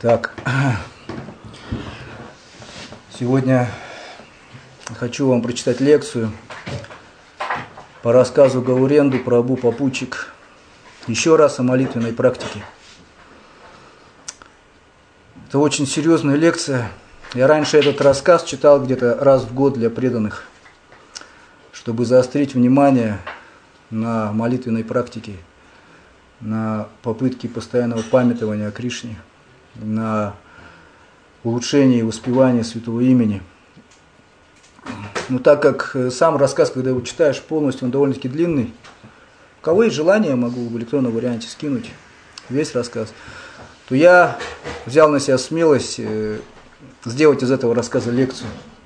Так, сегодня хочу вам прочитать лекцию по рассказу Гауренду Прабху Попутчик. Еще раз о молитвенной практике. Это очень серьезная лекция. Я раньше этот рассказ читал где-то раз в год для преданных, чтобы заострить внимание на молитвенной практике, на попытке постоянного памятования о Кришне, на улучшение и воспевание святого имени. Но так как сам рассказ, когда его читаешь полностью, он довольно-таки длинный, у кого есть желание, могу в электронном варианте скинуть весь рассказ, то я взял на себя смелость сделать из этого рассказа лекцию.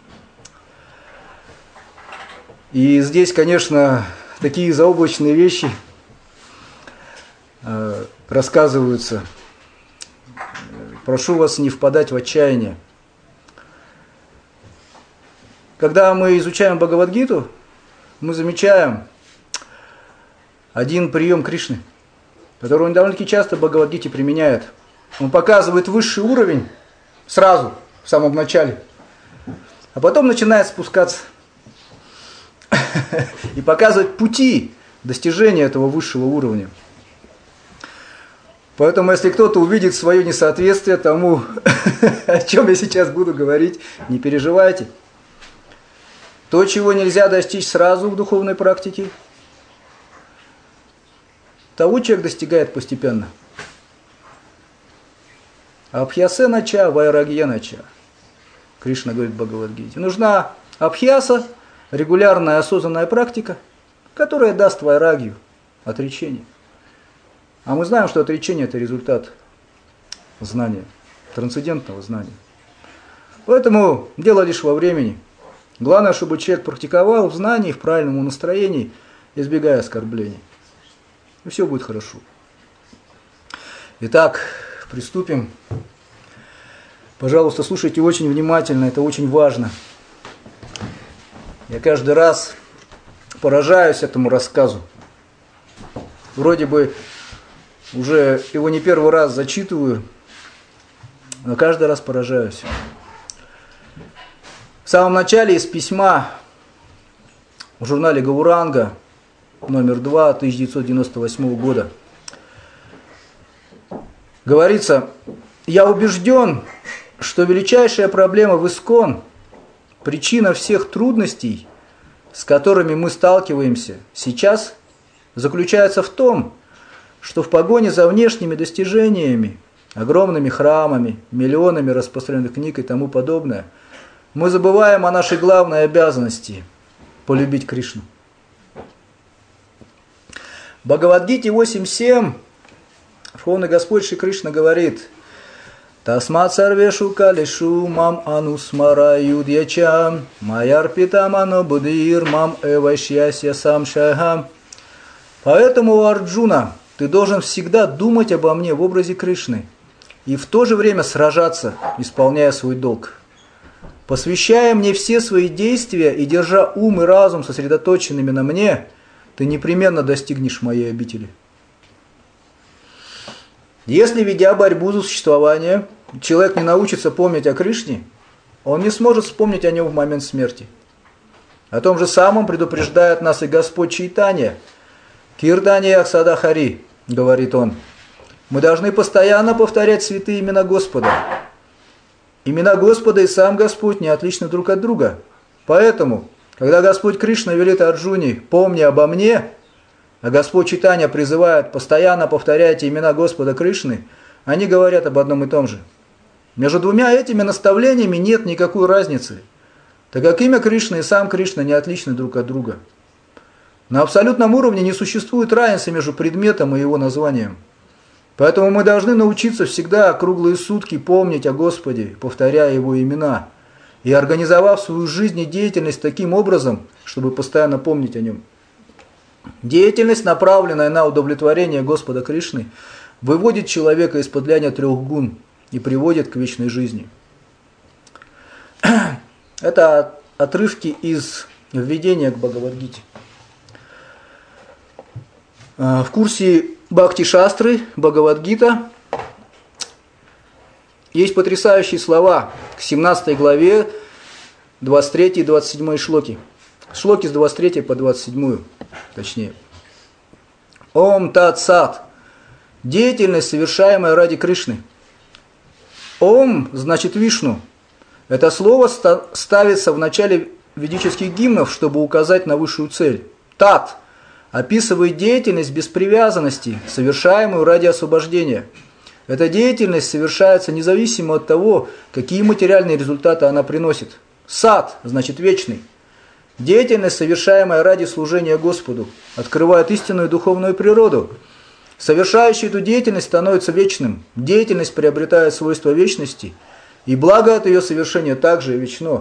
И здесь, конечно, такие заоблачные вещи рассказываются. Прошу вас не впадать в отчаяние. Когда мы изучаем Бхагавад-гиту, мы замечаем один прием Кришны, который он довольно-таки часто в Бхагавад-гите применяет. Он показывает высший уровень сразу, в самом начале, а потом начинает спускаться и показывать пути достижения этого высшего уровня. Поэтому, если кто-то увидит свое несоответствие тому, о чем я сейчас буду говорить, не переживайте. То, чего нельзя достичь сразу в духовной практике, того человек достигает постепенно. Абхьясенача, вайрагьянача. Кришна говорит в Бхагавад-гите. Нужна абхьяса, регулярная осознанная практика, которая даст вайрагью, отречение. А мы знаем, что отречение – это результат знания, трансцендентного знания. Поэтому дело лишь во времени. Главное, чтобы человек практиковал в знании, в правильном настроении, избегая оскорблений. И все будет хорошо. Итак, приступим. Пожалуйста, слушайте очень внимательно, это очень важно. Я каждый раз поражаюсь этому рассказу. Вроде бы уже его не первый раз зачитываю, но каждый раз поражаюсь. В самом начале из письма в журнале Гауранга, номер 2, 1998 года, говорится: «Я убежден, что величайшая проблема в ИСККОН, причина всех трудностей, с которыми мы сталкиваемся сейчас, заключается в том, что в погоне за внешними достижениями, огромными храмами, миллионами распространенных книг и тому подобное, мы забываем о нашей главной обязанности – полюбить Кришну». В Бхагавад-гите 8.7 Верховный Господь Шри Кришна говорит: «Тасмат сарвешу калишу мам анусмараюдьяча, майарпита мано будир мам эвайшьясья самшайхам». Поэтому, Арджуна, ты должен всегда думать обо мне в образе Кришны и в то же время сражаться, исполняя свой долг. Посвящая мне все свои действия и держа ум и разум сосредоточенными на мне, ты непременно достигнешь моей обители. Если, ведя борьбу за существование, человек не научится помнить о Кришне, он не сможет вспомнить о нем в момент смерти. О том же самом предупреждает нас и Господь Чайтанья. «Киртаньях садахари», говорит он, мы должны постоянно повторять святые имена Господа. Имена Господа и сам Господь не отличны друг от друга. Поэтому, когда Господь Кришна велит Арджуне: «Помни обо мне», а Господь Чайтанья призывает: «Постоянно повторяйте имена Господа Кришны», они говорят об одном и том же. Между двумя этими наставлениями нет никакой разницы, так как имя Кришны и сам Кришна не отличны друг от друга. На абсолютном уровне не существует разницы между предметом и его названием. Поэтому мы должны научиться всегда круглые сутки помнить о Господе, повторяя Его имена, и организовав свою жизнь и деятельность таким образом, чтобы постоянно помнить о Нем. Деятельность, направленная на удовлетворение Господа Кришны, выводит человека из-под влияния 3 гун и приводит к вечной жизни. Это отрывки из введения к Бхагавад-гите. В курсе Бхакти-шастры, Бхагавад-гита Есть потрясающие слова к 17 главе, 23 и 27 шлоки. Шлоки с 23 по 27, точнее. Ом Тат Сат. Деятельность, совершаемая ради Кришны. Ом значит Вишну. Это слово ставится в начале ведических гимнов, чтобы указать на высшую цель. Тат описывает деятельность без привязанности, совершаемую ради освобождения. Эта деятельность совершается независимо от того, какие материальные результаты она приносит. Сат значит вечный. Деятельность, совершаемая ради служения Господу, открывает истинную духовную природу. Совершающий эту деятельность становится вечным. Деятельность приобретает свойства вечности, и благо от ее совершения также вечно.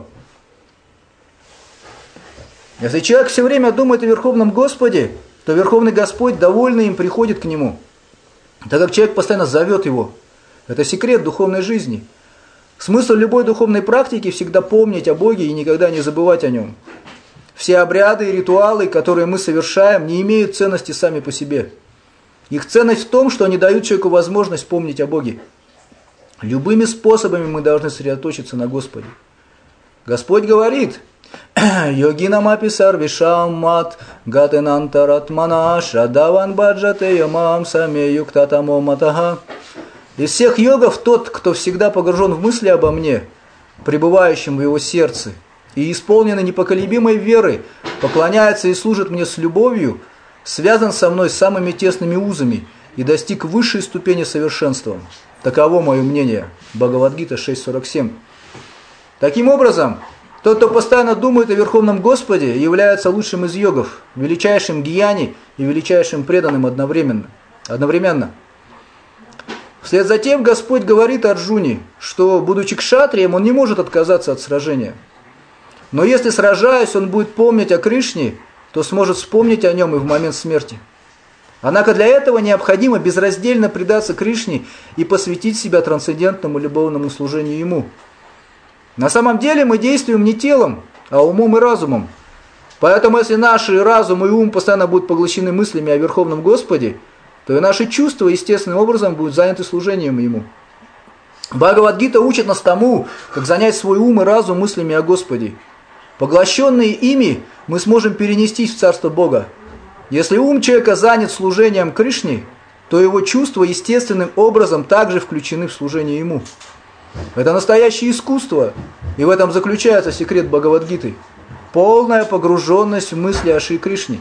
Если человек все время думает о Верховном Господе, то Верховный Господь, довольный им, приходит к нему, так как человек постоянно зовет его. Это секрет духовной жизни. Смысл любой духовной практики – всегда помнить о Боге и никогда не забывать о Нем. Все обряды и ритуалы, которые мы совершаем, не имеют ценности сами по себе. Их ценность в том, что они дают человеку возможность помнить о Боге. Любыми способами мы должны сосредоточиться на Господе. Господь говорит: «Йогинам аписар вишам мат гатенантаратмана шадаван баджате ямам саме юктатамо матага». Из всех йогов тот, кто всегда погружен в мысли обо мне, пребывающим в его сердце, и исполненный непоколебимой веры, поклоняется и служит мне с любовью, связан со мной самыми тесными узами и достиг высшей ступени совершенства. Таково мое мнение. Бхагавад-гита 6.47. Таким образом, тот, кто постоянно думает о Верховном Господе, является лучшим из йогов, величайшим гьяни и величайшим преданным одновременно. Вслед за тем Господь говорит Арджуне, что, будучи кшатрием, он не может отказаться от сражения. Но если, сражаясь, он будет помнить о Кришне, то сможет вспомнить о нем и в момент смерти. Однако для этого необходимо безраздельно предаться Кришне и посвятить себя трансцендентному любовному служению Ему. На самом деле мы действуем не телом, а умом и разумом. Поэтому если наши разум и ум постоянно будут поглощены мыслями о Верховном Господе, то и наши чувства естественным образом будут заняты служением Ему. Бхагавад-гита учит нас тому, как занять свой ум и разум мыслями о Господе. Поглощенные ими, мы сможем перенестись в Царство Бога. Если ум человека занят служением Кришне, то его чувства естественным образом также включены в служение Ему. Это настоящее искусство, и в этом заключается секрет Бхагавад-гиты. Полная погруженность в мысли о Шри Кришне.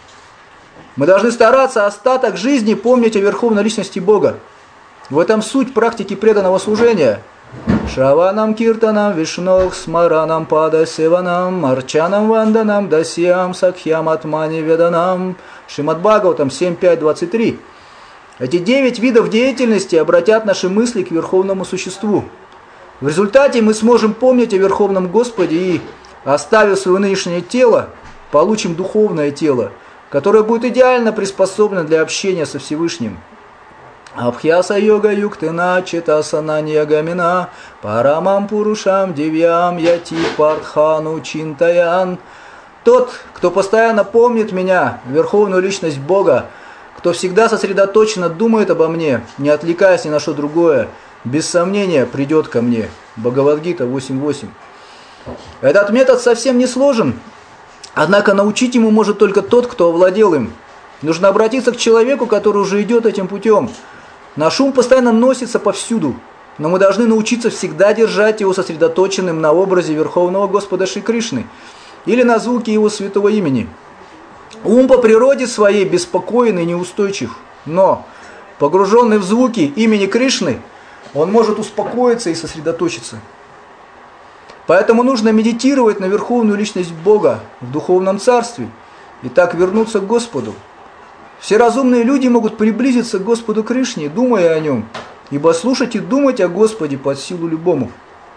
Мы должны стараться остаток жизни помнить о Верховной Личности Бога. В этом суть практики преданного служения. Шраванам киртанам вишнох смаранам падасеванам арчанам ванданам дасьям сакхьям атмани веданам. Шримад Бхагаватам 7.5.23. Эти 9 видов деятельности обратят наши мысли к Верховному Существу. В результате мы сможем помнить о Верховном Господе и, оставив свое нынешнее тело, получим духовное тело, которое будет идеально приспособлено для общения со Всевышним. Абхьяса йога юктена читасана ньягамина парамам пурушам дивьям яти партхану чинтаян. Тот, кто постоянно помнит меня, Верховную Личность Бога, кто всегда сосредоточенно думает обо мне, не отвлекаясь ни на что другое, без сомнения придет ко мне. Бхагавад-гита 8.8. Этот метод совсем не сложен, однако научить ему может только тот, кто овладел им. Нужно обратиться к человеку, который уже идет этим путем. Наш ум постоянно носится повсюду, но мы должны научиться всегда держать его сосредоточенным на образе Верховного Господа Шри Кришны или на звуке Его святого имени. Ум по природе своей беспокоен и неустойчив, но, погруженный в звуки имени Кришны, он может успокоиться и сосредоточиться. Поэтому нужно медитировать на Верховную Личность Бога в Духовном Царстве и так вернуться к Господу. Все разумные люди могут приблизиться к Господу Кришне, думая о Нем, ибо слушать и думать о Господе под силу любому.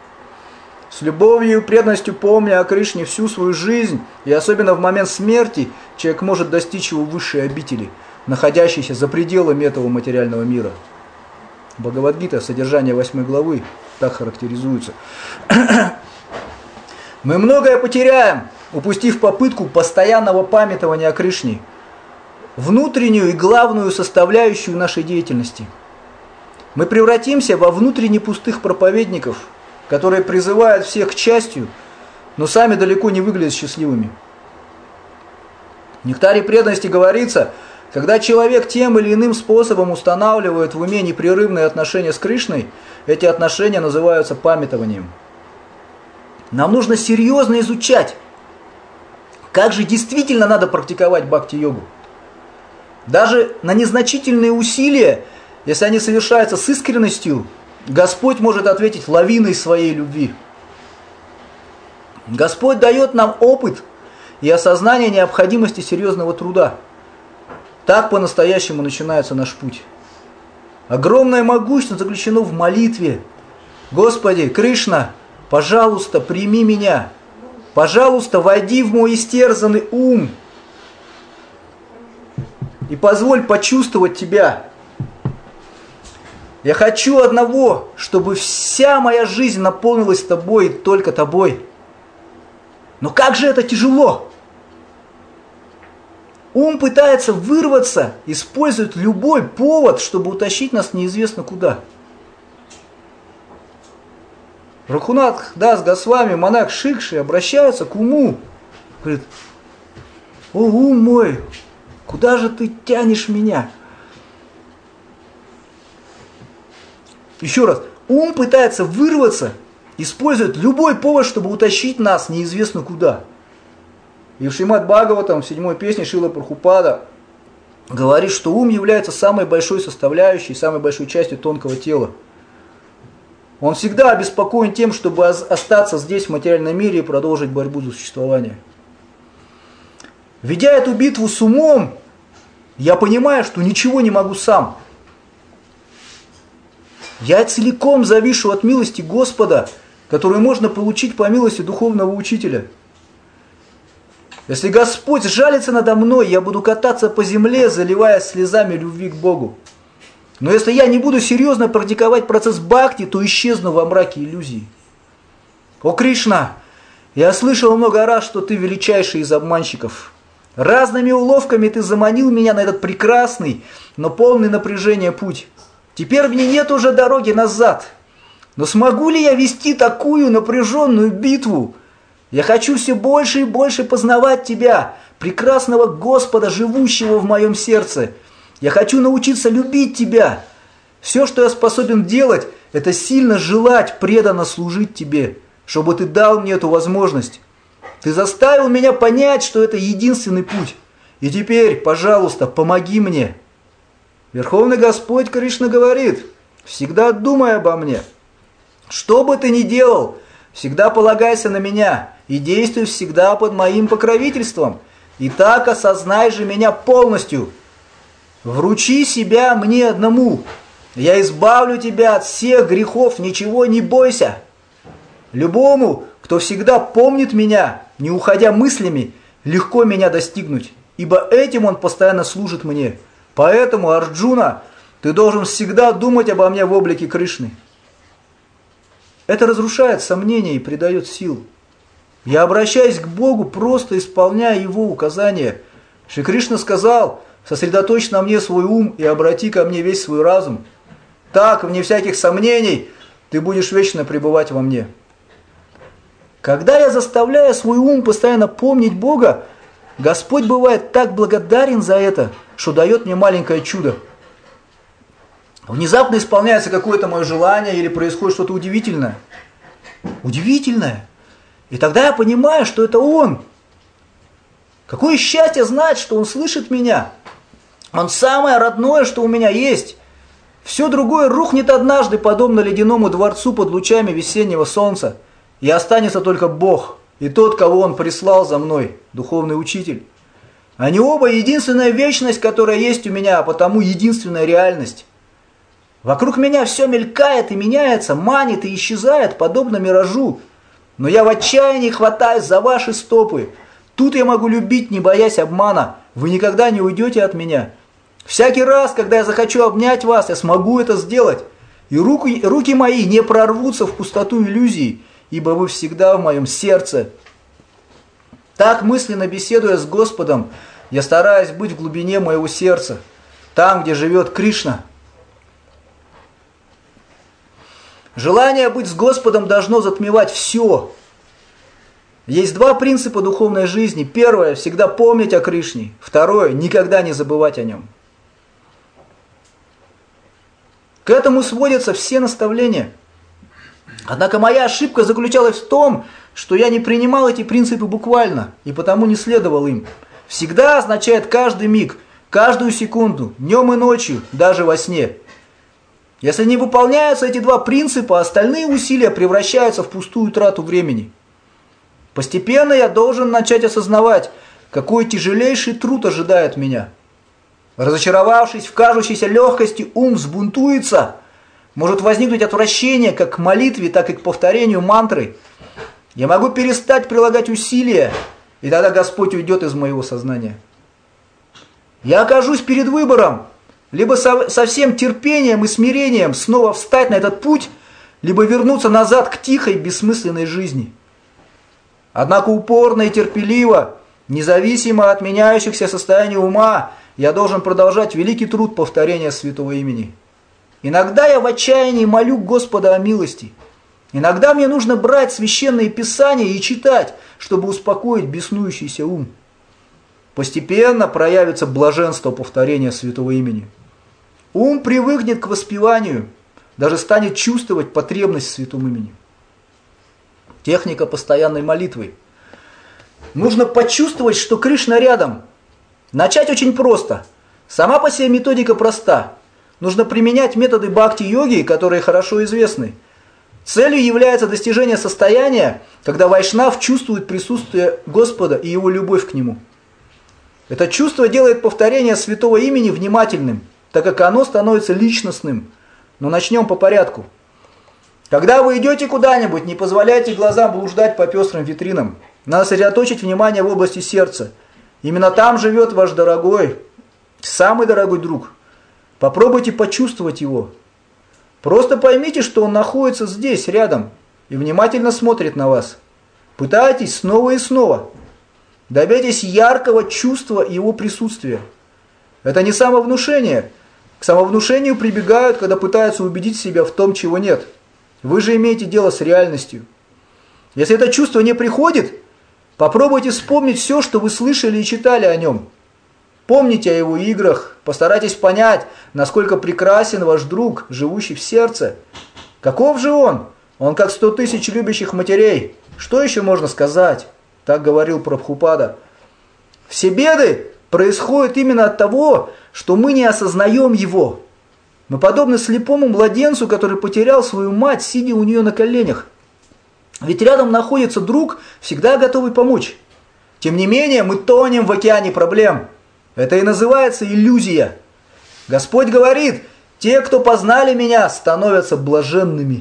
С любовью и преданностью помня о Кришне всю свою жизнь, и особенно в момент смерти, человек может достичь его высшей обители, находящейся за пределами этого материального мира. Бхагавад-гита, содержание 8 главы, так характеризуется. Мы многое потеряем, упустив попытку постоянного памятования о Кришне, внутреннюю и главную составляющую нашей деятельности. Мы превратимся во внутренне пустых проповедников, которые призывают всех к счастью, но сами далеко не выглядят счастливыми. В «Нектаре преданности» говорится, когда человек тем или иным способом устанавливает в уме непрерывные отношения с Кришной, эти отношения называются памятованием. Нам нужно серьезно изучать, как же действительно надо практиковать бхакти-йогу. Даже на незначительные усилия, если они совершаются с искренностью, Господь может ответить лавиной своей любви. Господь дает нам опыт и осознание необходимости серьезного труда. Так по-настоящему начинается наш путь. Огромное могущество заключено в молитве. Господи, Кришна, пожалуйста, прими меня. Пожалуйста, войди в мой истерзанный ум и позволь почувствовать Тебя. Я хочу одного, чтобы вся моя жизнь наполнилась Тобой и только Тобой. Но как же это тяжело! Ум пытается вырваться, использует любой повод, чтобы утащить нас неизвестно куда. Рахунат Дас Госвами, монах Шикши, обращается к уму. Говорит: «О, ум мой, куда же ты тянешь меня?» Еще раз. Ум пытается вырваться, использует любой повод, чтобы утащить нас неизвестно куда. И в Шримад Бхагаватам, в 7-й песне Шрила Прабхупада говорит, что ум является самой большой составляющей, самой большой частью тонкого тела. Он всегда обеспокоен тем, чтобы остаться здесь, в материальном мире, и продолжить борьбу за существование. Ведя эту битву с умом, я понимаю, что ничего не могу сам. Я целиком завишу от милости Господа, которую можно получить по милости духовного учителя. Если Господь жалится надо мной, я буду кататься по земле, заливаясь слезами любви к Богу. Но если я не буду серьезно практиковать процесс бхакти, то исчезну во мраке иллюзий. О Кришна, я слышал много раз, что ты величайший из обманщиков. Разными уловками ты заманил меня на этот прекрасный, но полный напряжения путь. Теперь мне нет уже дороги назад. Но смогу ли я вести такую напряженную битву? Я хочу все больше и больше познавать Тебя, прекрасного Господа, живущего в моем сердце. Я хочу научиться любить Тебя. Все, что я способен делать, это сильно желать преданно служить Тебе, чтобы Ты дал мне эту возможность. Ты заставил меня понять, что это единственный путь. И теперь, пожалуйста, помоги мне. Верховный Господь Кришна говорит: всегда думай обо мне. Что бы ты ни делал, всегда полагайся на меня и действуй всегда под моим покровительством. И так осознай же меня полностью. Вручи себя мне одному. Я избавлю тебя от всех грехов, ничего не бойся. Любому, кто всегда помнит меня, не уходя мыслями, легко меня достигнуть, ибо этим он постоянно служит мне. Поэтому, Арджуна, ты должен всегда думать обо мне в облике Кришны. Это разрушает сомнения и придает сил. Я обращаюсь к Богу, просто исполняя Его указания. Шри Кришна сказал: сосредоточь на мне свой ум и обрати ко мне весь свой разум. Так, вне всяких сомнений, ты будешь вечно пребывать во мне. Когда я заставляю свой ум постоянно помнить Бога, Господь бывает так благодарен за это, что дает мне маленькое чудо. Внезапно исполняется какое-то мое желание или происходит что-то удивительное. Удивительное. И тогда я понимаю, что это Он. Какое счастье знать, что Он слышит меня. Он самое родное, что у меня есть. Все другое рухнет однажды, подобно ледяному дворцу под лучами весеннего солнца. И останется только Бог и тот, кого Он прислал за мной, духовный учитель. Они оба единственная вечность, которая есть у меня, а потому единственная реальность. Вокруг меня все мелькает и меняется, манит и исчезает, подобно миражу. Но я в отчаянии хватаюсь за ваши стопы. Тут я могу любить, не боясь обмана. Вы никогда не уйдете от меня. Всякий раз, когда я захочу обнять вас, я смогу это сделать. И руки мои не прорвутся в пустоту иллюзий, ибо вы всегда в моем сердце. Так, мысленно беседуя с Господом, я стараюсь быть в глубине моего сердца, там, где живет Кришна. Желание быть с Господом должно затмевать все. Есть два принципа духовной жизни. Первое – всегда помнить о Кришне. Второе – никогда не забывать о нем. К этому сводятся все наставления. Однако моя ошибка заключалась в том, что я не принимал эти принципы буквально, и потому не следовал им. Всегда означает каждый миг, каждую секунду, днем и ночью, даже во сне. Если не выполняются эти два принципа, остальные усилия превращаются в пустую трату времени. Постепенно я должен начать осознавать, какой тяжелейший труд ожидает меня. Разочаровавшись в кажущейся легкости, ум взбунтуется. Может возникнуть отвращение как к молитве, так и к повторению мантры. Я могу перестать прилагать усилия, и тогда Господь уйдет из моего сознания. Я окажусь перед выбором, либо со всем терпением и смирением снова встать на этот путь, либо вернуться назад к тихой, бессмысленной жизни. Однако упорно и терпеливо, независимо от меняющихся состояний ума, я должен продолжать великий труд повторения святого имени. Иногда я в отчаянии молю Господа о милости. Иногда мне нужно брать священные писания и читать, чтобы успокоить беснующийся ум. Постепенно проявится блаженство повторения святого имени. Ум привыкнет к воспеванию, даже станет чувствовать потребность в святом имени. Техника постоянной молитвы. Нужно почувствовать, что Кришна рядом. Начать очень просто. Сама по себе методика проста. Нужно применять методы бхакти-йоги, которые хорошо известны. Целью является достижение состояния, когда вайшнав чувствует присутствие Господа и его любовь к нему. Это чувство делает повторение святого имени внимательным, так как оно становится личностным. Но начнем по порядку. Когда вы идете куда-нибудь, не позволяйте глазам блуждать по пестрым витринам. Надо сосредоточить внимание в области сердца. Именно там живет ваш дорогой, самый дорогой друг. Попробуйте почувствовать его. Просто поймите, что он находится здесь, рядом, и внимательно смотрит на вас. Пытайтесь снова и снова. Добейтесь яркого чувства его присутствия. Это не самовнушение. К самовнушению прибегают, когда пытаются убедить себя в том, чего нет. Вы же имеете дело с реальностью. Если это чувство не приходит, попробуйте вспомнить все, что вы слышали и читали о нем. Помните о его играх, постарайтесь понять, насколько прекрасен ваш друг, живущий в сердце. Каков же он? Он как 100 тысяч любящих матерей. Что еще можно сказать? Так говорил Прабхупада. Все беды происходят именно от того, что мы не осознаем его. Мы подобны слепому младенцу, который потерял свою мать, сидя у нее на коленях. Ведь рядом находится друг, всегда готовый помочь. Тем не менее, мы тонем в океане проблем. Это и называется иллюзия. Господь говорит, те, кто познали меня, становятся блаженными.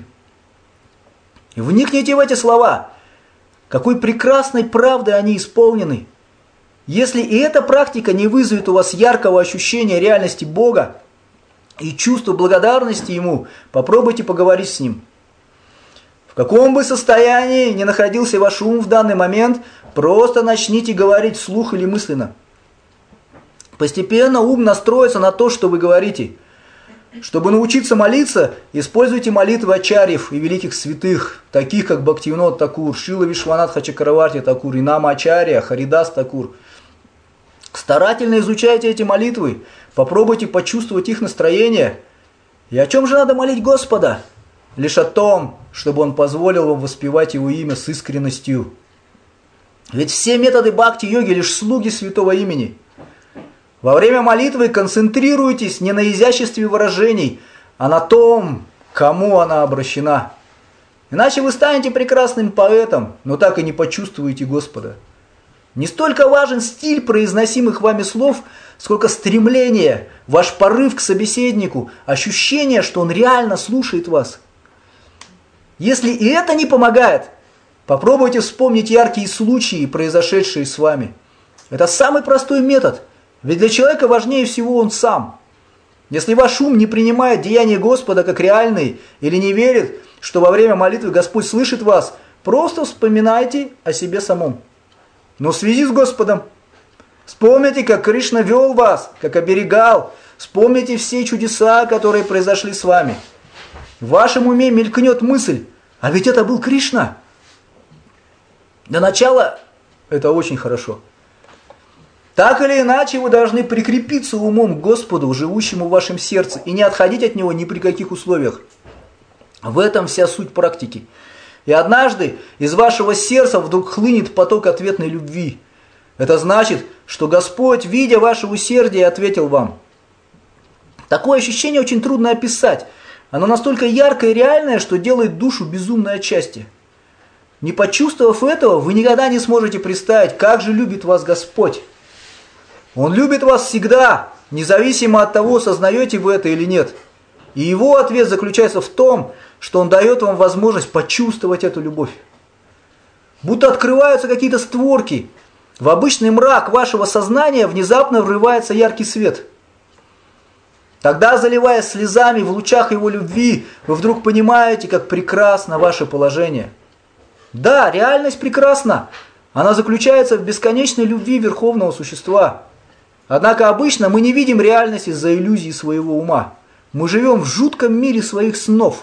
И вникните в эти слова. Какой прекрасной правдой они исполнены. Если и эта практика не вызовет у вас яркого ощущения реальности Бога и чувства благодарности Ему, попробуйте поговорить с Ним. В каком бы состоянии ни находился ваш ум в данный момент, просто начните говорить вслух или мысленно. Постепенно ум настроится на то, что вы говорите. Чтобы научиться молиться, используйте молитвы ачарьев и великих святых, таких как Бхактивинод Такур, Шрила Вишванатха Чакраварти Такур, Инама Ачарья, Харидас Такур. Старательно изучайте эти молитвы, попробуйте почувствовать их настроение. И о чем же надо молить Господа? Лишь о том, чтобы Он позволил вам воспевать Его имя с искренностью. Ведь все методы бхакти-йоги лишь слуги святого имени. Во время молитвы концентрируйтесь не на изяществе выражений, а на том, кому она обращена. Иначе вы станете прекрасным поэтом, но так и не почувствуете Господа. Не столько важен стиль произносимых вами слов, сколько стремление, ваш порыв к собеседнику, ощущение, что он реально слушает вас. Если и это не помогает, попробуйте вспомнить яркие случаи, произошедшие с вами. Это самый простой метод. Ведь для человека важнее всего он сам. Если ваш ум не принимает деяния Господа как реальные или не верит, что во время молитвы Господь слышит вас, просто вспоминайте о себе самом. Но в связи с Господом вспомните, как Кришна вел вас, как оберегал. Вспомните все чудеса, которые произошли с вами. в вашем уме мелькнет мысль, а ведь это был Кришна. Для начала это очень хорошо. Так или иначе вы должны прикрепиться умом к Господу, живущему в вашем сердце, и не отходить от Него ни при каких условиях. В этом вся суть практики. И однажды из вашего сердца вдруг хлынет поток ответной любви. Это значит, что Господь, видя ваше усердие, ответил вам. Такое ощущение очень трудно описать. Оно настолько яркое и реальное, что делает душу безумной от счастья. Не почувствовав этого, вы никогда не сможете представить, как же любит вас Господь. Он любит вас всегда, независимо от того, сознаете вы это или нет. И его ответ заключается в том, что он дает вам возможность почувствовать эту любовь. Будто открываются какие-то створки. В обычный мрак вашего сознания внезапно врывается яркий свет. Тогда, заливаясь слезами в лучах его любви, вы вдруг понимаете, как прекрасно ваше положение. Да, реальность прекрасна. Она заключается в бесконечной любви Верховного Существа. Однако обычно мы не видим реальность из-за иллюзии своего ума. Мы живем в жутком мире своих снов.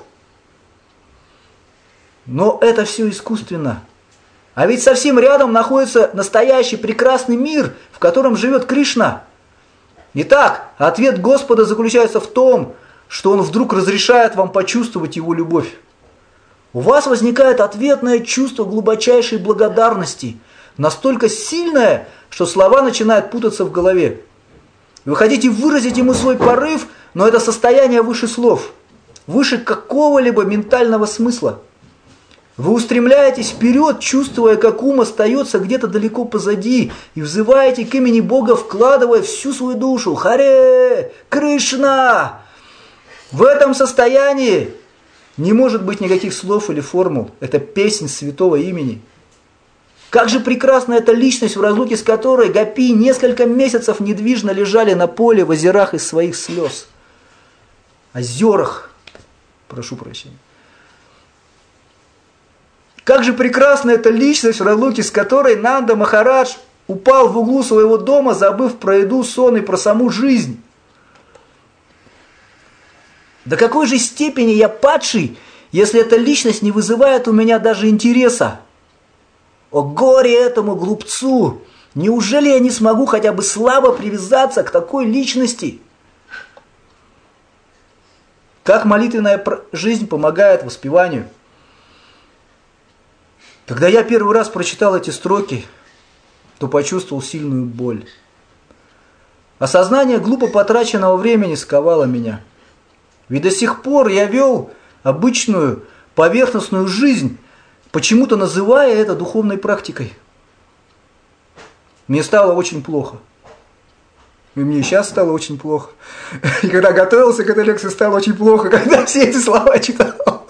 Но это все искусственно. А ведь совсем рядом находится настоящий прекрасный мир, в котором живет Кришна. Итак, ответ Господа заключается в том, что Он вдруг разрешает вам почувствовать Его любовь. У вас возникает ответное чувство глубочайшей благодарности, настолько сильное, что слова начинают путаться в голове. Вы хотите выразить Ему свой порыв, но это состояние выше слов, выше какого-либо ментального смысла. Вы устремляетесь вперед, чувствуя, как ум остается где-то далеко позади, и взываете к имени Бога, вкладывая всю свою душу. Харе! Кришна! В этом состоянии не может быть никаких слов или формул. Это песнь святого имени. Как же прекрасна эта личность, в разлуке с которой гопи несколько месяцев недвижно лежали на поле в озерах из своих слез. Озерах. Прошу прощения. Как же прекрасна эта личность, в разлуке с которой Нанда Махарадж упал в углу своего дома, забыв про еду, сон и про саму жизнь. До какой же степени я падший, если эта личность не вызывает у меня даже интереса? О горе этому глупцу! Неужели я не смогу хотя бы слабо привязаться к такой личности? Как молитвенная жизнь помогает воспеванию? Когда я первый раз прочитал эти строки, то почувствовал сильную боль. Осознание глупо потраченного времени сковало меня. Ведь до сих пор я вел обычную поверхностную жизнь, почему-то называя это духовной практикой. Мне стало очень плохо. И мне сейчас стало очень плохо. И когда готовился к этой лекции, стало очень плохо, когда все эти слова читал.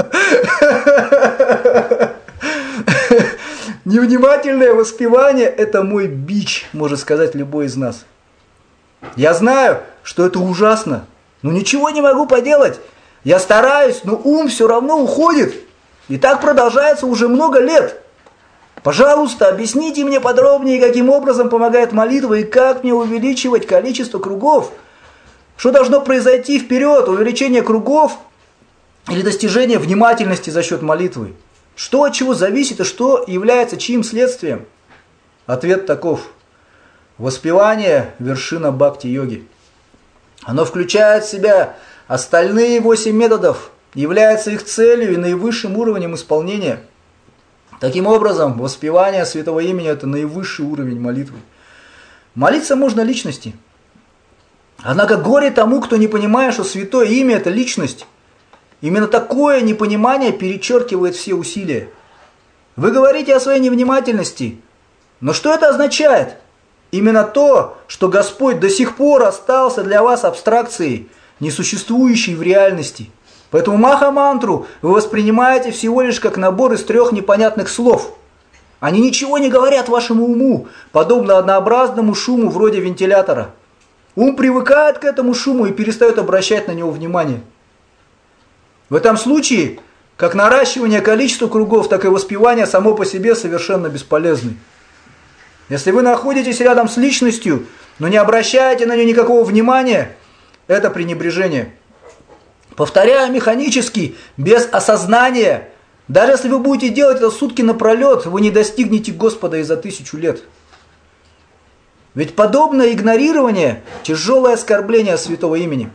Невнимательное воспевание – это мой бич, может сказать любой из нас. Я знаю, что это ужасно, но ничего не могу поделать. Я стараюсь, но ум все равно уходит. И так продолжается уже много лет. Пожалуйста, объясните мне подробнее, каким образом помогает молитва и как мне увеличивать количество кругов. Что должно произойти вперед, увеличение кругов или достижение внимательности за счет молитвы? Что от чего зависит и что является чьим следствием? Ответ таков. Воспевание – вершина бхакти-йоги. Оно включает в себя остальные 8 методов, является их целью и наивысшим уровнем исполнения. Таким образом, воспевание святого имени – это наивысший уровень молитвы. Молиться можно личности. Однако горе тому, кто не понимает, что святое имя – это личность. Именно такое непонимание перечеркивает все усилия. Вы говорите о своей невнимательности, но что это означает? Именно то, что Господь до сих пор остался для вас абстракцией, несуществующей в реальности. Поэтому маха-мантру вы воспринимаете всего лишь как набор из 3 непонятных слов. Они ничего не говорят вашему уму, подобно однообразному шуму вроде вентилятора. Ум привыкает к этому шуму и перестает обращать на него внимание. В этом случае, как наращивание количества кругов, так и воспевание само по себе совершенно бесполезны. Если вы находитесь рядом с личностью, но не обращаете на нее никакого внимания, это пренебрежение. Повторяю механически, без осознания. Даже если вы будете делать это сутки напролет, вы не достигнете Господа и за 1000 лет. Ведь подобное игнорирование – тяжелое оскорбление святого имени.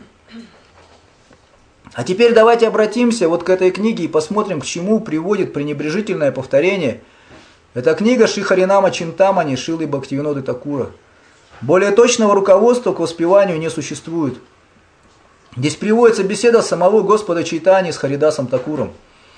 А теперь давайте обратимся вот к этой книге и посмотрим, к чему приводит пренебрежительное повторение. Это книга Шри Харинама Чинтамани Шрилы Бхактивиноды Такура. Более точного руководства к воспеванию не существует. Здесь приводится беседа самого Господа Чайтаньи с Харидасом Такуром.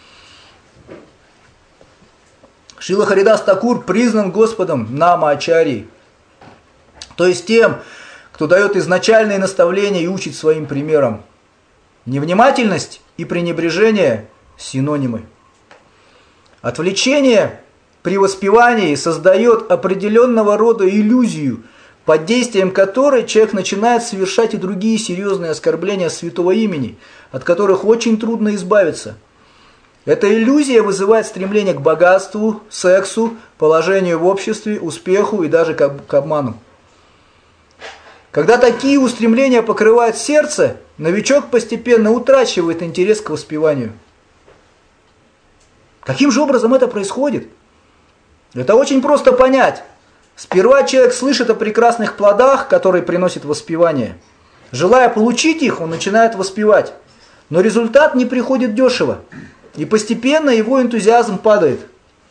Шрила Харидас Такур признан Господом Нама Ачарьи, то есть тем, кто дает изначальные наставления и учит своим примером. Невнимательность и пренебрежение – синонимы. Отвлечение при воспевании создает определенного рода иллюзию, под действием которой человек начинает совершать и другие серьезные оскорбления святого имени, от которых очень трудно избавиться. Эта иллюзия вызывает стремление к богатству, сексу, положению в обществе, успеху и даже к обману. Когда такие устремления покрывают сердце, новичок постепенно утрачивает интерес к воспеванию. Каким же образом это происходит? Это очень просто понять. Сперва человек слышит о прекрасных плодах, которые приносит воспевание. Желая получить их, он начинает воспевать. Но результат не приходит дешево. И постепенно его энтузиазм падает.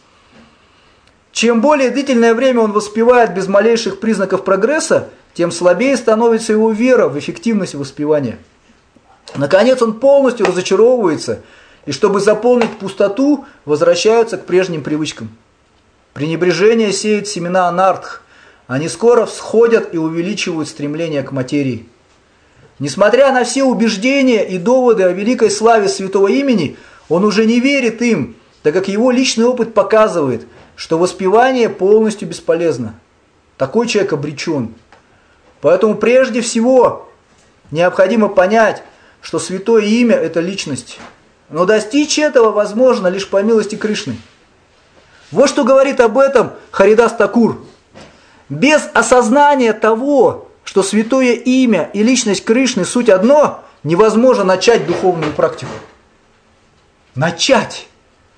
Чем более длительное время он воспевает без малейших признаков прогресса, тем слабее становится его вера в эффективность воспевания. Наконец он полностью разочаровывается, и чтобы заполнить пустоту, возвращаются к прежним привычкам. Пренебрежение сеет семена анартх, они скоро всходят и увеличивают стремление к материи. Несмотря на все убеждения и доводы о великой славе святого имени, он уже не верит им, так как его личный опыт показывает, что воспевание полностью бесполезно. Такой человек обречен. Поэтому прежде всего необходимо понять, что святое имя – это личность. Но достичь этого возможно лишь по милости Кришны. Вот что говорит об этом Харидас Такур. Без осознания того, что святое имя и личность Кришны суть одно, невозможно начать духовную практику. Начать.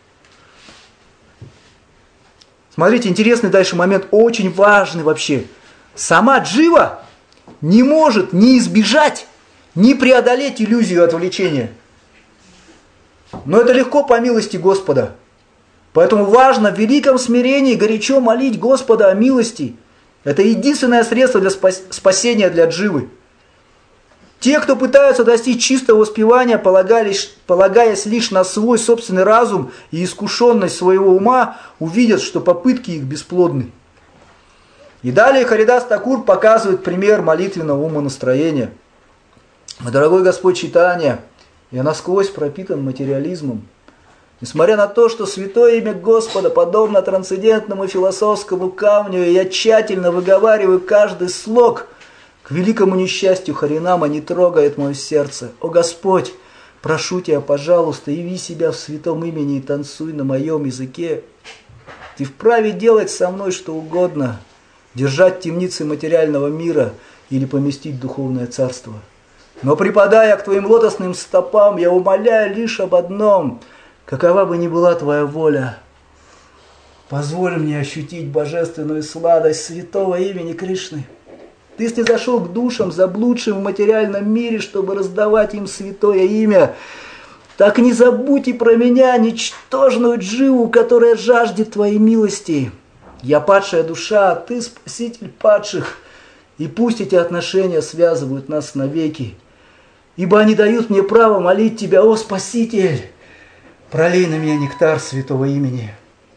Смотрите, интересный дальше момент, очень важный вообще. Сама джива не может ни избежать, ни преодолеть иллюзию отвлечения. Но это легко по милости Господа. Поэтому важно в великом смирении горячо молить Господа о милости. Это единственное средство для спасения для дживы. Те, кто пытаются достичь чистого воспевания, полагаясь лишь на свой собственный разум и искушенность своего ума, увидят, что попытки их бесплодны. И далее Харидас Такур показывает пример молитвенного умонастроения. Мой дорогой Господь Чайтанья, я насквозь пропитан материализмом. Несмотря на то, что святое имя Господа подобно трансцендентному философскому камню, и я тщательно выговариваю каждый слог, к великому несчастью Харинама не трогает мое сердце. О Господь, прошу Тебя, пожалуйста, яви себя в святом имени и танцуй на моем языке. Ты вправе делать со мной что угодно, держать темницы материального мира или поместить в духовное царство. Но припадая к Твоим лотосным стопам, я умоляю лишь об одном – какова бы ни была Твоя воля, позволь мне ощутить божественную сладость святого имени Кришны. Ты снизошел к душам, заблудшим в материальном мире, чтобы раздавать им святое имя. Так не забудь и про меня, ничтожную дживу, которая жаждет Твоей милости. Я падшая душа, а Ты спаситель падших. И пусть эти отношения связывают нас навеки, ибо они дают мне право молить Тебя, о Спаситель. Пролей на меня нектар святого имени.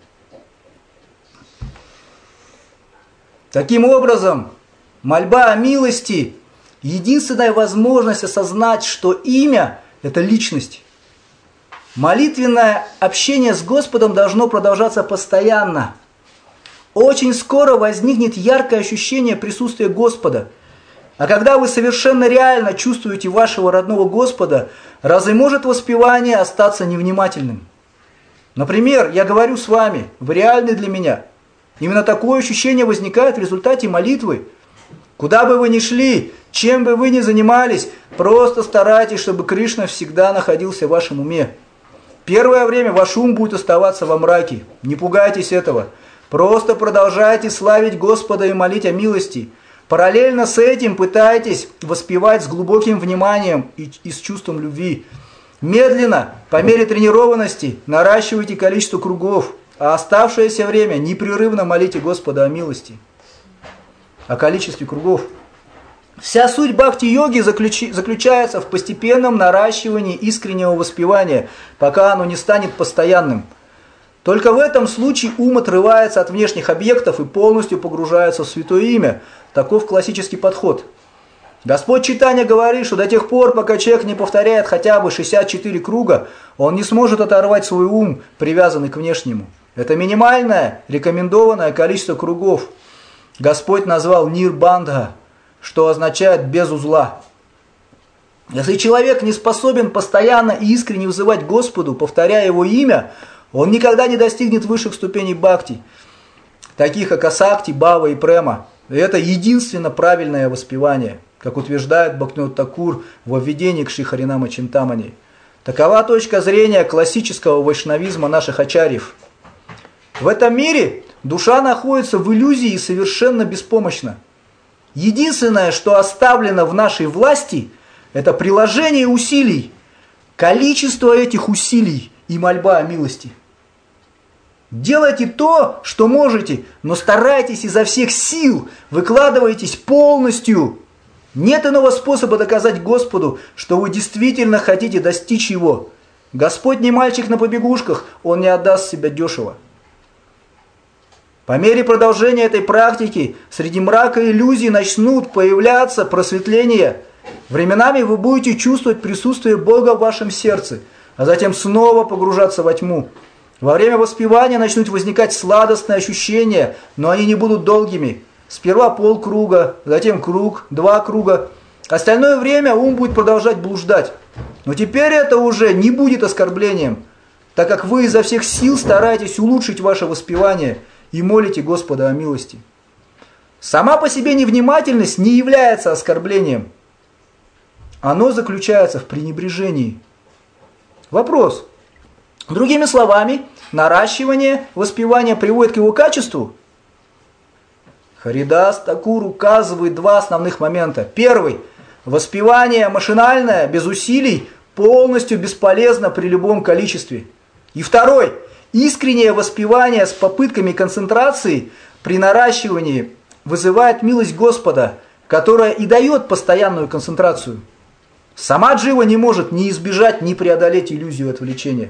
Таким образом, мольба о милости – единственная возможность осознать, что имя – это личность. Молитвенное общение с Господом должно продолжаться постоянно. Очень скоро возникнет яркое ощущение присутствия Господа. А когда вы совершенно реально чувствуете вашего родного Господа, разве может воспевание остаться невнимательным? Например, я говорю с вами, вы реальны для меня. Именно такое ощущение возникает в результате молитвы. Куда бы вы ни шли, чем бы вы ни занимались, просто старайтесь, чтобы Кришна всегда находился в вашем уме. Первое время ваш ум будет оставаться во мраке. Не пугайтесь этого. Просто продолжайте славить Господа и молить о милости. Параллельно с этим пытайтесь воспевать с глубоким вниманием и с чувством любви. Медленно, по мере тренированности, наращивайте количество кругов, а оставшееся время непрерывно молите Господа о милости, о количестве кругов. Вся суть бхакти-йоги заключается в постепенном наращивании искреннего воспевания, пока оно не станет постоянным. Только в этом случае ум отрывается от внешних объектов и полностью погружается в святое имя. Таков классический подход. Господь Чайтанья говорит, что до тех пор, пока человек не повторяет хотя бы 64 круга, он не сможет оторвать свой ум, привязанный к внешнему. Это минимальное, рекомендованное количество кругов. Господь назвал нирбандха, что означает без узла. Если человек не способен постоянно и искренне взывать Господу, повторяя Его имя, он никогда не достигнет высших ступеней бхакти, таких как асакти, бхава и према. И это единственно правильное воспевание, как утверждает Бхактивинода Такур в введении к Шри Харинама Чинтамани. Такова точка зрения классического вайшнавизма наших ачарьев. В этом мире душа находится в иллюзии и совершенно беспомощна. Единственное, что оставлено в нашей власти, это приложение усилий, количество этих усилий и мольба о милости. Делайте то, что можете, но старайтесь изо всех сил, выкладывайтесь полностью. Нет иного способа доказать Господу, что вы действительно хотите достичь Его. Господь не мальчик на побегушках, Он не отдаст себя дешево. По мере продолжения этой практики среди мрака и иллюзий начнут появляться просветления. Временами вы будете чувствовать присутствие Бога в вашем сердце, а затем снова погружаться во тьму. Во время воспевания начнут возникать сладостные ощущения, но они не будут долгими. Сперва полкруга, затем круг, 2 круга. Остальное время ум будет продолжать блуждать. Но теперь это уже не будет оскорблением, так как вы изо всех сил стараетесь улучшить ваше воспевание и молите Господа о милости. Сама по себе невнимательность не является оскорблением. Оно заключается в пренебрежении. Вопрос. Другими словами, наращивание воспевания приводит к его качеству? Харидас Такур указывает 2 основных момента. Первый. Воспевание машинальное, без усилий, полностью бесполезно при любом количестве. И второй. Искреннее воспевание с попытками концентрации при наращивании вызывает милость Господа, которая и дает постоянную концентрацию. Сама джива не может ни избежать, ни преодолеть иллюзию отвлечения.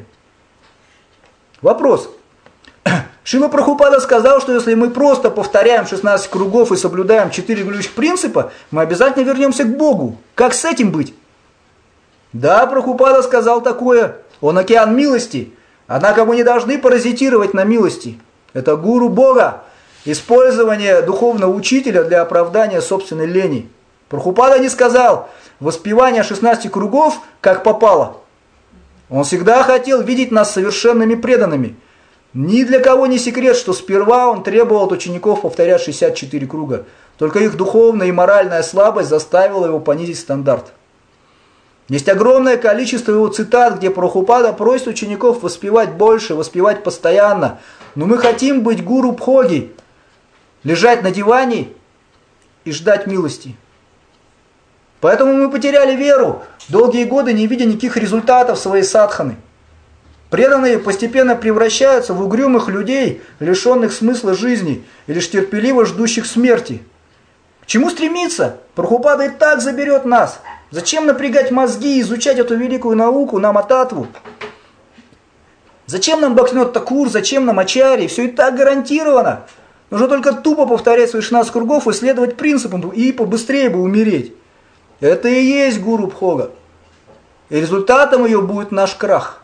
Вопрос. Шрила Прабхупада сказал, что если мы просто повторяем 16 кругов и соблюдаем 4 ключевых принципа, мы обязательно вернемся к Богу. Как с этим быть? Да, Прабхупада сказал такое. Он океан милости. Однако мы не должны паразитировать на милости. Это гуру Бога. Использование духовного учителя для оправдания собственной лени. Прабхупада не сказал воспевание 16 кругов как попало. Он всегда хотел видеть нас совершенными преданными. Ни для кого не секрет, что сперва он требовал от учеников повторять 64 круга. Только их духовная и моральная слабость заставила его понизить стандарт. Есть огромное количество его цитат, где Прабхупада просит учеников воспевать больше, воспевать постоянно. Но мы хотим быть гуру Бхоги, лежать на диване и ждать милости. Поэтому мы потеряли веру, долгие годы не видя никаких результатов своей садханы. Преданные постепенно превращаются в угрюмых людей, лишенных смысла жизни и лишь терпеливо ждущих смерти. К чему стремиться? Прабхупада и так заберет нас. Зачем напрягать мозги и изучать эту великую науку, нам Ататву? Зачем нам Бхактивинода Такур, зачем нам ачарьи? Все и так гарантировано. Нужно только тупо повторять свои 16 кругов и следовать принципам, и побыстрее бы умереть. Это и есть гуру Бхога. И результатом ее будет наш крах.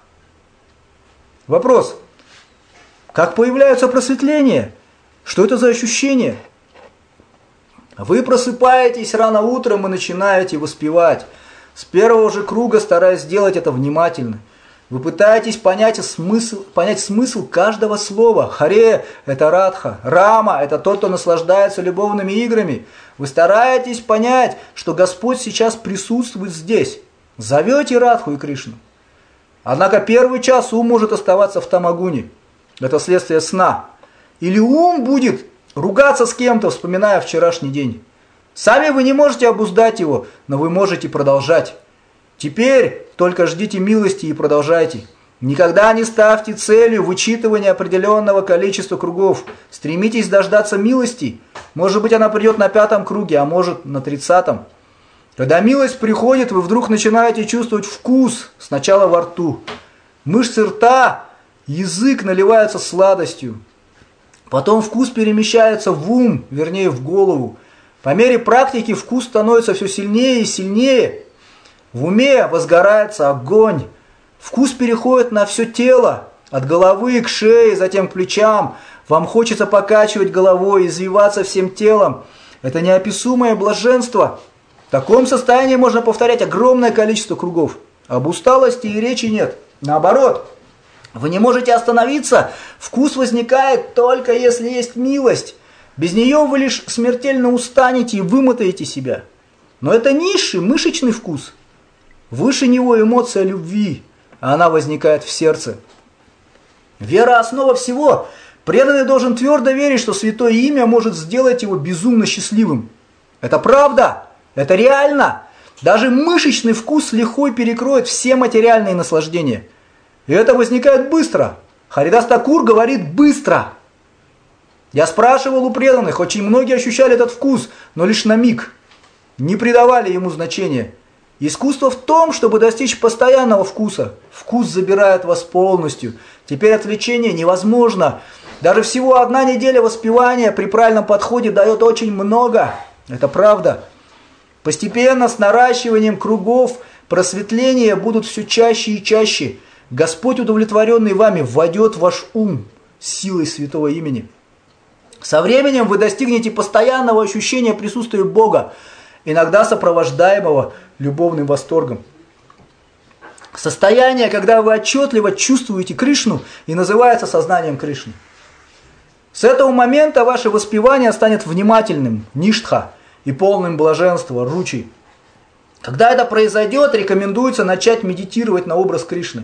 Вопрос. Как появляются просветления? Что это за ощущения? Вы просыпаетесь рано утром и начинаете воспевать. С первого же круга стараясь сделать это внимательно. Вы пытаетесь понять смысл каждого слова. Харе – это Радха. Рама – это тот, кто наслаждается любовными играми. Вы стараетесь понять, что Господь сейчас присутствует здесь. Зовете Радху и Кришну. Однако первый час ум может оставаться в тамагуне. Это следствие сна. Или ум будет ругаться с кем-то, вспоминая вчерашний день. Сами вы не можете обуздать его, но вы можете продолжать. Теперь только ждите милости и продолжайте. Никогда не ставьте целью вычитывание определенного количества кругов. Стремитесь дождаться милости. Может быть, она придет на 5-м круге, а может на 30-м. Когда милость приходит, вы вдруг начинаете чувствовать вкус сначала во рту. Мышцы рта, язык наливаются сладостью. Потом вкус перемещается в ум, вернее в голову. По мере практики вкус становится все сильнее и сильнее. В уме возгорается огонь. Вкус переходит на все тело, от головы к шее, затем к плечам. Вам хочется покачивать головой, извиваться всем телом. Это неописуемое блаженство. В таком состоянии можно повторять огромное количество кругов. Об усталости и речи нет. Наоборот, вы не можете остановиться. Вкус возникает только если есть милость. Без нее вы лишь смертельно устанете и вымотаете себя. Но это низший, мышечный вкус. Выше него эмоция любви, а она возникает в сердце. Вера – основа всего. Преданный должен твердо верить, что святое имя может сделать его безумно счастливым. Это правда, это реально. Даже мышечный вкус лихой перекроет все материальные наслаждения. И это возникает быстро. Харидас Такур говорит «быстро». Я спрашивал у преданных, очень многие ощущали этот вкус, но лишь на миг. Не придавали ему значения. Искусство в том, чтобы достичь постоянного вкуса. Вкус забирает вас полностью. Теперь отвлечение невозможно. Даже всего 1 неделя воспевания при правильном подходе дает очень много. Это правда. Постепенно с наращиванием кругов просветления будут все чаще и чаще. Господь, удовлетворенный вами, вводит в ваш ум силой святого имени. Со временем вы достигнете постоянного ощущения присутствия Бога, иногда сопровождаемого любовным восторгом. Состояние, когда вы отчетливо чувствуете Кришну, и называется сознанием Кришны. С этого момента ваше воспевание станет внимательным, ништха, и полным блаженства, ручи. Когда это произойдет, рекомендуется начать медитировать на образ Кришны.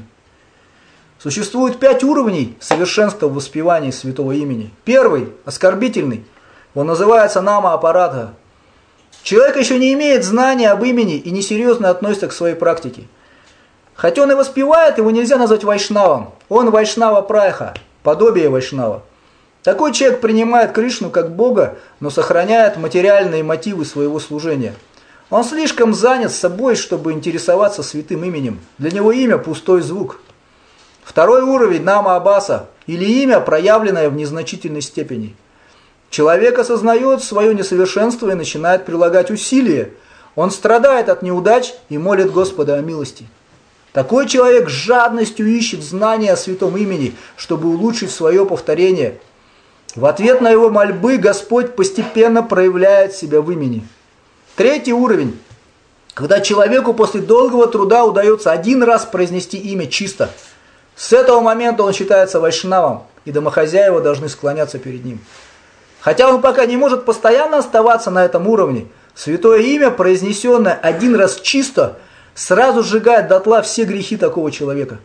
Существует 5 уровней совершенства в воспевании святого имени. Первый – оскорбительный. Он называется нама апарадха. Человек еще не имеет знания об имени и несерьезно относится к своей практике. Хотя он и воспевает, его нельзя назвать вайшнавом. Он вайшнава прайха, подобие вайшнава. Такой человек принимает Кришну как Бога, но сохраняет материальные мотивы своего служения. Он слишком занят собой, чтобы интересоваться святым именем. Для него имя – пустой звук. Второй уровень – нама абаса, или имя, проявленное в незначительной степени. Человек осознает свое несовершенство и начинает прилагать усилия. Он страдает от неудач и молит Господа о милости. Такой человек с жадностью ищет знания о святом имени, чтобы улучшить свое повторение. В ответ на его мольбы Господь постепенно проявляет себя в имени. Третий уровень. Когда человеку после долгого труда удается 1 раз произнести имя чисто. С этого момента он считается вайшнавом, и домохозяева должны склоняться перед ним. Хотя он пока не может постоянно оставаться на этом уровне, святое имя, произнесенное 1 раз чисто, сразу сжигает дотла все грехи такого человека.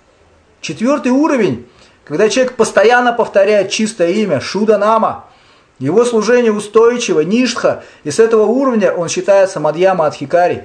4-й уровень, когда человек постоянно повторяет чистое имя, шуда-нама, его служение устойчиво, ништха, и с этого уровня он считается мадьяма адхикари.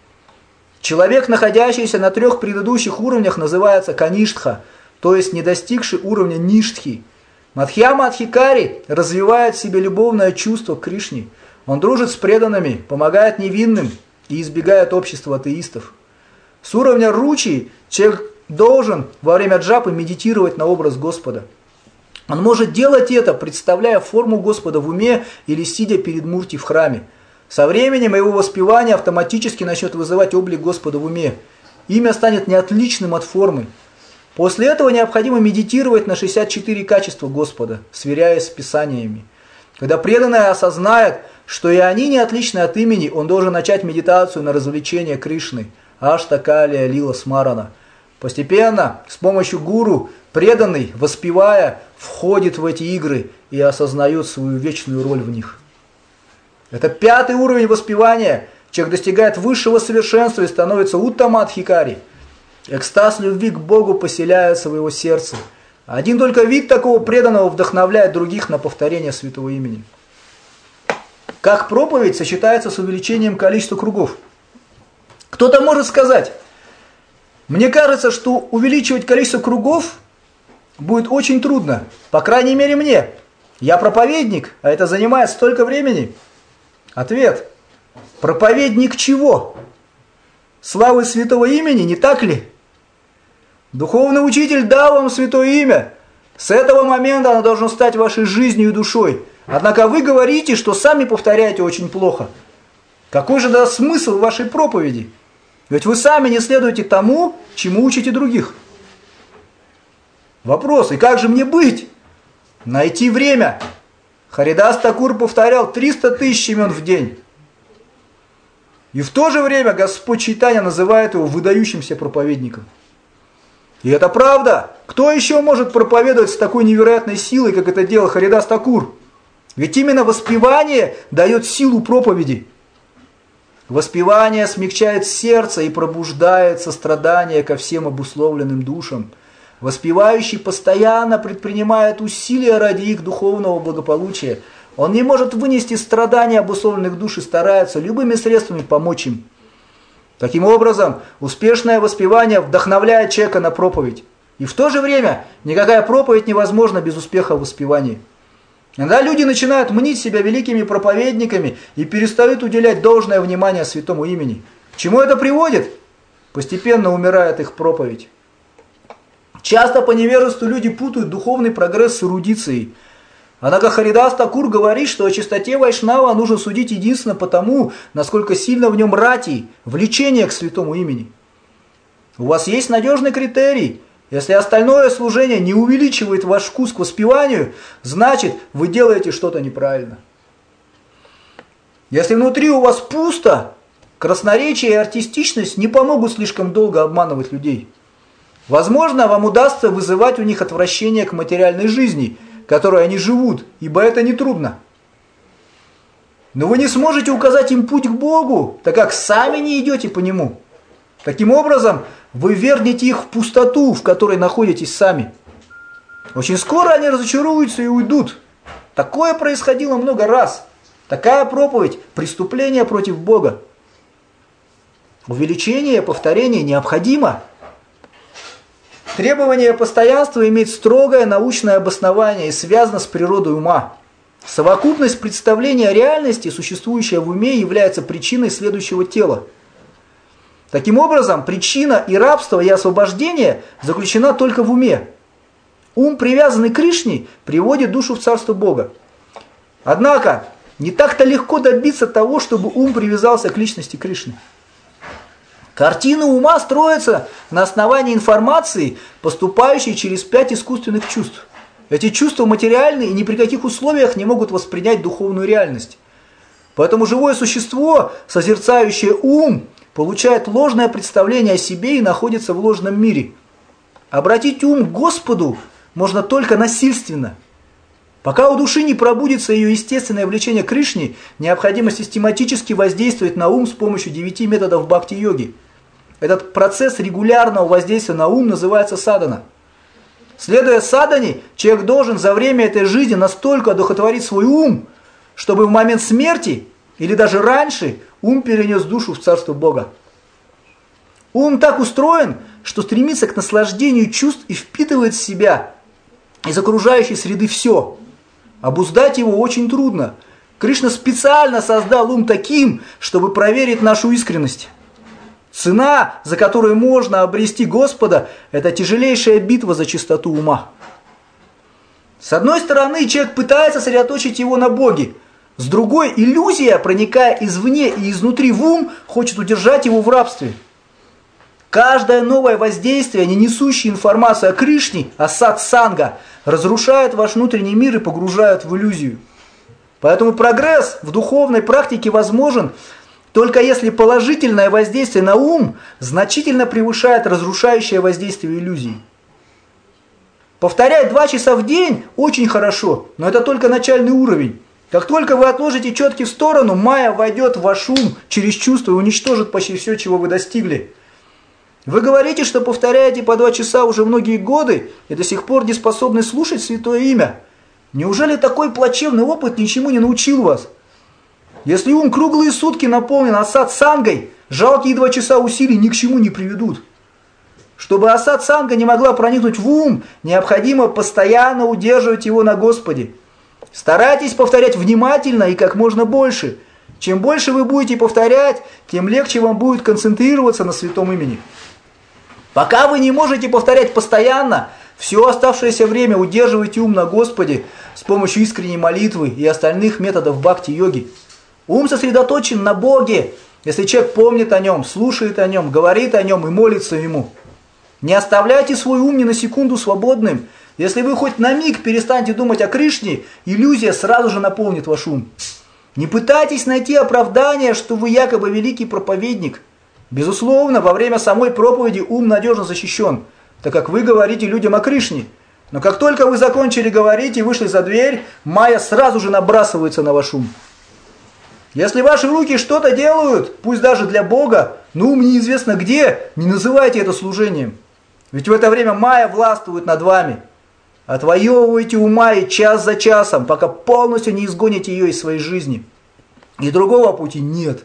Человек, находящийся на 3 предыдущих уровнях, называется каништха, то есть не достигший уровня ништхи. Мадхьяма адхикари развивает в себе любовное чувство к Кришне. Он дружит с преданными, помогает невинным и избегает общества атеистов. С уровня ручи человек должен во время джапы медитировать на образ Господа. Он может делать это, представляя форму Господа в уме или сидя перед мурти в храме. Со временем его воспевание автоматически начнет вызывать облик Господа в уме. Имя станет неотличным от формы. После этого необходимо медитировать на 64 качества Господа, сверяясь с Писаниями. Когда преданный осознает, что и они не отличны от имени, он должен начать медитацию на развлечение Кришны, Аштакалия Лила Смарана. Постепенно, с помощью гуру, преданный, воспевая, входит в эти игры и осознает свою вечную роль в них. Это 5-й уровень воспевания. Человек достигает высшего совершенства и становится уттамадхикари. Экстаз любви к Богу поселяется в его сердце. Один только вид такого преданного вдохновляет других на повторение святого имени. Как проповедь сочетается с увеличением количества кругов? Кто-то может сказать: мне кажется, что увеличивать количество кругов будет очень трудно. По крайней мере мне. Я проповедник, а это занимает столько времени. Ответ: проповедник чего? Славы святого имени, не так ли? Духовный учитель дал вам святое имя. С этого момента оно должно стать вашей жизнью и душой. Однако вы говорите, что сами повторяете очень плохо. Какой же тогда смысл вашей проповеди? Ведь вы сами не следуете тому, чему учите других. Вопрос: и как же мне быть? Найти время. Харидас Такур повторял 300 тысяч имен в день. И в то же время Господь Чайтанья называет его выдающимся проповедником. И это правда. Кто еще может проповедовать с такой невероятной силой, как это делал Харидас Такур? Ведь именно воспевание дает силу проповеди. Воспевание смягчает сердце и пробуждает сострадание ко всем обусловленным душам. Воспевающий постоянно предпринимает усилия ради их духовного благополучия. Он не может вынести страдания обусловленных душ и старается любыми средствами помочь им. Таким образом, успешное воспевание вдохновляет человека на проповедь. И в то же время никакая проповедь невозможна без успеха в воспевании. Иногда люди начинают мнить себя великими проповедниками и перестают уделять должное внимание святому имени. К чему это приводит? Постепенно умирает их проповедь. Часто по невежеству люди путают духовный прогресс с эрудицией. Однако Харидас Такур говорит, что о чистоте вайшнава нужно судить единственно потому, насколько сильно в нем рати, влечение к святому имени. У вас есть надежный критерий. Если остальное служение не увеличивает ваш вкус к воспеванию, значит, вы делаете что-то неправильно. Если внутри у вас пусто, красноречие и артистичность не помогут слишком долго обманывать людей. Возможно, вам удастся вызывать у них отвращение к материальной жизни, которой они живут, ибо это нетрудно. Но вы не сможете указать им путь к Богу, так как сами не идете по нему. Таким образом, вы вернете их в пустоту, в которой находитесь сами. Очень скоро они разочаруются и уйдут. Такое происходило много раз. Такая проповедь – преступление против Бога. Увеличение повторения необходимо. Требование постоянства имеет строгое научное обоснование и связано с природой ума. Совокупность представления о реальности, существующая в уме, является причиной следующего тела. Таким образом, причина и рабство, и освобождение заключена только в уме. Ум, привязанный к Кришне, приводит душу в царство Бога. Однако, не так-то легко добиться того, чтобы ум привязался к личности Кришны. Картина ума строится на основании информации, поступающей через 5 искусственных чувств. Эти чувства материальны и ни при каких условиях не могут воспринять духовную реальность. Поэтому живое существо, созерцающее ум, получает ложное представление о себе и находится в ложном мире. Обратить ум к Господу можно только насильственно. Пока у души не пробудится ее естественное влечение к Кришне, необходимо систематически воздействовать на ум с помощью 9 методов бхакти-йоги. Этот процесс регулярного воздействия на ум называется садхана. Следуя садхане, человек должен за время этой жизни настолько одухотворить свой ум, чтобы в момент смерти или даже раньше ум перенес душу в царство Бога. Ум так устроен, что стремится к наслаждению чувств и впитывает в себя из окружающей среды все. Обуздать его очень трудно. Кришна специально создал ум таким, чтобы проверить нашу искренность. Цена, за которую можно обрести Господа, это тяжелейшая битва за чистоту ума. С одной стороны, человек пытается сосредоточить его на Боге. С другой, иллюзия, проникая извне и изнутри в ум, хочет удержать его в рабстве. Каждое новое воздействие, не несущее информацию о Кришне, о сатсанга, разрушает ваш внутренний мир и погружает в иллюзию. Поэтому прогресс в духовной практике возможен только если положительное воздействие на ум значительно превышает разрушающее воздействие иллюзий. Повторять 2 часа в день очень хорошо, но это только начальный уровень. Как только вы отложите четки в сторону, майя войдет в ваш ум через чувство и уничтожит почти все, чего вы достигли. Вы говорите, что повторяете по 2 часа уже многие годы и до сих пор не способны слушать святое имя. Неужели такой плачевный опыт ничему не научил вас? Если ум круглые сутки наполнен асад-сангой, жалкие 2 часа усилий ни к чему не приведут. Чтобы асад-санга не могла проникнуть в ум, необходимо постоянно удерживать его на Господе. Старайтесь повторять внимательно и как можно больше. Чем больше вы будете повторять, тем легче вам будет концентрироваться на святом имени. Пока вы не можете повторять постоянно, все оставшееся время удерживайте ум на Господе с помощью искренней молитвы и остальных методов бхакти-йоги. Ум сосредоточен на Боге, если человек помнит о Нем, слушает о Нем, говорит о Нем и молится Ему. Не оставляйте свой ум ни на секунду свободным. Если вы хоть на миг перестанете думать о Кришне, иллюзия сразу же наполнит ваш ум. Не пытайтесь найти оправдание, что вы якобы великий проповедник. Безусловно, во время самой проповеди ум надежно защищен, так как вы говорите людям о Кришне. Но как только вы закончили говорить и вышли за дверь, майя сразу же набрасывается на ваш ум. Если ваши руки что-то делают, пусть даже для Бога, но ум неизвестно где, не называйте это служением. Ведь в это время майя властвует над вами. Отвоевывайте у майи час за часом, пока полностью не изгоните ее из своей жизни. И другого пути нет.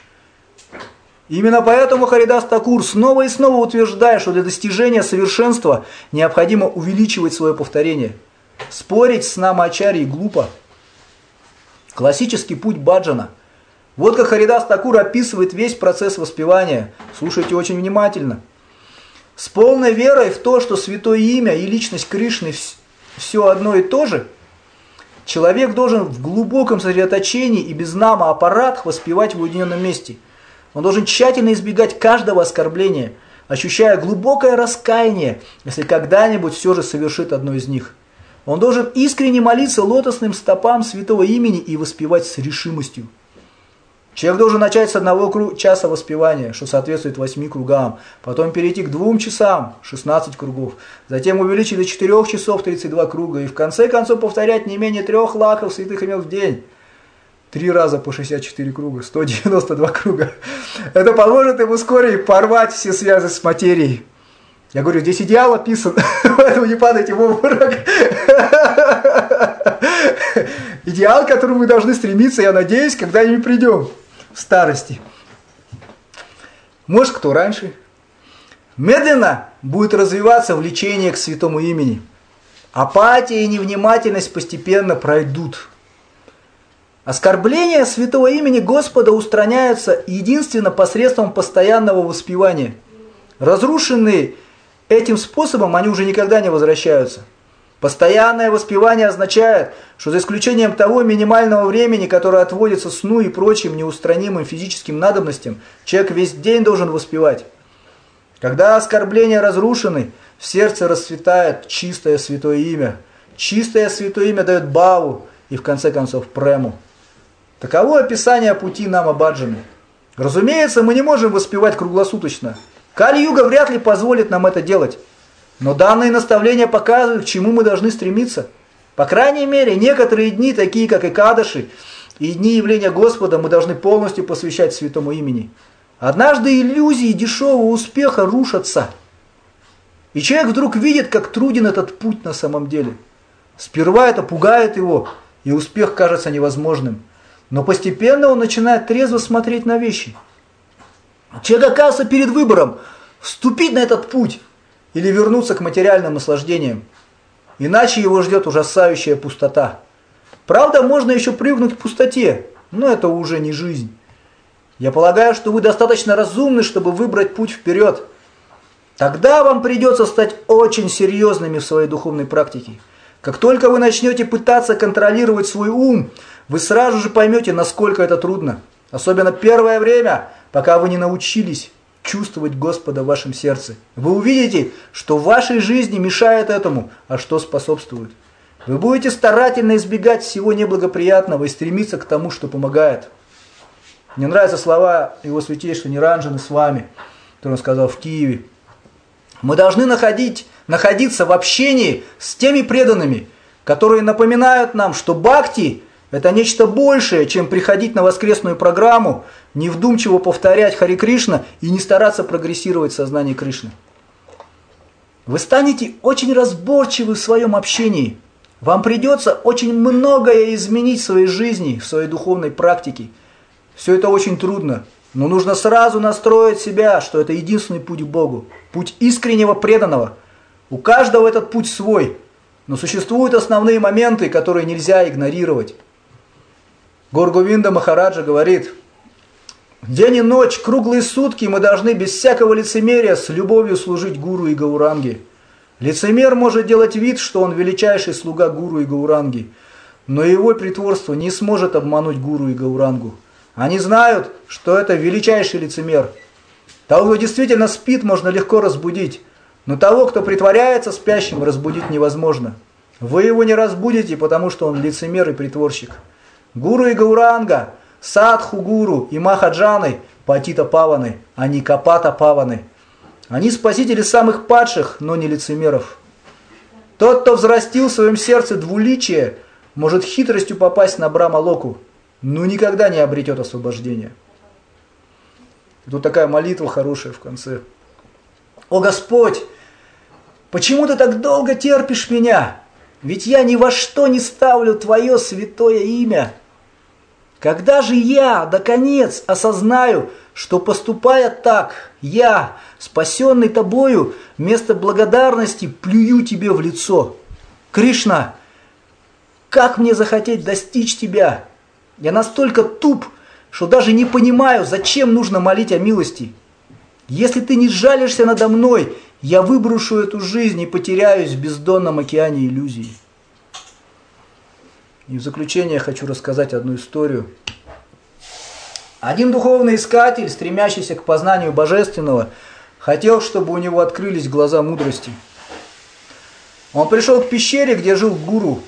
Именно поэтому Харидас Такур снова и снова утверждает, что для достижения совершенства необходимо увеличивать свое повторение. Спорить с Намачарьей глупо. Классический путь баджана. Вот как Харидас Такур описывает весь процесс воспевания. Слушайте очень внимательно. С полной верой в то, что святое имя и личность Кришны все одно и то же, человек должен в глубоком сосредоточении и без нама аппаратх воспевать в уединенном месте. Он должен тщательно избегать каждого оскорбления, ощущая глубокое раскаяние, если когда-нибудь все же совершит одно из них. Он должен искренне молиться лотосным стопам святого имени и воспевать с решимостью. Человек должен начать с 1 часа воспевания, что соответствует 8 кругам, потом перейти к 2 часам, 16 кругов, затем увеличить до 4 часов 32 круга и в конце концов повторять не менее 3 лаков святых имен в день. 3 раза по 64 круга, 192 круга. Это поможет ему вскоре порвать все связи с материей. Я говорю, здесь идеал описан, поэтому не падайте в обморок. Идеал, к которому мы должны стремиться, я надеюсь, когда-нибудь придем в старости. Может, кто раньше. Медленно будет развиваться влечение к святому имени. Апатия и невнимательность постепенно пройдут. Оскорбления святого имени Господа устраняются единственно посредством постоянного воспевания. Разрушенные этим способом, они уже никогда не возвращаются. Постоянное воспевание означает, что за исключением того минимального времени, которое отводится сну и прочим неустранимым физическим надобностям, человек весь день должен воспевать. Когда оскорбления разрушены, в сердце расцветает чистое святое имя. Чистое святое имя дает бхаву и в конце концов прему. Таково описание пути Нама Баджаны. Разумеется, мы не можем воспевать круглосуточно. Кали-юга вряд ли позволит нам это делать. Но данные наставления показывают, к чему мы должны стремиться. По крайней мере, некоторые дни, такие как Экадаши, и дни явления Господа, мы должны полностью посвящать святому имени. Однажды иллюзии дешевого успеха рушатся. И человек вдруг видит, как труден этот путь на самом деле. Сперва это пугает его, и успех кажется невозможным. Но постепенно он начинает трезво смотреть на вещи. Человек оказывается перед выбором, вступить на этот путь или вернуться к материальным наслаждениям. Иначе его ждет ужасающая пустота. Правда, можно еще привыкнуть к пустоте, но это уже не жизнь. Я полагаю, что вы достаточно разумны, чтобы выбрать путь вперед. Тогда вам придется стать очень серьезными в своей духовной практике. Как только вы начнете пытаться контролировать свой ум, вы сразу же поймете, насколько это трудно. Особенно первое время, пока вы не научились чувствовать Господа в вашем сердце. Вы увидите, что в вашей жизни мешает этому, а что способствует. Вы будете старательно избегать всего неблагоприятного и стремиться к тому, что помогает. Мне нравятся слова его святейшего Ниранджаны с вами, которые он сказал в Киеве. Мы должны находиться в общении с теми преданными, которые напоминают нам, что бхакти – это нечто большее, чем приходить на воскресную программу, невдумчиво повторять Харе Кришна и не стараться прогрессировать в сознании Кришны. Вы станете очень разборчивы в своем общении. Вам придется очень многое изменить в своей жизни, в своей духовной практике. Все это очень трудно, но нужно сразу настроить себя, что это единственный путь к Богу, путь искреннего преданного. У каждого этот путь свой, но существуют основные моменты, которые нельзя игнорировать. Гаур Говинда Махараджа говорит: день и ночь, круглые сутки мы должны без всякого лицемерия с любовью служить гуру и гауранге. Лицемер может делать вид, что он величайший слуга гуру и гауранги, но его притворство не сможет обмануть гуру и гаурангу. Они знают, что это величайший лицемер. Того, кто действительно спит, можно легко разбудить, но того, кто притворяется спящим, разбудить невозможно. Вы его не разбудите, потому что он лицемер и притворщик. Гуру и гауранга, садху гуру и махаджаны патита паваны, а не капата паваны. Они спасители самых падших, но не лицемеров. Тот, кто взрастил в своем сердце двуличие, может хитростью попасть на Брахма-локу, но никогда не обретет освобождения. Тут такая молитва хорошая в конце. «О Господь, почему ты так долго терпишь меня? Ведь я ни во что не ставлю Твое святое имя. Когда же я, наконец, осознаю, что, поступая так, я, спасенный Тобою, вместо благодарности плюю Тебе в лицо? Кришна, как мне захотеть достичь Тебя? Я настолько туп, что даже не понимаю, зачем нужно молить о милости. Если Ты не сжалишься надо мной, я выброшу эту жизнь и потеряюсь в бездонном океане иллюзий». И в заключение я хочу рассказать одну историю. Один духовный искатель, стремящийся к познанию божественного, хотел, чтобы у него открылись глаза мудрости. Он пришел к пещере, где жил гуру.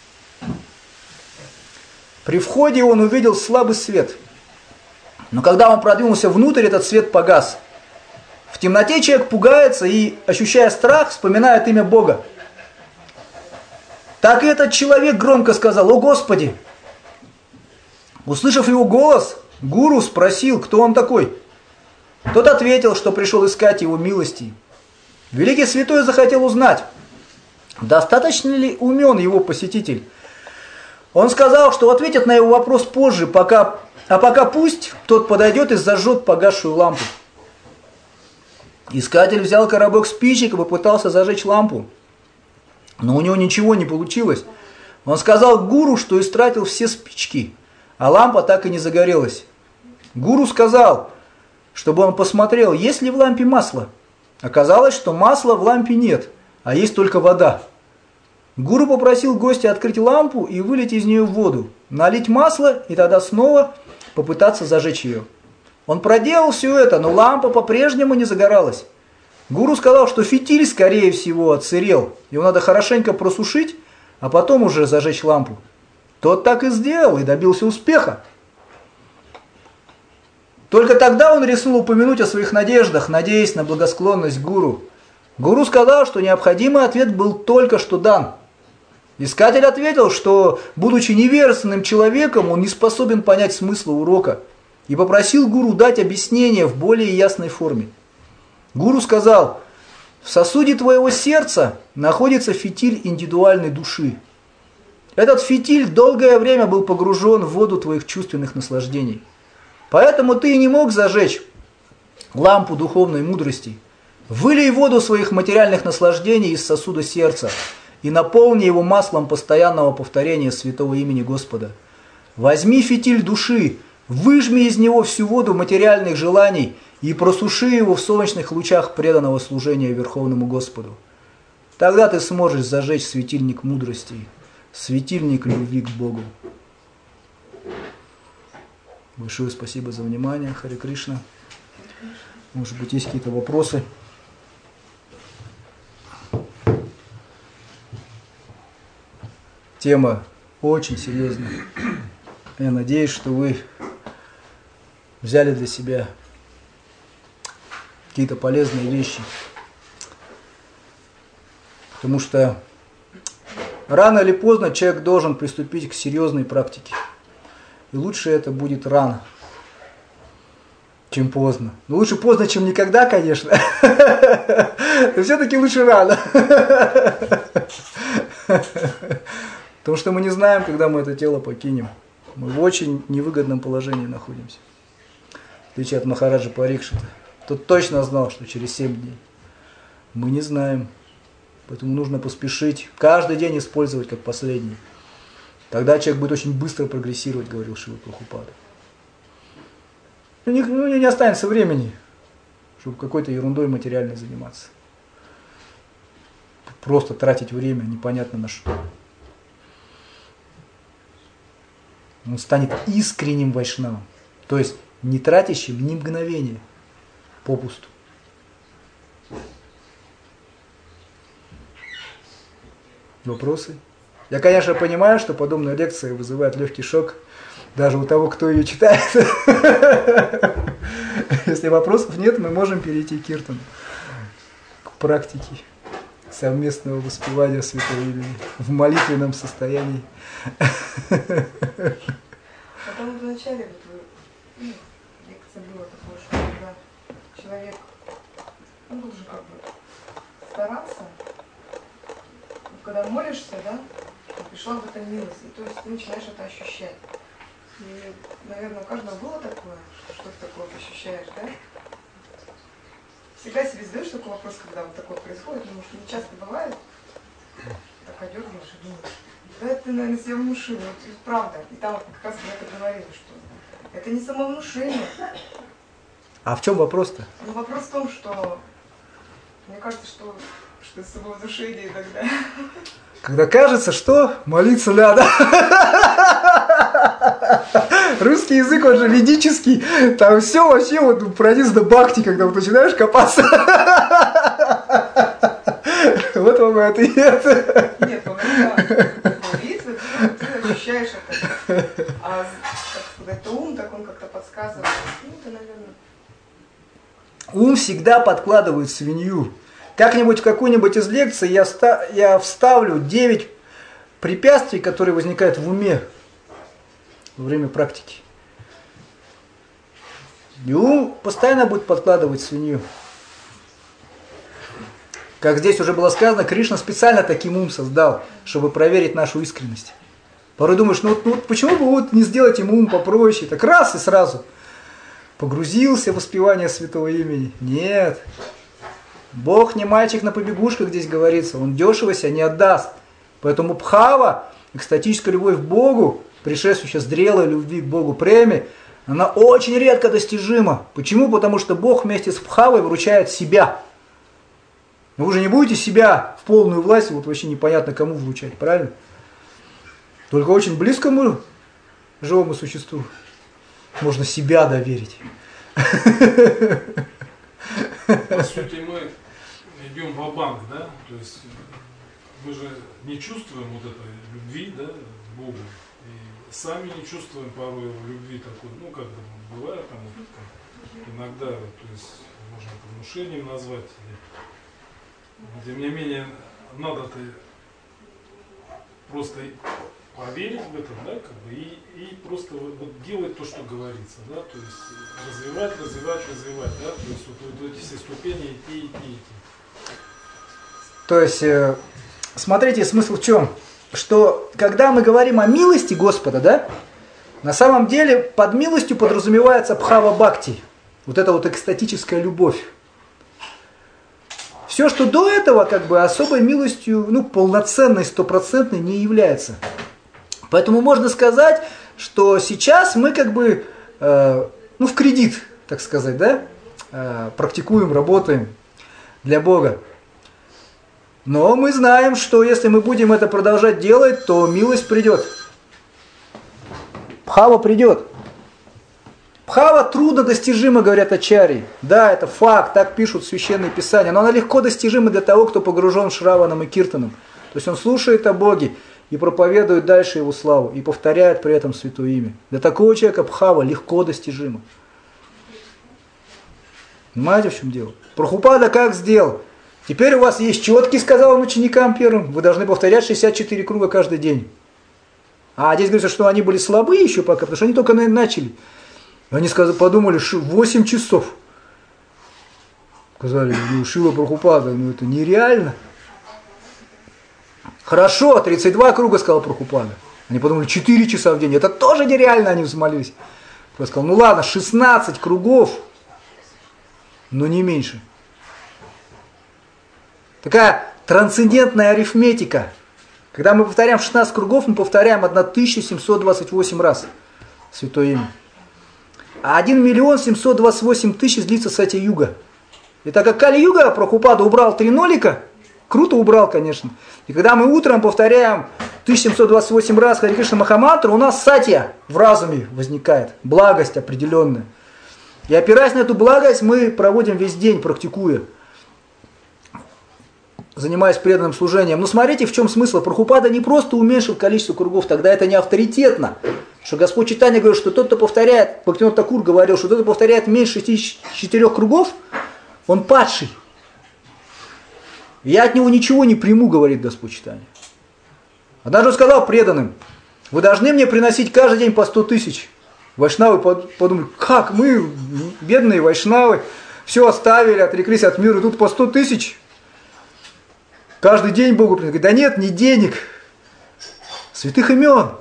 При входе он увидел слабый свет. Но когда он продвинулся внутрь, этот свет погас. В темноте человек пугается и, ощущая страх, вспоминает имя Бога. Так и этот человек громко сказал: «О Господи!» Услышав его голос, гуру спросил, кто он такой. Тот ответил, что пришел искать его милости. Великий святой захотел узнать, достаточно ли умен его посетитель. Он сказал, что ответит на его вопрос позже, пока пусть тот подойдет и зажжет погасшую лампу. Искатель взял коробок спичек и попытался зажечь лампу. Но у него ничего не получилось. Он сказал гуру, что истратил все спички, а лампа так и не загорелась. Гуру сказал, чтобы он посмотрел, есть ли в лампе масло. Оказалось, что масла в лампе нет, а есть только вода. Гуру попросил гостя открыть лампу и вылить из нее воду, налить масло и тогда снова попытаться зажечь ее. Он проделал все это, но лампа по-прежнему не загоралась. Гуру сказал, что фитиль, скорее всего, отсырел, его надо хорошенько просушить, а потом уже зажечь лампу. Тот так и сделал и добился успеха. Только тогда он решил упомянуть о своих надеждах, надеясь на благосклонность гуру. Гуру сказал, что необходимый ответ был только что дан. Искатель ответил, что, будучи невежественным человеком, он не способен понять смысла урока, и попросил гуру дать объяснение в более ясной форме. Гуру сказал: в сосуде твоего сердца находится фитиль индивидуальной души. Этот фитиль долгое время был погружен в воду твоих чувственных наслаждений. Поэтому ты и не мог зажечь лампу духовной мудрости. Вылей воду своих материальных наслаждений из сосуда сердца и наполни его маслом постоянного повторения святого имени Господа. Возьми фитиль души, выжми из него всю воду материальных желаний и просуши его в солнечных лучах преданного служения Верховному Господу. Тогда ты сможешь зажечь светильник мудрости, светильник любви к Богу. Большое спасибо за внимание. Харе Кришна. Может быть, есть какие-то вопросы? Тема очень серьезная. Я надеюсь, что вы взяли для себя какие-то полезные вещи. Потому что рано или поздно человек должен приступить к серьезной практике. И лучше это будет рано, чем поздно. Но лучше поздно, чем никогда, конечно. Но все-таки лучше рано. Потому что мы не знаем, когда мы это тело покинем. Мы в очень невыгодном положении находимся. В отличие от Махараджа Парикшита. Тот точно знал, что через 7 дней. Мы не знаем. Поэтому нужно поспешить, каждый день использовать как последний. Тогда человек будет очень быстро прогрессировать, говорил Шрила Прабхупада. Не останется времени, чтобы какой-то ерундой материальной заниматься. Просто тратить время непонятно на что. Он станет искренним вайшнавом, то есть не тратящим ни мгновения попусту. Вопросы? Я, конечно, понимаю, что подобная лекция вызывает легкий шок даже у того, кто ее читает. Если вопросов нет, мы можем перейти к киртану, к практике совместного воспевания Святого Имени в молитвенном состоянии. Потом в начале лекции было такое, что когда человек должен как бы стараться, когда молишься, да, пришла в этом милость, и то есть ты начинаешь это ощущать. И, наверное, у каждого было такое, что ты такое ощущаешь, да? Всегда себе задаешь такой вопрос, когда вот такое происходит, потому что не часто бывает, так одергиваешь и думаешь, да ты, наверное, себе внушил, вот, и правда. И там как раз мы это говорили, что это не самовнушение. А в чем вопрос-то? Ну, вопрос в том, что мне кажется, что это самовнушение иногда. Когда кажется, что молиться надо. Русский язык, он же ведический. Там все вообще вот прониз до бхакти, когда вот начинаешь копаться. Вот вам и ответ. Нет, молитва, ты ощущаешь это. А, как сказать, это ум, так он как-то подсказывает. Ну, это, наверное... Ум всегда подкладывает свинью. Как-нибудь в какую-нибудь из лекций я вставлю 9 препятствий, которые возникают в уме во время практики. И ум постоянно будет подкладывать свинью. Как здесь уже было сказано, Кришна специально таким ум создал, чтобы проверить нашу искренность. Порой думаешь, ну почему бы вот не сделать ему ум попроще? Так раз и сразу погрузился в воспевание святого имени. Нет. Бог не мальчик на побегушках, здесь говорится. Он дешево себя не отдаст. Поэтому бхава, экстатическая любовь к Богу, предшествующая зрелой любви к Богу преме, она очень редко достижима. Почему? Потому что Бог вместе с бхавой вручает себя. Но вы же не будете себя в полную власть, вот вообще непонятно кому вручать, правильно? Только очень близкому живому существу можно себя доверить. По сути, мы идем ва-банк, да? То есть мы же не чувствуем вот этой любви, да, к Богу. И сами не чувствуем порой любви такой, ну, как бы бывает там, иногда, то есть можно это внушением назвать. Тем не менее, надо-то просто поверить в это, да, как бы, и просто вот делать то, что говорится, да, то есть развивать, да, то есть вот эти все ступени идти. То есть, смотрите, смысл в чем? Что когда мы говорим о милости Господа, да, на самом деле под милостью подразумевается бхава-бхакти, вот эта вот экстатическая любовь. Все, что до этого, как бы особой милостью, ну, полноценной, стопроцентной не является. Поэтому можно сказать, что сейчас мы как бы, ну, в кредит, так сказать, да, практикуем, работаем для Бога. Но мы знаем, что если мы будем это продолжать делать, то милость придет. Бхава придет. Бхава трудно достижима, говорят ачарьи. Да, это факт, так пишут священные писания, но она легко достижима для того, кто погружен в Шраванам и Киртанам. То есть он слушает о Боге и проповедует дальше Его славу, и повторяет при этом святое имя. Для такого человека бхава легко достижима. Понимаете, в чем дело? Прабхупада как сделал? Теперь у вас есть четки, сказал он ученикам первым, вы должны повторять 64 круга каждый день. А здесь говорится, что они были слабые еще пока, потому что они только начали. Они подумали, 8 часов. Сказали, Шила Прабхупада, это нереально. Хорошо, 32 круга, сказал Прабхупада. Они подумали, 4 часа в день, это тоже нереально, они взмолились. Я сказал, ладно, 16 кругов, но не меньше. Такая трансцендентная арифметика. Когда мы повторяем 16 кругов, мы повторяем 1728 раз Святое Имя. А 1 728 000 длится сати-юга. И так как Кали-юга, Прабхупада убрал 3 нолика, круто убрал, конечно. И когда мы утром повторяем 1728 раз Харе Кришна Махамантру, у нас сатья в разуме возникает, благость определенная. И опираясь на эту благость, мы проводим весь день, практикуя, занимаясь преданным служением. Но смотрите, в чем смысл. Прабхупада не просто уменьшил количество кругов, тогда это не авторитетно. Что Господь Чайтанья говорит, что тот, кто повторяет, Бхактивинода Такур говорил, что тот, кто повторяет меньше 64 кругов, он падший. Я от него ничего не приму, говорит Господь Чайтанья. Однажды он сказал преданным, вы должны мне приносить каждый день по 100 000. Вайшнавы подумали, как мы, бедные вайшнавы, все оставили, отреклись от мира, тут по 100 000. Каждый день Богу приносить. Да нет, не денег, святых имен.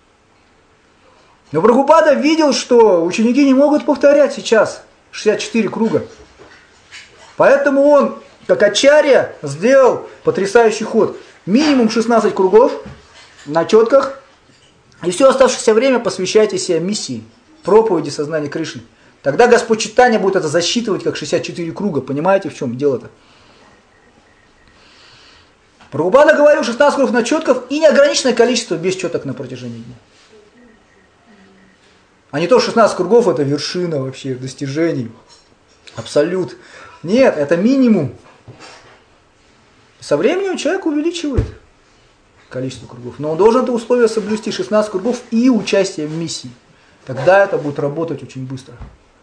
Но Прабхупада видел, что ученики не могут повторять сейчас 64 круга. Поэтому он, как ачарья, сделал потрясающий ход. Минимум 16 кругов на четках. И все оставшееся время посвящайте себя миссии, проповеди сознания Кришны. Тогда Господь Чайтанья будет это засчитывать как 64 круга. Понимаете, в чем дело-то? Прабхупада говорил 16 кругов на четках и неограниченное количество без четок на протяжении дня. А не то 16 кругов это вершина вообще достижений. Абсолют. Нет, это минимум. Со временем человек увеличивает количество кругов. Но он должен это условие соблюсти, 16 кругов и участие в миссии. Тогда это будет работать очень быстро.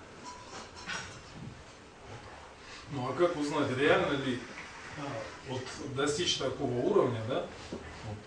Ну а как узнать, реально ли вот достичь такого уровня, да, вот,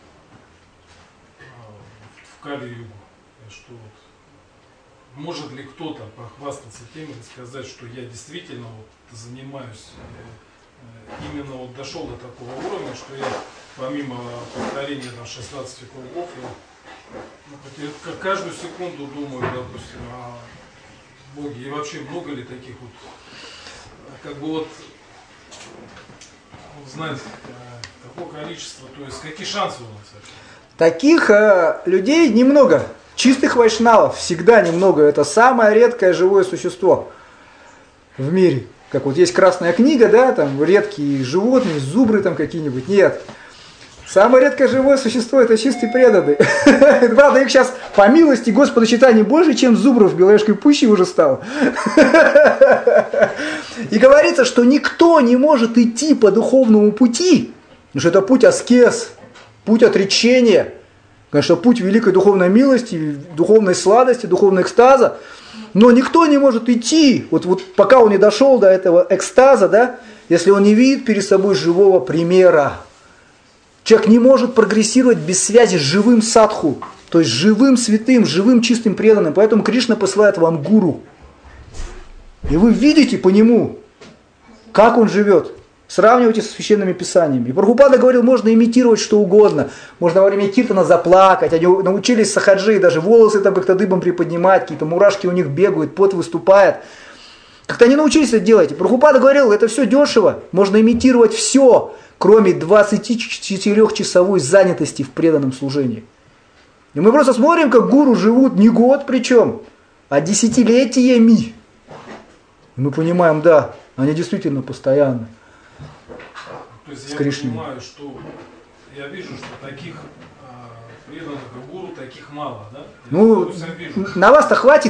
в Кали-югу, что вот, может ли кто-то похвастаться тем и сказать, что я действительно вот занимаюсь, именно вот дошел до такого уровня, что я помимо повторения там 16 кругов, я каждую секунду думаю, допустим, о Боге, и вообще много ли таких вот, как бы вот, знать какое количество, то есть какие шансы у нас вообще? Таких людей немного. Чистых вайшнавов всегда немного. Это самое редкое живое существо в мире. Как вот есть Красная книга, да, там редкие животные, зубры там какие-нибудь. Нет. Самое редкое живое существо это чистый преданный. Правда, их сейчас по милости Господа Чайтаньи больше, чем зубров в Беловежской пуще уже стало. И говорится, что никто не может идти по духовному пути, потому что это путь аскез, путь отречения, конечно, путь великой духовной милости, духовной сладости, духовного экстаза. Но никто не может идти, вот пока он не дошел до этого экстаза, да, если он не видит перед собой живого примера. Человек не может прогрессировать без связи с живым садху, то есть живым святым, живым чистым преданным. Поэтому Кришна посылает вам гуру. И вы видите по нему, как он живет. Сравнивайте со священными писаниями. И Прабхупада говорил, можно имитировать что угодно. Можно во время киртана заплакать. Они научились сахаджи, даже волосы там как-то дыбом приподнимать, какие-то мурашки у них бегают, пот выступает. Как-то они научились это делать. И Прабхупада говорил, это все дешево. Можно имитировать все, кроме 24-часовой занятости в преданном служении. И мы просто смотрим, как гуру живут не год причем, а десятилетиями. И мы понимаем, да, они действительно постоянно. То есть с я Кришной. понимаю, что я вижу, что таких преданных гуру таких мало, да? Ну, на вас-то хватит.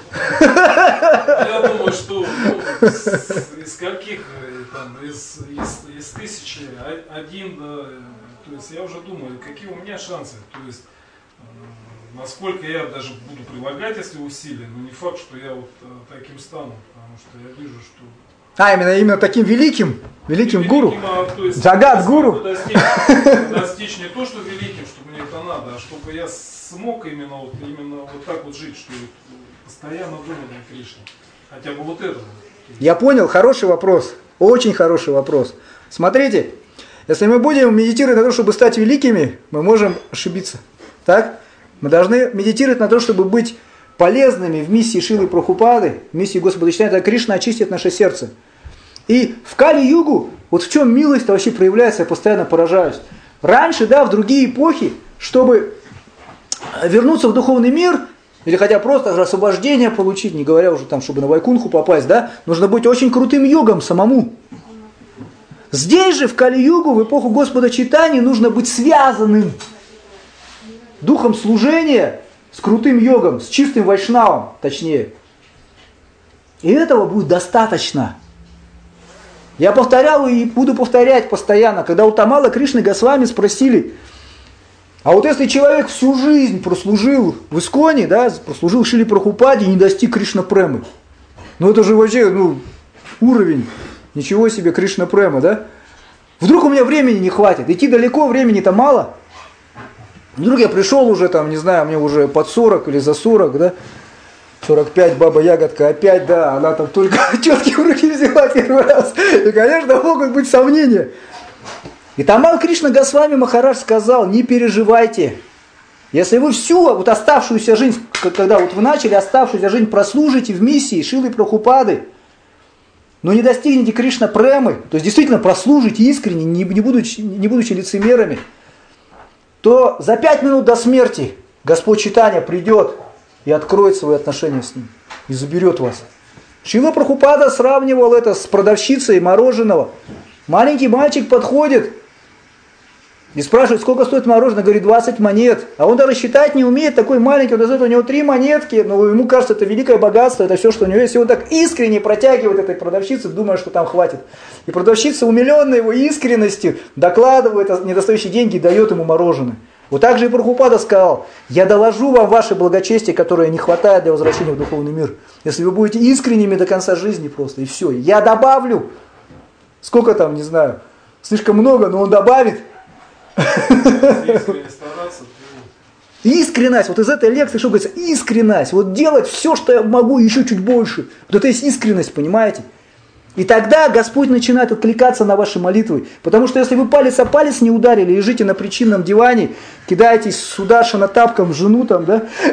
Я думаю, что из каких там, из тысячи один, да, то есть я уже думаю, какие у меня шансы. То есть насколько я даже буду прилагать, если усилия, но не факт, что я вот таким стану, потому что я вижу, что... Именно таким великим гуру. То есть, Джагат гуру. Достичь не то, что великим, что мне это надо, а чтобы я смог именно вот так вот жить, что постоянно думать о Кришне. Хотя бы вот это. Я понял, хороший вопрос. Очень хороший вопрос. Смотрите, если мы будем медитировать на то, чтобы стать великими, мы можем ошибиться. Так? Мы должны медитировать на то, чтобы быть полезными в миссии Шрилы Прабхупады, в миссии Господа Чайтаньи, тогда Кришна очистит наше сердце. И в Кали-югу, вот в чем милость вообще проявляется, я постоянно поражаюсь. Раньше, в другие эпохи, чтобы вернуться в духовный мир, или хотя просто освобождение получить, не говоря уже чтобы на Вайкунху попасть, нужно быть очень крутым йогом самому. Здесь же, в Кали-югу, в эпоху Господа Чайтаньи, нужно быть связанным духом служения с крутым йогом, с чистым вайшнавом, точнее. И этого будет достаточно. Я повторял и буду повторять постоянно. Когда у Тамала Кришны Госвами спросили, а вот если человек всю жизнь прослужил в Исконе, прослужил Шриле Прабхупаде и не достиг Кришна Премы, это же вообще, уровень, ничего себе Кришна Према, Вдруг у меня времени не хватит, идти далеко, времени-то мало. Вдруг я пришел уже, мне уже под 40 или за 40, 45, баба Ягодка опять, она там только четки в руки взяла первый раз. И, конечно, могут быть сомнения. И Тамал Кришна Госвами Махарадж сказал, не переживайте. Если вы всю оставшуюся жизнь, когда вы начали оставшуюся жизнь прослужите в миссии Шрилы Прабхупады, но не достигнете Кришна Премы, то есть действительно прослужите искренне, не будучи лицемерами, то за 5 минут до смерти Господь Чайтанья придет и откроет свои отношения с ним, и заберет вас. Шрила Прабхупада сравнивал это с продавщицей мороженого. Маленький мальчик подходит и спрашивает, сколько стоит мороженое, говорит, 20 монет. А он даже считать не умеет, такой маленький, у него 3 монетки, но ему кажется, это великое богатство, это все, что у него есть. И он так искренне протягивает этой продавщице, думая, что там хватит. И продавщица, умиленная его искренностью, докладывает о недостающие деньги и дает ему мороженое. Вот так же и Прабхупада сказал, я доложу вам ваше благочестие, которое не хватает для возвращения в духовный мир. Если вы будете искренними до конца жизни просто, и все. Я добавлю, сколько там, не знаю, слишком много, но он добавит. Искренность, вот из этой лекции, что говорится, искренность, вот делать все, что я могу, еще чуть больше. Вот это есть искренность, понимаете? И тогда Господь начинает откликаться на ваши молитвы. Потому что если вы палец о палец не ударили, лежите на причинном диване, кидаетесь с ударшина тапком в жену там,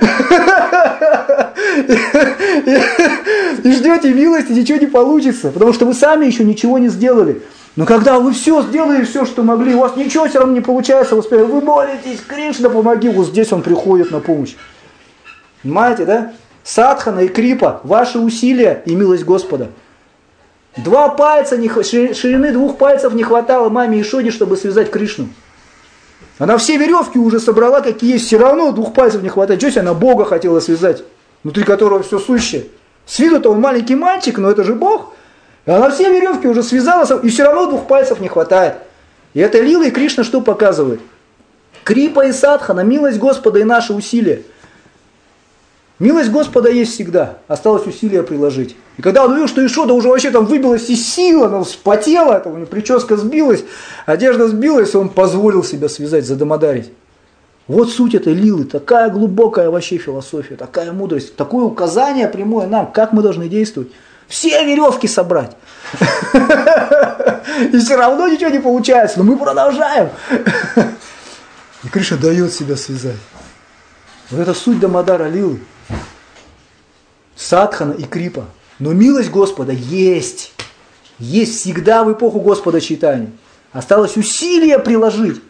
и ждете милости, ничего не получится. Потому что вы сами еще ничего не сделали. Но когда вы все сделали, все, что могли, у вас ничего все равно не получается, вы молитесь, Кришна, помоги, вот здесь он приходит на помощь. Понимаете, Садхана и крипа, ваши усилия и милость Господа. 2 пальца, ширины 2 пальцев не хватало маме Ишоде, чтобы связать Кришну. Она все веревки уже собрала, какие есть, все равно 2 пальцев не хватает. Что себе она Бога хотела связать, внутри которого все сущее. С виду-то он маленький мальчик, но это же Бог. И она все веревки уже связала, и все равно 2 пальцев не хватает. И это лила, и Кришна что показывает? Крипа и садхана, милость Господа и наши усилия. Милость Господа есть всегда, осталось усилия приложить. И когда он увидел, что Ишода уже вообще там выбилась из сил, она вспотела, у него прическа сбилась, одежда сбилась, он позволил себя связать, задомодарить. Вот суть этой лилы, такая глубокая вообще философия, такая мудрость, такое указание прямое нам, как мы должны действовать. Все веревки собрать. И все равно ничего не получается, но мы продолжаем. И Кришна дает себя связать. Вот это суть Дамодара лилы. Садхана и крипа. Но милость Господа есть. Есть всегда в эпоху Господа Чайтаньи. Осталось усилия приложить.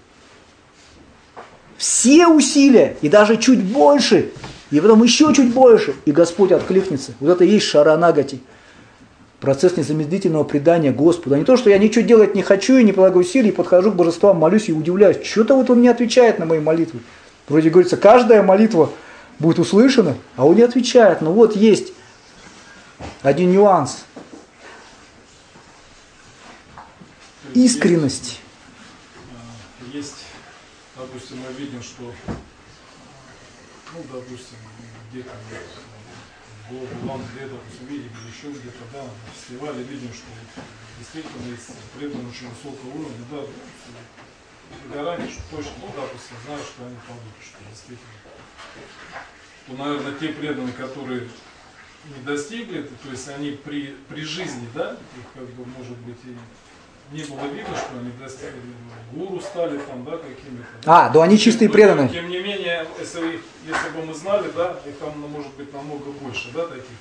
Все усилия, и даже чуть больше, и потом еще чуть больше, и Господь откликнется. Вот это и есть шаранагати. Процесс незамедлительного предания Господу. А не то, что я ничего делать не хочу и не прилагаю усилий, подхожу к божествам, молюсь и удивляюсь. Что-то вот он не отвечает на мои молитвы. Вроде говорится, каждая молитва будет услышана, а он не отвечает. Но вот есть один нюанс. Искренность. Есть, допустим, мы видим, что ну, допустим, где-то в Ландре, допустим, видели, или еще где-то, да, на фестивале видим, что действительно есть преданные очень высокого уровня, да, гарантия, что точно, ну, допустим, знаю, что они получат, что действительно. То, наверное, те преданные, которые не достигли, то есть они при жизни, да, их как бы, может быть, и не было видно, что они достигли, гуру стали там, да, какими-то. Да они чистые преданные. Тем не менее, если бы мы знали, да, их там может быть намного больше, да, таких,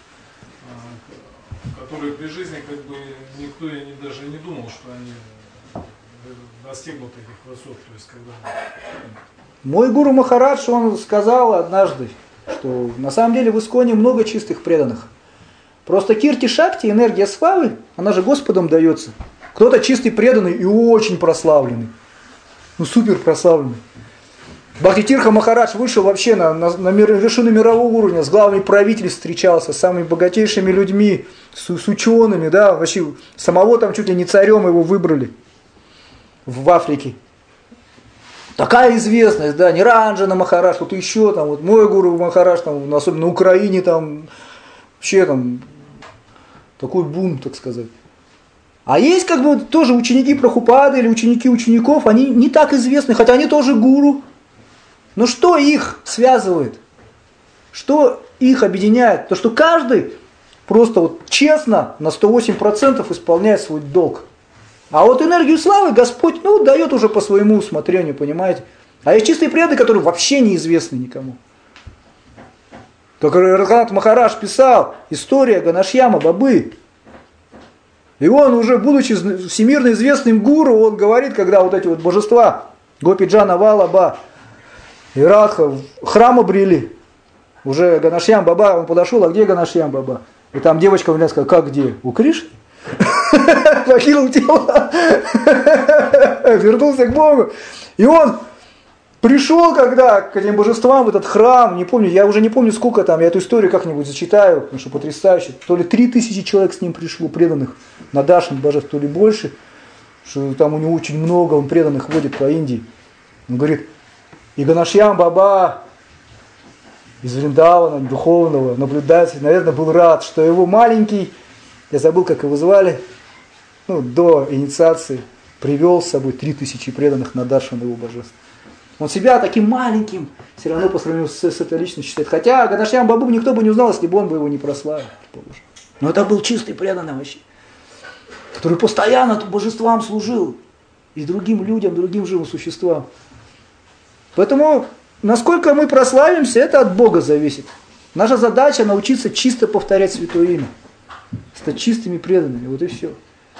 которые при жизни как бы никто и даже не думал, что они достигнут этих высот. То есть, когда... Мой гуру Махарадж, он сказал однажды, что на самом деле в Исконе много чистых преданных. Просто кирти шакти, энергия славы, она же Господом дается. Кто-то чистый преданный и очень прославленный. Ну супер прославленный. Бхактитирха Махарадж вышел вообще на вершину мирового уровня, с главами правителей встречался, с самыми богатейшими людьми, с учеными, да, вообще самого там чуть ли не царем его выбрали в Африке. Такая известность, да, Ниранджана Махарадж, вот еще там, вот мой гуру Махарадж, там, особенно на Украине, там, вообще там, такой бум, так сказать. А есть как бы тоже ученики Прабхупады или ученики учеников, они не так известны, хотя они тоже гуру. Но что их связывает? Что их объединяет? То, что каждый просто вот честно на 108% исполняет свой долг. А вот энергию славы Господь, ну, дает уже по своему усмотрению, понимаете? А есть чистые преданные, которые вообще неизвестны никому. Как Рагханат Махарадж писал, история Ганашьяма Бабы. И он уже, будучи всемирно известным гуру, он говорит, когда вот эти вот божества, Гопиджана, Валаба и Радха, храм обрели. Уже Ганашьям Баба, он подошел, а где Ганашьям Баба? И там девочка мне сказала, как где? У Кришны? Покинул тело, вернулся к Богу. И он пришел когда к этим божествам в этот храм, не помню, я уже не помню сколько там, я эту историю как-нибудь зачитаю, потому что потрясающе. То ли 3000 человек с ним пришло, преданных на Дашин божеств, то ли больше, что там у него очень много, он преданных водит по Индии. Он говорит, и Ганашьям Баба из Вриндавана, духовного наблюдателя, наверное, был рад, что его маленький, я забыл, как его звали, ну, до инициации, привел с собой 3000 преданных на Даршан его божеств. Он себя таким маленьким все равно по сравнению с этой личностью считает. Хотя Ганашьям Бабу никто бы не узнал, если бы он бы его не прославил. Но это был чистый преданный вообще, который постоянно божествам служил. И другим людям, другим живым существам. Поэтому, насколько мы прославимся, это от Бога зависит. Наша задача научиться чисто повторять Святое Имя. Стать чистыми преданными. Вот и все.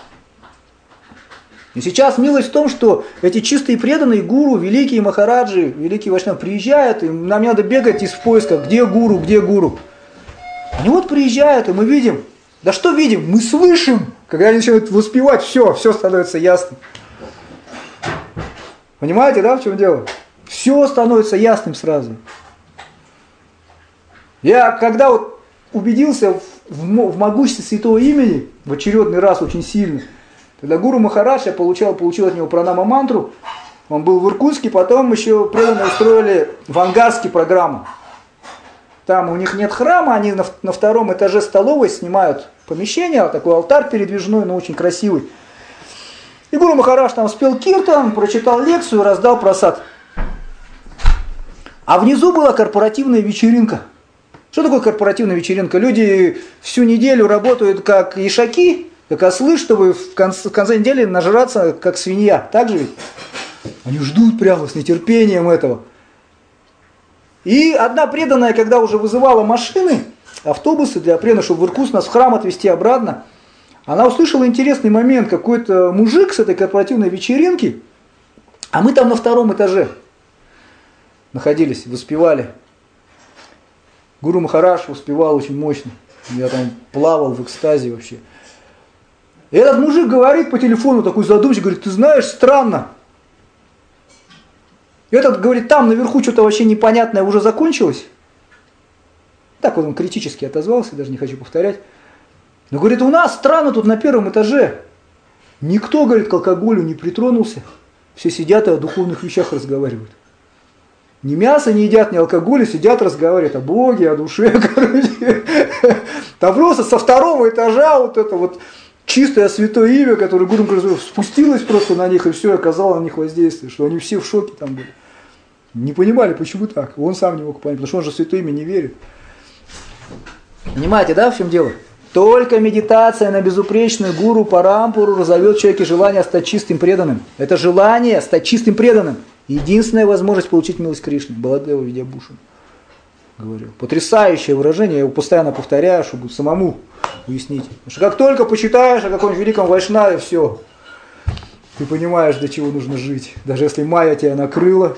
И сейчас милость в том, что эти чистые преданные гуру, великие махараджи, великие вайшнавы приезжают, и нам не надо бегать из поиска, где гуру, где гуру. Они вот приезжают, и мы видим. Да что видим? Мы слышим. Когда они начинают воспевать, все становится ясно. Понимаете, да, в чем дело? Все становится ясным сразу. Я когда вот убедился в могуществе Святого Имени, в очередный раз очень сильно, когда гуру Махарадж, я получил от него пранама-мантру, он был в Иркутске, потом еще преданные устроили в Ангарске программу. Там у них нет храма, они на втором этаже столовой снимают помещение, такой алтарь передвижной, но очень красивый. И гуру Махарадж там спел киртан, прочитал лекцию, раздал прасад. А внизу была корпоративная вечеринка. Что такое корпоративная вечеринка? Люди всю неделю работают как ишаки, как ослы, чтобы в конце недели нажраться как свинья. Так же ведь? Они ждут прямо с нетерпением этого. И одна преданная, когда уже вызывала машины, автобусы для преданных, чтобы в Иркутск нас в храм отвезти обратно, она услышала интересный момент. Какой-то мужик с этой корпоративной вечеринки, а мы там на втором этаже находились, воспевали. Гуру Махарадж воспевал очень мощно. Я там плавал в экстазе вообще. И этот мужик говорит по телефону, такой задумчивый, говорит, ты знаешь, странно. И этот говорит, там наверху что-то вообще непонятное уже закончилось. Так вот он критически отозвался, даже не хочу повторять. Но говорит, у нас странно тут на первом этаже. Никто, говорит, к алкоголю не притронулся. Все сидят и о духовных вещах разговаривают. Ни мясо не едят, ни алкоголя, сидят, разговаривают о Боге, о душе, короче. Там просто со второго этажа вот это вот чистое святое имя, которое Гуру спустилось просто на них и все оказало на них воздействие, что они все в шоке там были. Не понимали, почему так. Он сам не мог понять, потому что он же в святое имя не верит. Понимаете, да, в чем дело? Только медитация на безупречную гуру Парампуру разовьет в человеке желание стать чистым преданным. Это желание стать чистым преданным. Единственная возможность получить милость Кришны. Баладева Видьябушан говорил. Потрясающее выражение, я его постоянно повторяю, чтобы самому уяснить. Потому что как только почитаешь о каком-нибудь великом вайшнаве, все. Ты понимаешь, для чего нужно жить. Даже если майя тебя накрыла,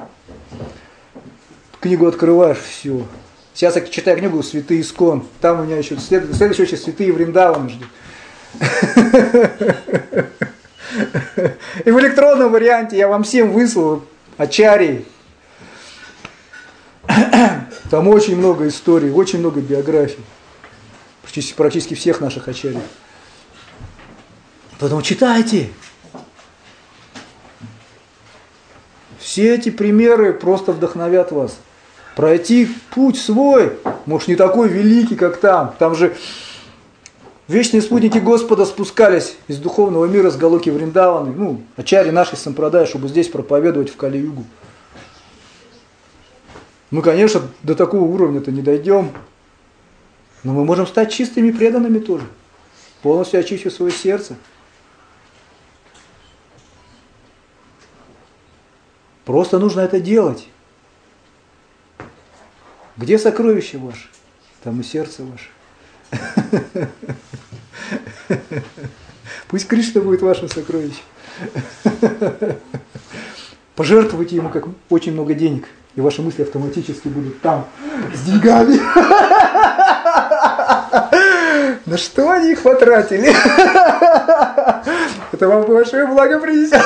книгу открываешь, все. Сейчас я читаю книгу «Святые Искон». Там у меня еще следующая очередь «Святые Вриндаваны» ждет. И в электронном варианте я вам всем выслал ачарьи. Там очень много историй, очень много биографий. Практически всех наших ачарьев. Поэтому читайте. Все эти примеры просто вдохновят вас. Пройти путь свой, может, не такой великий, как там. Там же вечные спутники Господа спускались из духовного мира с Галоки Вриндаваны, ачарьи нашей сампрадай, чтобы здесь проповедовать в Кали-югу. Мы, конечно, до такого уровня-то не дойдем, но мы можем стать чистыми преданными тоже, полностью очистив свое сердце. Просто нужно это делать. Где сокровище ваше? Там и сердце ваше. Пусть Кришна будет вашим сокровищем. Пожертвуйте ему как очень много денег, и ваши мысли автоматически будут там, с деньгами. На что они их потратили? Это вам большое благо принесет.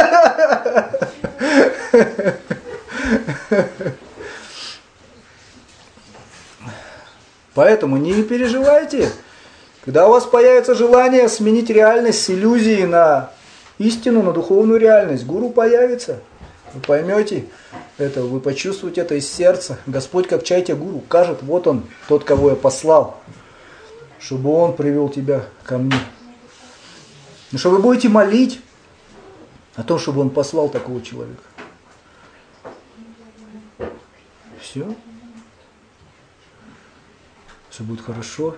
Поэтому не переживайте, когда у вас появится желание сменить реальность с иллюзии на истину, на духовную реальность, гуру появится. Вы поймете это, вы почувствуете это из сердца. Господь, как чайте гуру, укажет, вот он, тот, кого я послал, чтобы он привел тебя ко мне. И что вы будете молить о том, чтобы он послал такого человека. Все. Все будет хорошо.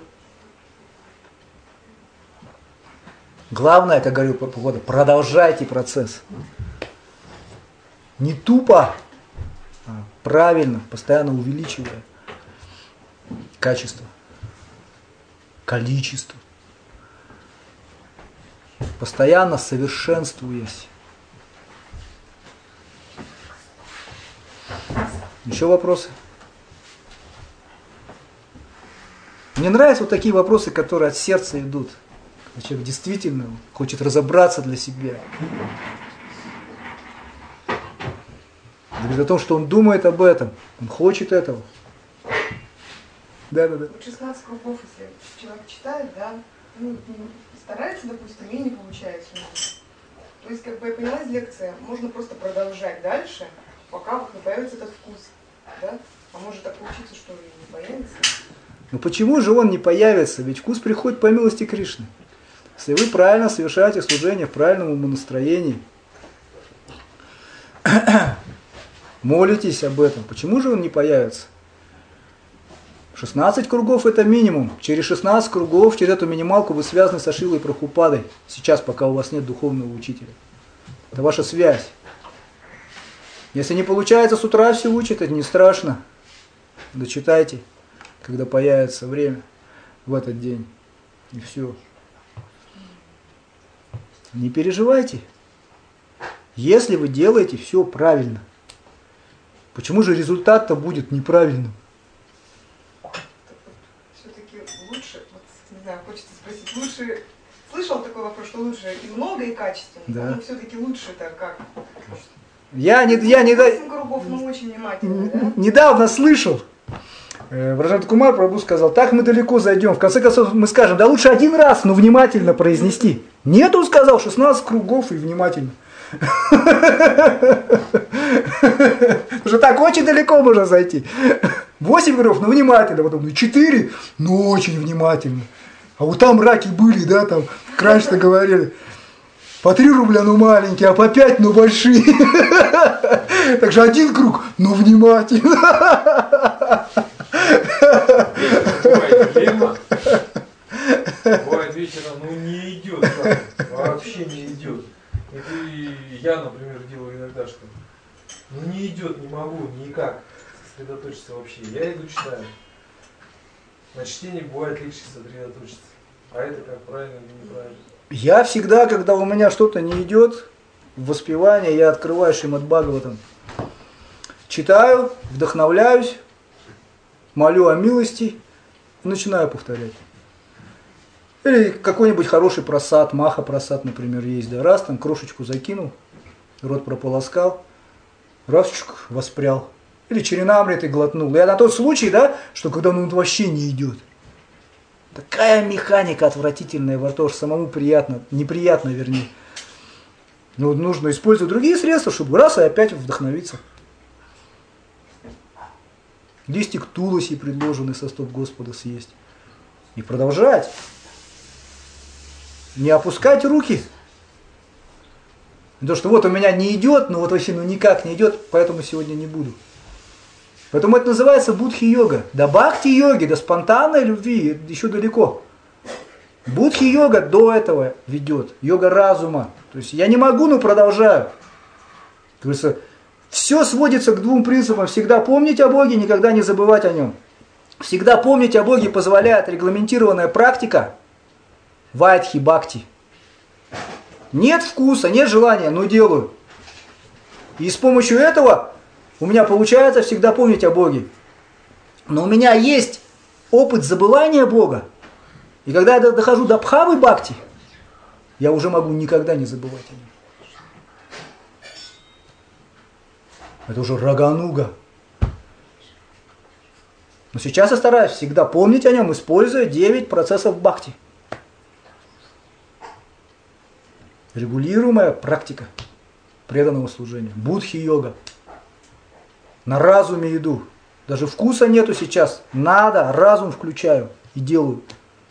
Главное, как говорил Прабхупада, продолжайте процесс. Не тупо, а правильно, постоянно увеличивая качество, количество. Постоянно совершенствуясь. Еще вопросы? Мне нравятся вот такие вопросы, которые от сердца идут. Когда человек действительно хочет разобраться для себя. Говорит о том, что он думает об этом, он хочет этого. Да. 16 кругов, если человек читает, да, старается, допустим, и не получается. То есть, как бы я поняла из лекции, можно просто продолжать дальше, пока вот не появится этот вкус. Да? А может так получиться, что и не появится. Но почему же он не появится? Ведь вкус приходит по милости Кришны. Если вы правильно совершаете служение в правильном умонастроении, молитесь об этом, почему же он не появится? 16 кругов это минимум. Через 16 кругов, через эту минималку вы связаны со Шрилой Прабхупадой. Сейчас, пока у вас нет духовного учителя. Это ваша связь. Если не получается с утра все учить, это не страшно. Дочитайте, когда появится время в этот день. И все. Не переживайте. Если вы делаете все правильно, почему же результат-то будет неправильным? Все-таки лучше, вот, не знаю, хочется спросить, лучше, слышал такой вопрос, что лучше и много, и качественно, да. Но все-таки лучше-то как? Недавно слышал, Враджат Кумар Прабху сказал, так мы далеко зайдем. В конце концов мы скажем, да лучше один раз, но внимательно произнести. Нет, он сказал, 16 кругов и внимательно. Потому что Уже так очень далеко можно зайти. 8 кругов, ну внимательно, потом 4, ну очень внимательно. А вот там раки были, да, там, раньше-то говорили, по 3 рубля, ну маленькие, а по 5, ну большие. Так же 1 круг, ну внимательно. Бывает вечером, ну не идет, вообще не идет. И я, например, делаю иногда, что ну не идет, не могу, никак сосредоточиться вообще. Я иду читаю. На чтении бывает легче сосредоточиться. А это как правильно или неправильно? Я всегда, когда у меня что-то не идет в воспевании, я открываю Шримад Бхагаватам, читаю, вдохновляюсь, молю о милости и начинаю повторять. Или какой-нибудь хороший просад, маха просад, например, есть, да, раз там крошечку закинул, рот прополоскал, разчик воспрял. Или черенамритой глотнул. Я на тот случай, да, что когда он вообще не идет. Такая механика отвратительная во рту, самому приятно, неприятно вернее. Но нужно использовать другие средства, чтобы раз и опять вдохновиться. Листик туласи, предложенный со стоп Господа, съесть. И продолжать. Не опускать руки. То, что вот у меня не идет, но вот вообще ну никак не идет, поэтому сегодня не буду. Поэтому это называется будхи-йога. До бхакти-йоги, до спонтанной любви еще далеко. Будхи-йога до этого ведет. Йога разума. То есть я не могу, но продолжаю. То есть все сводится к 2 принципам. Всегда помнить о Боге, никогда не забывать о Нем. Всегда помнить о Боге позволяет регламентированная практика вайдхи-бхакти. Нет вкуса, нет желания, но делаю. И с помощью этого у меня получается всегда помнить о Боге. Но у меня есть опыт забывания Бога. И когда я дохожу до бхавы-бхакти, я уже могу никогда не забывать о Нем. Это уже рагануга. Но сейчас я стараюсь всегда помнить о Нем, используя 9 процессов бхакти. Регулируемая практика преданного служения. Будхи-йога. На разуме иду. Даже вкуса нету сейчас. Надо, разум включаю и делаю.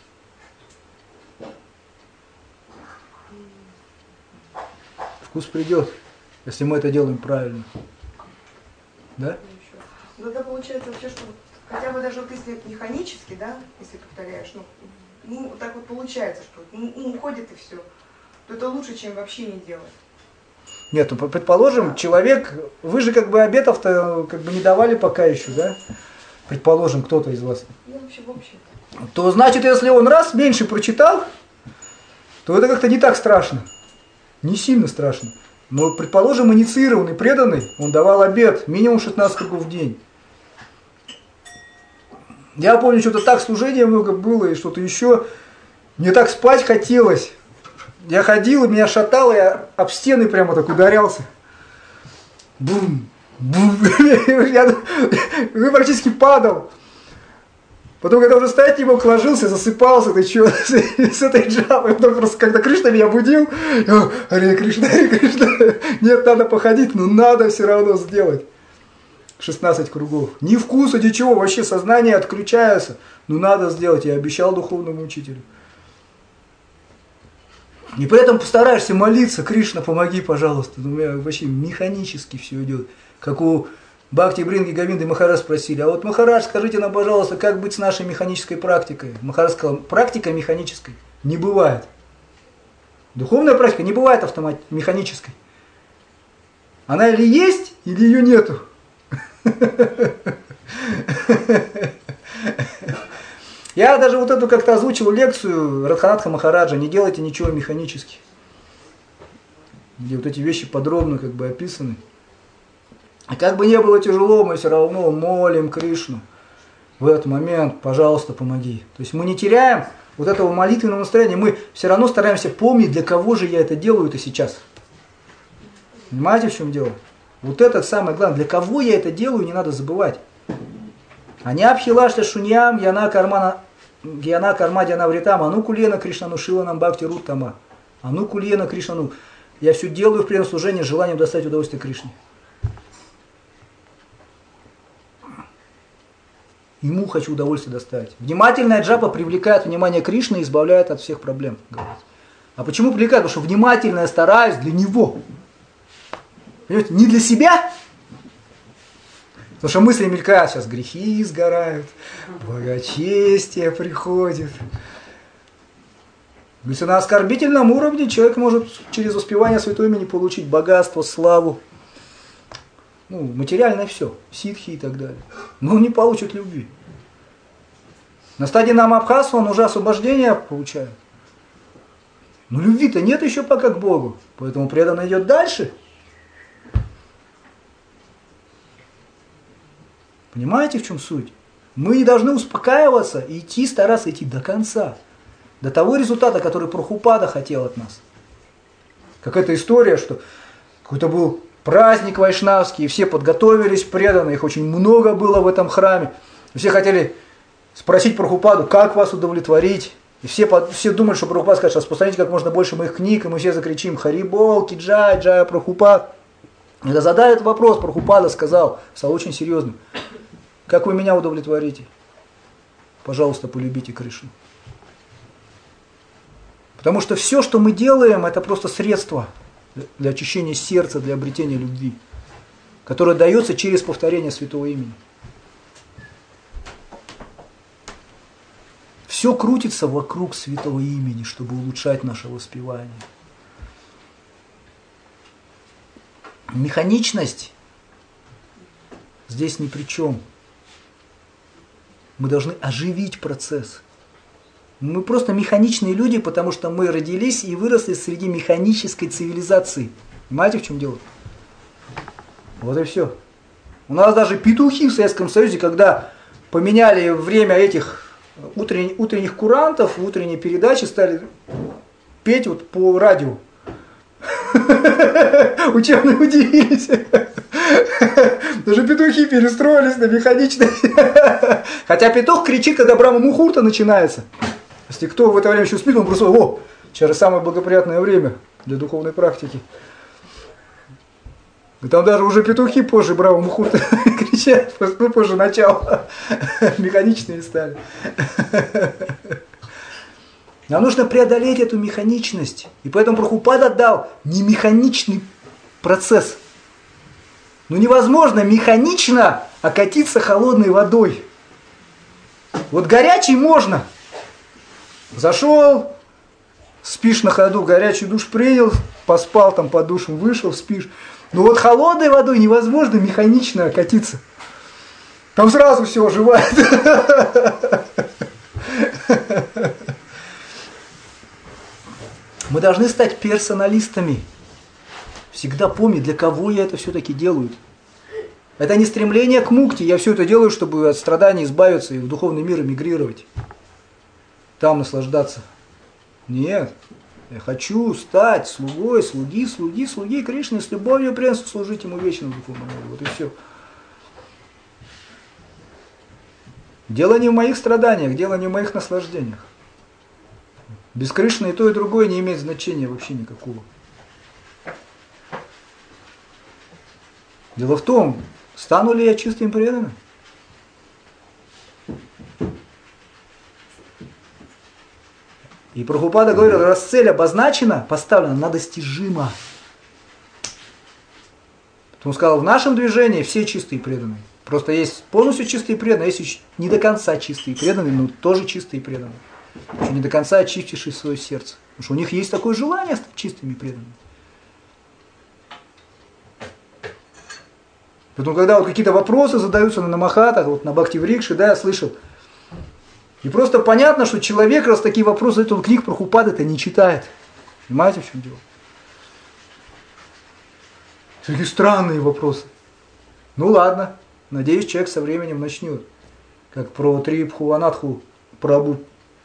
Вкус придет, если мы это делаем правильно. Да? Ну тогда получается вообще, что хотя бы даже вот если механически, да, если повторяешь, ну так вот получается, что уходит и все, то это лучше, чем вообще не делать. Нет, ну предположим, человек, вы же как бы обетов-то как бы не давали пока еще, да? Предположим, кто-то из вас. Ну вообще в общем. То значит, если он раз меньше прочитал, то это как-то не так страшно. Не сильно страшно. Но, предположим, инициированный, преданный, он давал обет минимум 16 кругов в день. Я помню, что-то так служения много было и что-то еще. Мне так спать хотелось. Я ходил, и меня шатало, я об стены прямо так ударялся. Бум, бум. Я практически падал. Потом, когда уже стоять не мог, ложился, засыпался, ты что, с этой джамой. Потом просто, когда Кришна меня будил, Харе Кришна, нет, надо походить, но надо все равно сделать. 16 кругов. Ни вкуса, ничего, вообще сознание отключается. Но надо сделать, я обещал духовному учителю. И при этом постараешься молиться, Кришна, помоги, пожалуйста. У меня вообще механически все идет. Как у Бхакти Бринги Говинды Махарадж спросили, а вот Махарадж, скажите нам, пожалуйста, как быть с нашей механической практикой? Махарадж сказал, практика механической не бывает. Духовная практика не бывает механической. Она или есть, или ее нету. Я даже вот эту как-то озвучил лекцию Радханатха Махараджа, не делайте ничего механически. Где вот эти вещи подробно как бы описаны. А как бы не было тяжело, мы все равно молим Кришну в этот момент, пожалуйста, помоги. То есть мы не теряем вот этого молитвенного настроения, мы все равно стараемся помнить, для кого же я это делаю-то сейчас. Понимаете, в чем дело? Вот это самое главное, для кого я это делаю, не надо забывать. Аньябхилашта шуньям яна карма дьянавритам анукулена Кришнану шиланам бхакти руттама. Анукулена Кришнану. Я все делаю в преданном служении с желанием доставить удовольствие Кришне. ему хочу удовольствие доставить. Внимательная джапа привлекает внимание Кришны и избавляет от всех проблем. Говорит. А почему привлекает? Потому что внимательно я стараюсь для него. Понимаете, не для себя. Потому что мысли мелькают, сейчас грехи сгорают, благочестие приходит. Если на оскорбительном уровне человек может через воспевание святого имени получить богатство, славу, материальное все, ситхи и так далее. Но он не получит любви. На стадии намабхаса он уже освобождение получает. Но любви-то нет еще пока к Богу, поэтому преданный идет дальше. Понимаете, в чем суть? Мы не должны успокаиваться и идти, стараться идти до конца. До того результата, который Прабхупада хотел от нас. Как эта история, что какой-то был праздник вайшнавский, и все подготовились преданно, их очень много было в этом храме. Все хотели спросить Прабхупаду, как вас удовлетворить. И все думали, что Прабхупада скажет, распространите как можно больше моих книг, и мы все закричим Харибол, Киджай, Джая Прабхупад. Когда задали этот вопрос, Прабхупада стал очень серьезным. Как вы меня удовлетворите? Пожалуйста, полюбите Кришну. Потому что все, что мы делаем, это просто средство для очищения сердца, для обретения любви, которое дается через повторение святого имени. Все крутится вокруг святого имени, чтобы улучшать наше воспевание. Механичность здесь ни при чем. Мы должны оживить процесс. Мы просто механичные люди, потому что мы родились и выросли среди механической цивилизации. Понимаете, в чем дело? Вот и все. У нас даже петухи в Советском Союзе, когда поменяли время этих утренних курантов, утренние передачи, стали петь вот по радио. Ученые удивились. Даже петухи перестроились на механичность. Хотя петух кричит, когда Брахма Мухурта начинается. Если кто в это время еще спит, он просто, сейчас самое благоприятное время для духовной практики. И там даже уже петухи позже Брахма Мухурта кричат, позже начала. Механичные стали. Нам нужно преодолеть эту механичность. И поэтому Прабхупада дал не механичный процесс. Невозможно механично окатиться холодной водой. Вот горячий можно. Зашел, спишь на ходу, горячий душ принял, поспал там под душем, вышел, спишь. Но вот холодной водой невозможно механично окатиться. Там сразу все оживает. Мы должны стать персоналистами. Всегда помни, для кого я это все-таки делаю. Это не стремление к мукти. Я все это делаю, чтобы от страданий избавиться и в духовный мир эмигрировать. Там наслаждаться. Нет. Я хочу стать слугой, слуги Кришны, с любовью и преданностью служить ему вечно в духовном мире. Вот и все. Дело не в моих страданиях, дело не в моих наслаждениях. Без Кришны и то, и другое не имеет значения вообще никакого. Дело в том, стану ли я чистым преданным? И Прабхупада говорил, раз цель обозначена, поставлена, она достижима. Он сказал, в нашем движении все чистые преданные. Просто есть полностью чистые преданные, есть не до конца чистые преданные, но тоже чистые преданные. Еще не до конца очистившие свое сердце. Потому что у них есть такое желание стать чистыми преданными. Поэтому, когда вот какие-то вопросы задаются на намахатах, вот на Бхакти-врикше, я слышал. И просто понятно, что человек, раз такие вопросы задает, он книг Прабхупады-то не читает. Понимаете, в чем дело? Такие странные вопросы. Ну ладно, надеюсь, человек со временем начнет. Как про Трибхуванатху Прабху.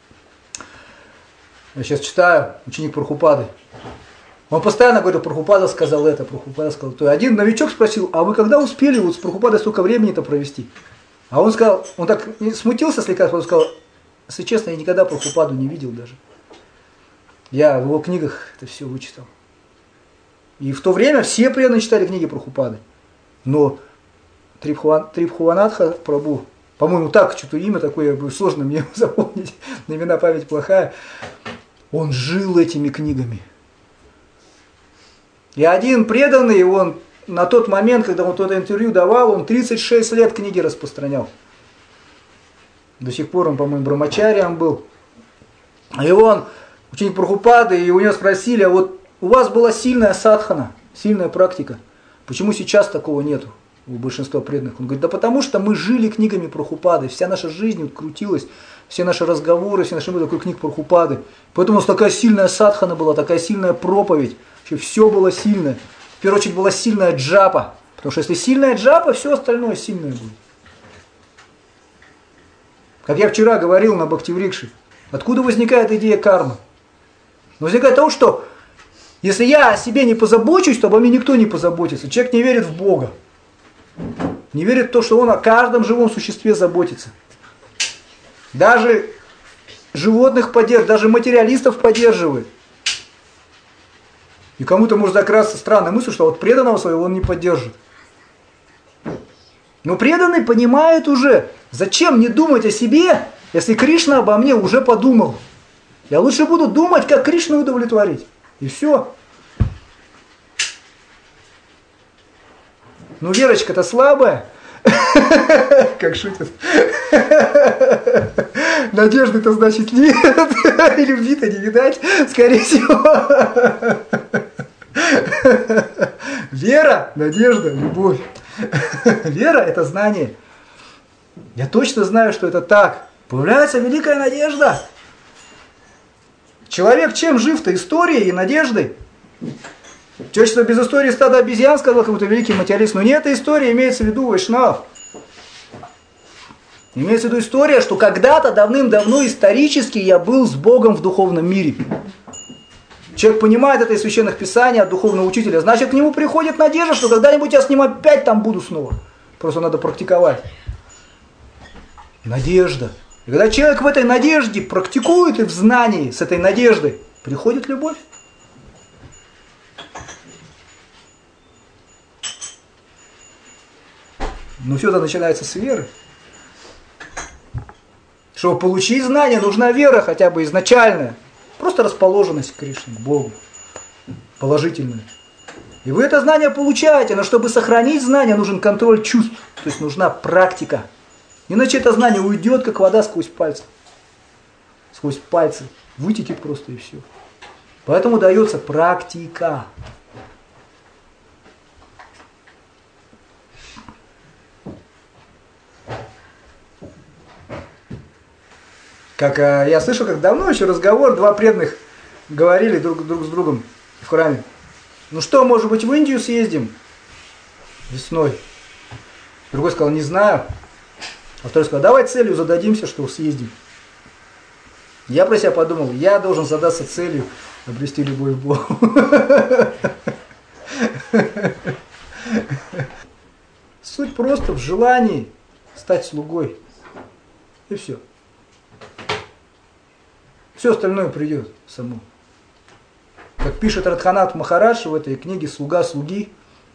Я сейчас читаю, ученик Прабхупады. Он постоянно говорит, Прабхупада сказал это, Прабхупада сказал то. Один новичок спросил, а вы когда успели вот с Прабхупадой столько времени-то провести? А он сказал, он так смутился слегка, он сказал, если честно, я никогда Прабхупаду не видел даже. Я в его книгах это все вычитал. И в то время все преданные читали книги Прабхупады. Но Трибхуванатха Прабху по-моему, так, что-то имя такое, сложно мне запомнить, на имена память плохая. Он жил этими книгами. И один преданный, он на тот момент, когда он это интервью давал, он 36 лет книги распространял. До сих пор он, по-моему, брамачарием был. И он, ученик Прабхупады, и у него спросили, а вот у вас была сильная садхана, сильная практика. Почему сейчас такого нету у большинства преданных? Он говорит, да потому что мы жили книгами Прабхупады, вся наша жизнь вот крутилась, все наши разговоры, все наши такой книг Прабхупады. Поэтому у нас такая сильная садхана была, такая сильная проповедь, вообще все было сильное. В первую очередь была сильная джапа, потому что если сильная джапа, все остальное сильное будет. Как я вчера говорил на Бхактиврикше, откуда возникает идея кармы? Возникает того, что если я о себе не позабочусь, то обо мне никто не позаботится. Человек не верит в Бога. Не верит в то, что он о каждом живом существе заботится. Даже животных поддерживает, даже материалистов поддерживает. И кому-то может закрасться странная мысль, что вот преданного своего он не поддержит. Но преданный понимает уже, зачем мне думать о себе, если Кришна обо мне уже подумал. Я лучше буду думать, как Кришну удовлетворить. И все. Ну, Верочка-то слабая. Как шутят. Надежды-то, значит, нет. И любви-то не видать, скорее всего. Вера, надежда, любовь. Вера – это знание. Я точно знаю, что это так. Появляется великая надежда. Человек чем жив-то? Историей и надеждой. Человечество без истории стада обезьян, сказал какой-то великий материалист. Но не эта история, имеется в виду вайшнав. Имеется в виду история, что когда-то давным-давно исторически я был с Богом в духовном мире. Человек понимает это из священных писаний от духовного учителя. Значит, к нему приходит надежда, что когда-нибудь я с ним опять там буду снова. Просто надо практиковать. Надежда. И когда человек в этой надежде практикует и в знании с этой надеждой, приходит любовь. Но все это начинается с веры. Чтобы получить знание, нужна вера хотя бы изначальная. Просто расположенность к Кришне, к Богу. Положительная. И вы это знание получаете, но чтобы сохранить знание, нужен контроль чувств. То есть нужна практика. Иначе это знание уйдет, как вода сквозь пальцы. Сквозь пальцы. Вытекет просто и все. Поэтому дается практика. Как я слышал, как давно еще разговор, два преданных говорили друг с другом в храме. Ну что, может быть, в Индию съездим весной? Другой сказал, не знаю. А второй сказал, давай целью зададимся, что съездим. Я про себя подумал, я должен задаться целью обрести любовь к Богу. Суть просто в желании стать слугой. И все. Все остальное придет само. Как пишет Радханат Махарадж в этой книге «Слуга слуги»,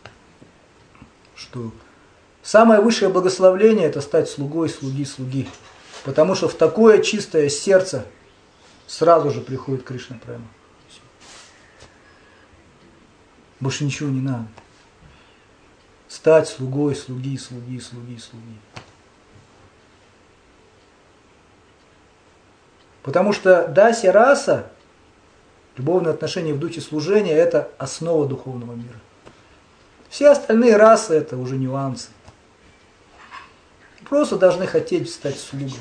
что самое высшее благословление – это стать слугой слуги слуги. Потому что в такое чистое сердце сразу же приходит Кришна прямо. Больше ничего не надо. Стать слугой слуги слуги слуги слуги. Потому что дася раса, любовные отношения в духе служения, это основа духовного мира. Все остальные расы это уже нюансы. Просто должны хотеть стать слугами.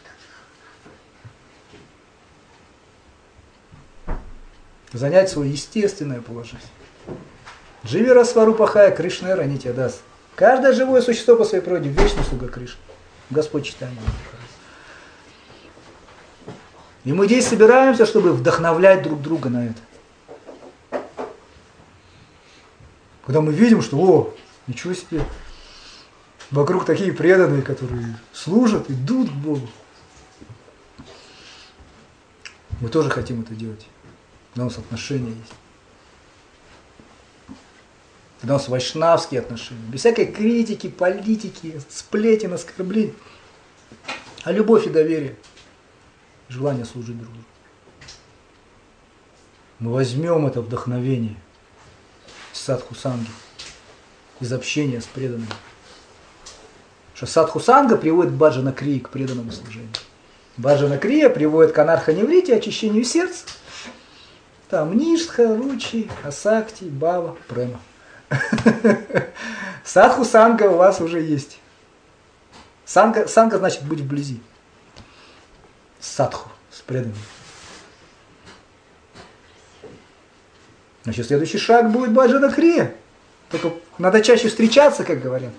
Занять свое естественное положение. Дживира сварупахая Кришна ранитя даст. Каждое живое существо по своей природе вечный слуга Кришны. Господь читание. И мы здесь собираемся, чтобы вдохновлять друг друга на это. Когда мы видим, что, о, ничего себе, вокруг такие преданные, которые служат, идут к Богу. Мы тоже хотим это делать. Когда у нас отношения есть. Когда у нас вайшнавские отношения. Без всякой критики, политики, сплетен, оскорблений. А любовь и доверие, желание служить друг другу. Мы возьмем это вдохновение из садху-санги, из общения с преданными. Что садху-санга приводит баджана-крия к преданному служению. Баджана-крия приводит к анарха-неврите, очищению сердца. Там ништха, ручи, асакти, бава, према. Садху-санга у вас уже есть. Санга значит быть вблизи. Садху, с преданными. Значит, следующий шаг будет баджана-крия. Только надо чаще встречаться, как говорят.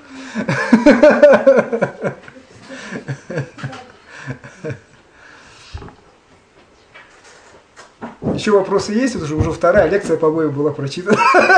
Еще вопросы есть? Это уже вторая лекция, по-моему, была прочитана.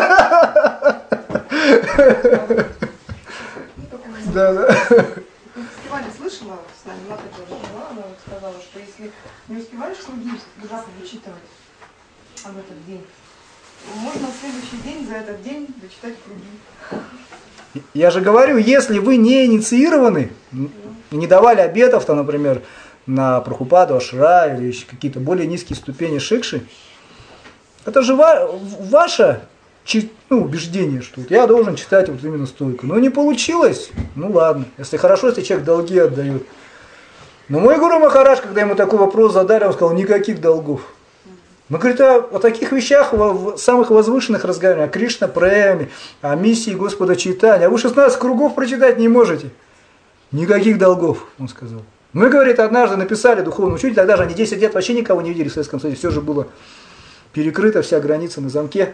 Да. Фестивале слышала, с нами Ната тоже была, она вот сказала, что если не успеваешь круги вычитывать об этот день, можно в следующий день за этот день дочитать круги. Я же говорю, если вы не инициированы, не давали обетов, там, например, на Прабхупаду, Ашра или какие-то более низкие ступени шикши, это же ваше убеждение, что я должен читать вот именно стойку. Но не получилось, ну ладно, если хорошо, если человек долги отдает. Но мой Гуру Махарадж, когда ему такой вопрос задали, он сказал, никаких долгов. Мы, говорит, о таких вещах, в самых возвышенных разговариваем, о Кришна Преме, о миссии Господа Чайтаньи, а вы 16 кругов прочитать не можете. Никаких долгов, он сказал. Мы, говорит, однажды написали духовный учитель, тогда же они 10 лет вообще никого не видели в Советском Союзе, все же было перекрыто, вся граница на замке.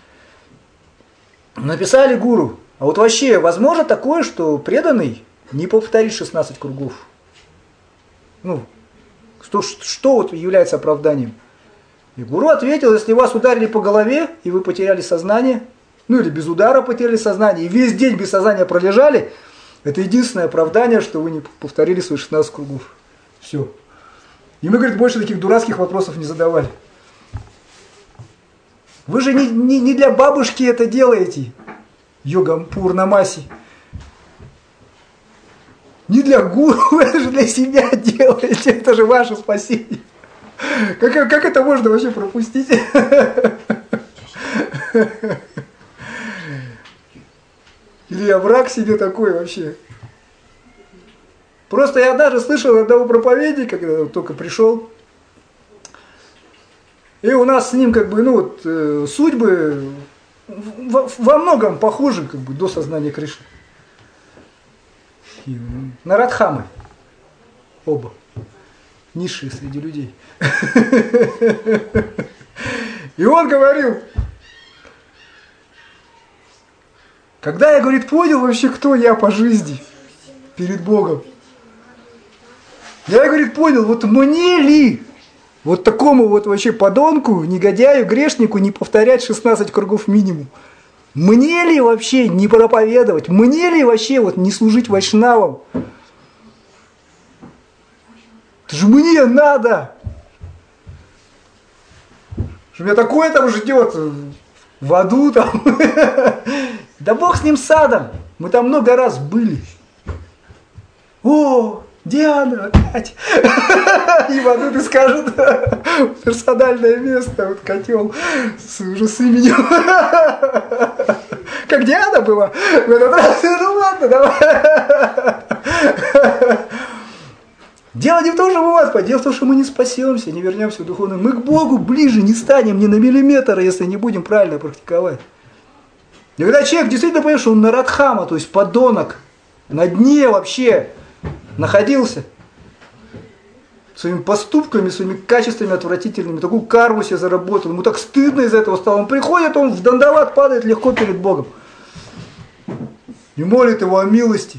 Написали гуру, а вот вообще возможно такое, что преданный не повторит 16 кругов? Ну, что вот является оправданием? И гуру ответил, если вас ударили по голове, и вы потеряли сознание, ну или без удара потеряли сознание, и весь день без сознания пролежали, это единственное оправдание, что вы не повторили свои 16 кругов. Все. И мы, говорит, больше таких дурацких вопросов не задавали. Вы же не для бабушки это делаете, йогам Пурнамаси. Не для гуру, это же для себя делаете, это же ваше спасение. Как это можно вообще пропустить? Или я враг себе такой вообще? Просто я даже слышал одного проповедника, когда только пришел. И у нас с ним судьбы во многом похожи до сознания Кришны. Нарадхамы. Оба. Низшие среди людей. И он говорил, когда я, говорит, понял вообще, кто я по жизни перед Богом, я, говорит, понял, вот мне ли, вот такому вот вообще подонку, негодяю, грешнику не повторять 16 кругов минимум? Мне ли вообще не проповедовать? Мне ли вообще вот не служить вайшнавам? Это же мне надо! Что меня такое там ждет в аду там. Да бог с ним садом. Мы там много раз были. О, Диана опять. И в аду ты скажут, персональное место, вот котел уже с именем. Как Диана была в этот раз. Ну ладно, давай. Дело не в том, что мы вас, дело в том, что мы не спасемся, не вернемся в духовный. Мы к Богу ближе не станем ни на миллиметр, если не будем правильно практиковать. И когда человек действительно понимает, что он нарадхама, то есть подонок, на дне вообще находился, своими поступками, своими качествами отвратительными, такую карму себе заработал, ему так стыдно из-за этого стало. Он приходит, он в дандават падает легко перед Богом и молит его о милости.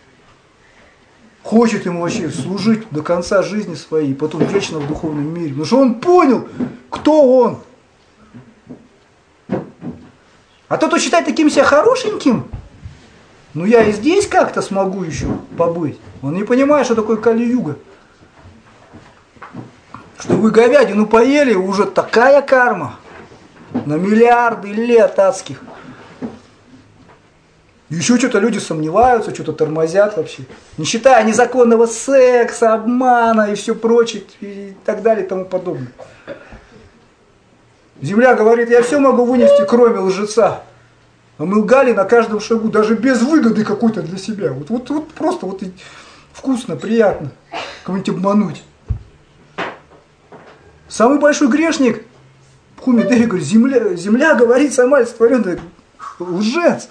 Хочет ему вообще служить до конца жизни своей, и потом вечно в духовном мире. Потому что он понял, кто он. А тот, кто считает таким себя хорошеньким, ну я и здесь как-то смогу еще побыть. Он не понимает, что такое Кали-юга. Что вы говядину поели, уже такая карма. На миллиарды лет адских. Еще что-то люди сомневаются, что-то тормозят вообще. Не считая незаконного секса, обмана и все прочее, и так далее и тому подобное. Земля говорит, я все могу вынести, кроме лжеца. А мы лгали на каждом шагу, даже без выгоды какой-то для себя. Вот просто вот вкусно, приятно кого-нибудь обмануть. Самый большой грешник, Пхумидеви говорит, земля говорит, сама олицетворенная, лжец.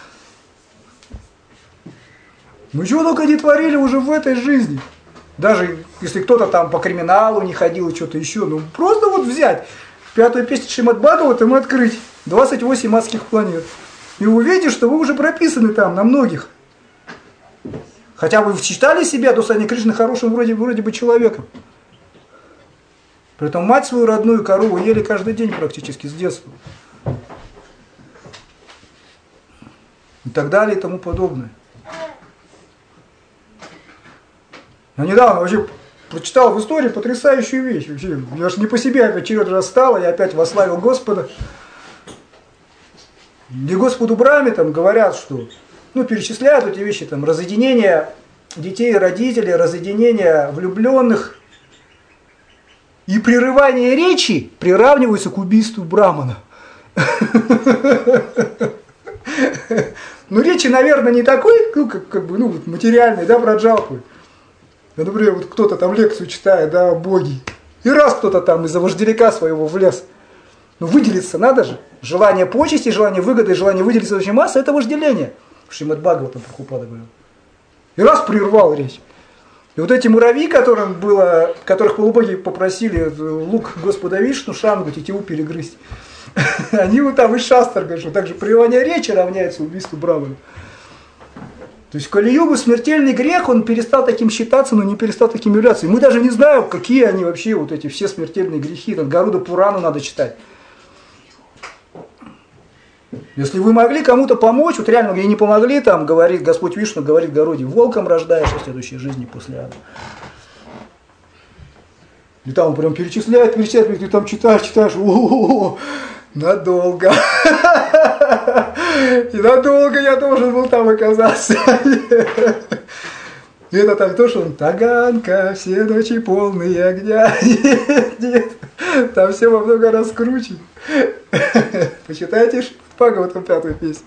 Мы чего только не творили уже в этой жизни. Даже если кто-то там по криминалу не ходил и что-то еще, ну просто вот взять 5-ю песню Шримад Бхагаватам и открыть 28 адских планет. И увидите, что вы уже прописаны там на многих. Хотя вы считали себя до Сани Кришны хорошим вроде бы человеком. При этом мать свою родную корову ели каждый день практически с детства. И так далее и тому подобное. Я недавно вообще прочитал в истории потрясающую вещь. Вообще, я аж не по себе опять черед раз стало, я опять восславил Господа. Где Господу Брахме там говорят, что, перечисляют эти вещи, там, разъединение детей и родителей, разъединение влюбленных и прерывание речи приравниваются к убийству Брахмана. Речи, наверное, не такой, материальной, да, про джалпу. Например, вот кто-то там лекцию читает, да, о Боге. И раз кто-то там из-за вожделяка своего влез. Выделиться надо же. Желание почести, желание выгоды, желание выделиться очень масса, это вожделение. Шримад Бхагаватам Прабхупада говорил. И раз прервал речь. И вот эти муравьи, которых полубоги попросили лук Господа Вишну, Шангу, тетиву перегрызть, они вот там из Шастры, что также прерывание речи равняется убийству Брахмана. То есть в Кали-югу смертельный грех, он перестал таким считаться, но не перестал таким являться. И мы даже не знаем, какие они вообще, вот эти все смертельные грехи. Гаруда Пурану надо читать. Если вы могли кому-то помочь, вот реально мне не помогли, там говорит Господь Вишну, говорит Гаруде, волком рождаешься в следующей жизни после ада. И там он прям перечисляет, ты там читаешь, о-о-о, надолго. И надолго я должен был там оказаться. И это так то, что он Таганка, все ночи полные огня. Нет, там все во много раз круче. Почитайте Бхагаватам 5-ю песню.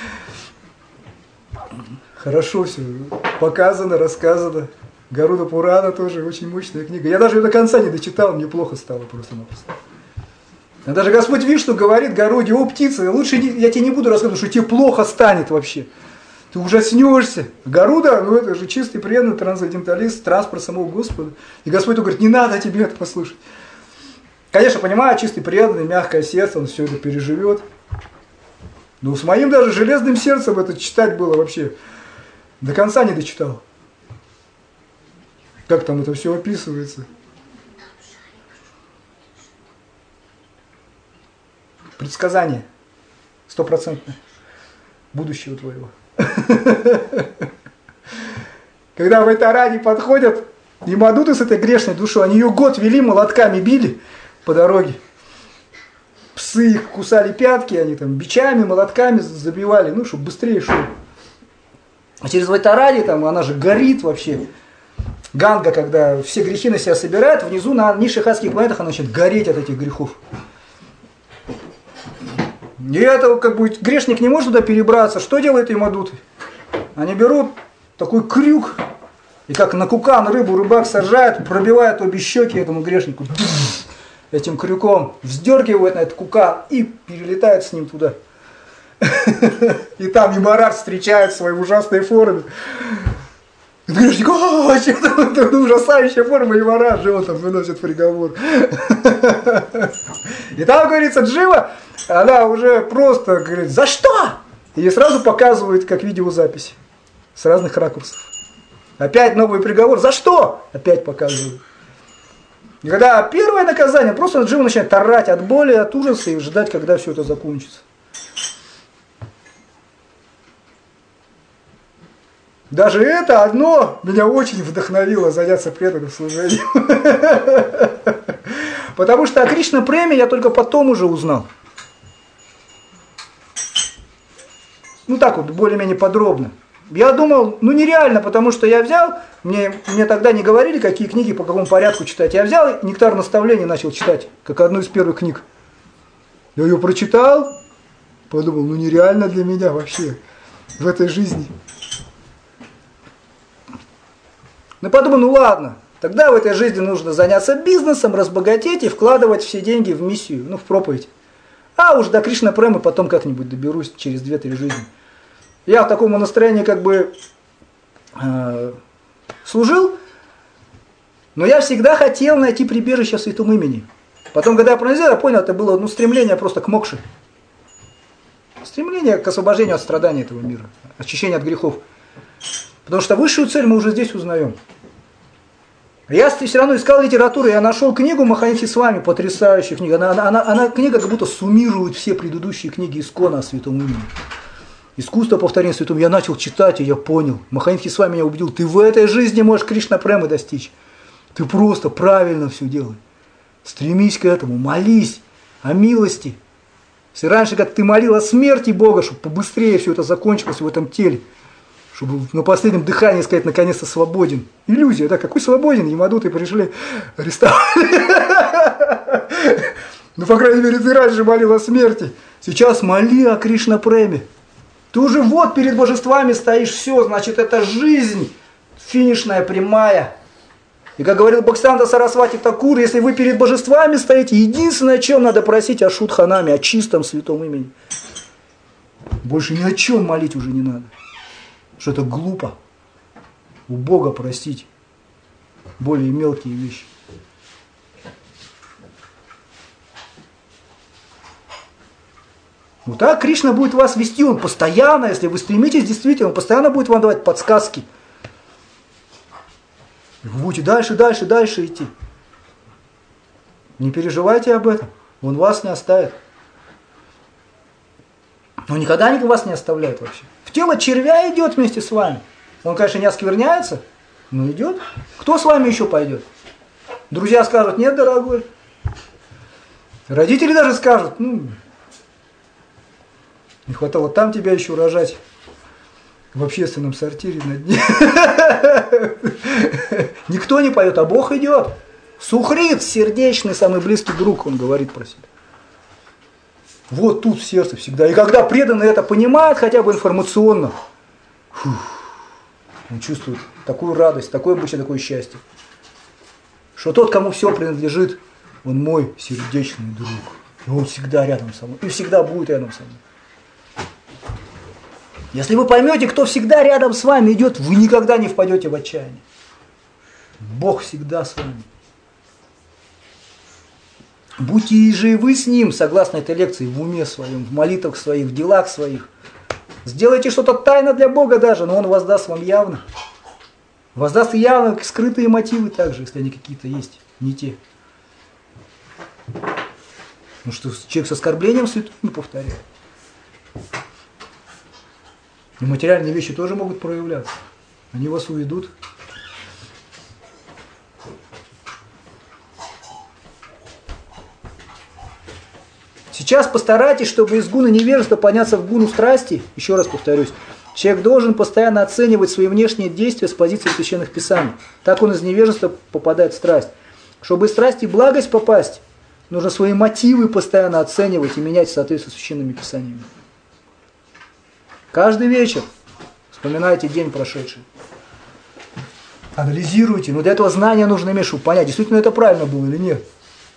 Хорошо все показано, рассказано. Гаруда Пурана тоже очень мощная книга. Я даже ее до конца не дочитал, мне плохо стало просто-напросто. Даже Господь Вишну говорит Гаруде, о, птица, лучше я тебе не буду рассказывать, что тебе плохо станет вообще. Ты ужаснешься. Гаруда, это же чистый преданный трансценденталист, транспорт самого Господа. И Господь говорит, не надо тебе это послушать. Конечно, понимаю, чистый преданный, мягкое сердце, он все это переживет. Но с моим даже железным сердцем это читать было вообще. До конца не дочитал. Как там это все описывается. Предсказание 100% будущего твоего. Когда в Вайтараги подходят и мадуты с этой грешной душой, они ее год вели, молотками били по дороге. Псы их кусали пятки, они там бичами, молотками забивали, чтобы быстрее шел. А через Вайтараги, там, она же горит вообще. Ганга, когда все грехи на себя собирает, внизу на низших адских планетах она начинает гореть от этих грехов. И это грешник не может туда перебраться. Что делают им адуты? Они берут такой крюк, и как на кукан рыбу рыбак сажает, пробивает обе щеки этому грешнику. Этим крюком вздергивает на этот кукан и перелетает с ним туда. И там Ямарат встречает в своей ужасной форме. И грешник, это ужасающая форма Ямарат, же он там выносит приговор. И там, говорится, Джива, она уже просто говорит, за что? И сразу показывают, как видеозапись с разных ракурсов. Опять новый приговор, за что? Опять показывают. И когда первое наказание, просто Джива начинает орать от боли, от ужаса и ждать, когда все это закончится. Даже это одно меня очень вдохновило заняться преданным служением. Потому что о Кришна Преме я только потом уже узнал. так вот, более-менее подробно. Я думал, ну нереально, потому что я взял, мне тогда не говорили, какие книги, по какому порядку читать. Я взял «Нектар наставлений», начал читать, как одну из первых книг. Я ее прочитал, подумал, ну нереально для меня вообще в этой жизни. Ну подумал, ну ладно, тогда в этой жизни нужно заняться бизнесом, разбогатеть и вкладывать все деньги в миссию, ну в проповедь. А уж до Кришна Премы потом как-нибудь доберусь через 2-3 жизни. Я в таком настроении как бы служил, но я всегда хотел найти прибежище в святом имени. Потом, когда я проанализировал, я понял, это было стремление просто к мокше. Стремление к освобождению от страданий этого мира, очищению от грехов. Потому что высшую цель мы уже здесь узнаем. Я все равно искал литературу, я нашел книгу Маханити Свами, потрясающую книгу. Она книга как будто суммирует все предыдущие книги Искона о святом имени. Искусство повторения святого. Я начал читать, и я понял. Маханити Свами меня убедил, ты в этой жизни можешь Кришна Премы достичь. Ты просто правильно все делай. Стремись к этому, молись о милости. Если раньше, как ты молил о смерти Бога, чтобы побыстрее все это закончилось в этом теле, чтобы на последнем дыхании сказать, наконец-то свободен. Иллюзия, да, какой свободен? Ямадуты пришли, арестовали. Ну, по крайней мере, ты раньше молил о смерти. Сейчас моли о Кришна Преме. Ты уже вот перед божествами стоишь, все, значит, это жизнь финишная, прямая. И как говорил Бхактисиданта Сарасвати Такур, если вы перед божествами стоите, единственное, о чем надо просить, о Шудханаме, о чистом святом имени. Больше ни о чем молить уже не надо. Что это глупо. У Бога просить более мелкие вещи. Вот так Кришна будет вас вести, он постоянно, если вы стремитесь, действительно, он постоянно будет вам давать подсказки. Вы будете дальше идти. Не переживайте об этом, он вас не оставит. Он никогда вас не оставляет вообще. В тело червя идет вместе с вами. Он, конечно, не оскверняется, но идет. Кто с вами еще пойдет? Друзья скажут, нет, дорогой. Родители даже скажут, ну, не хватало там тебя еще рожать в общественном сортире на дне. Никто не поет, а Бог идет. Сухрит, сердечный, самый близкий друг, он говорит про себя. Вот тут в сердце всегда. И когда преданный это понимает, хотя бы информационно, он чувствует такую радость, такое обычно, такое счастье. Что тот, кому все принадлежит, он мой сердечный друг. И он всегда рядом со мной. И всегда будет рядом со мной. Если вы поймете, кто всегда рядом с вами идет, вы никогда не впадете в отчаяние. Бог всегда с вами. Будьте и же и вы с Ним, согласно этой лекции, в уме своем, в молитвах своих, в делах своих. Сделайте что-то тайно для Бога даже, но Он воздаст вам явно. Воздаст явно скрытые мотивы также, если они какие-то есть, не те. Ну что, человек с оскорблением святым повторяет. И материальные вещи тоже могут проявляться. Они вас уведут. Сейчас постарайтесь, чтобы из гуна невежества подняться в гуну страсти. Еще раз повторюсь. Человек должен постоянно оценивать свои внешние действия с позиции священных писаний. Так он из невежества попадает в страсть. Чтобы из страсти в благость попасть, нужно свои мотивы постоянно оценивать и менять в соответствии с священными писаниями. Каждый вечер вспоминайте день прошедший. Анализируйте. Но для этого знания нужно иметь, чтобы понять, действительно это правильно было или нет.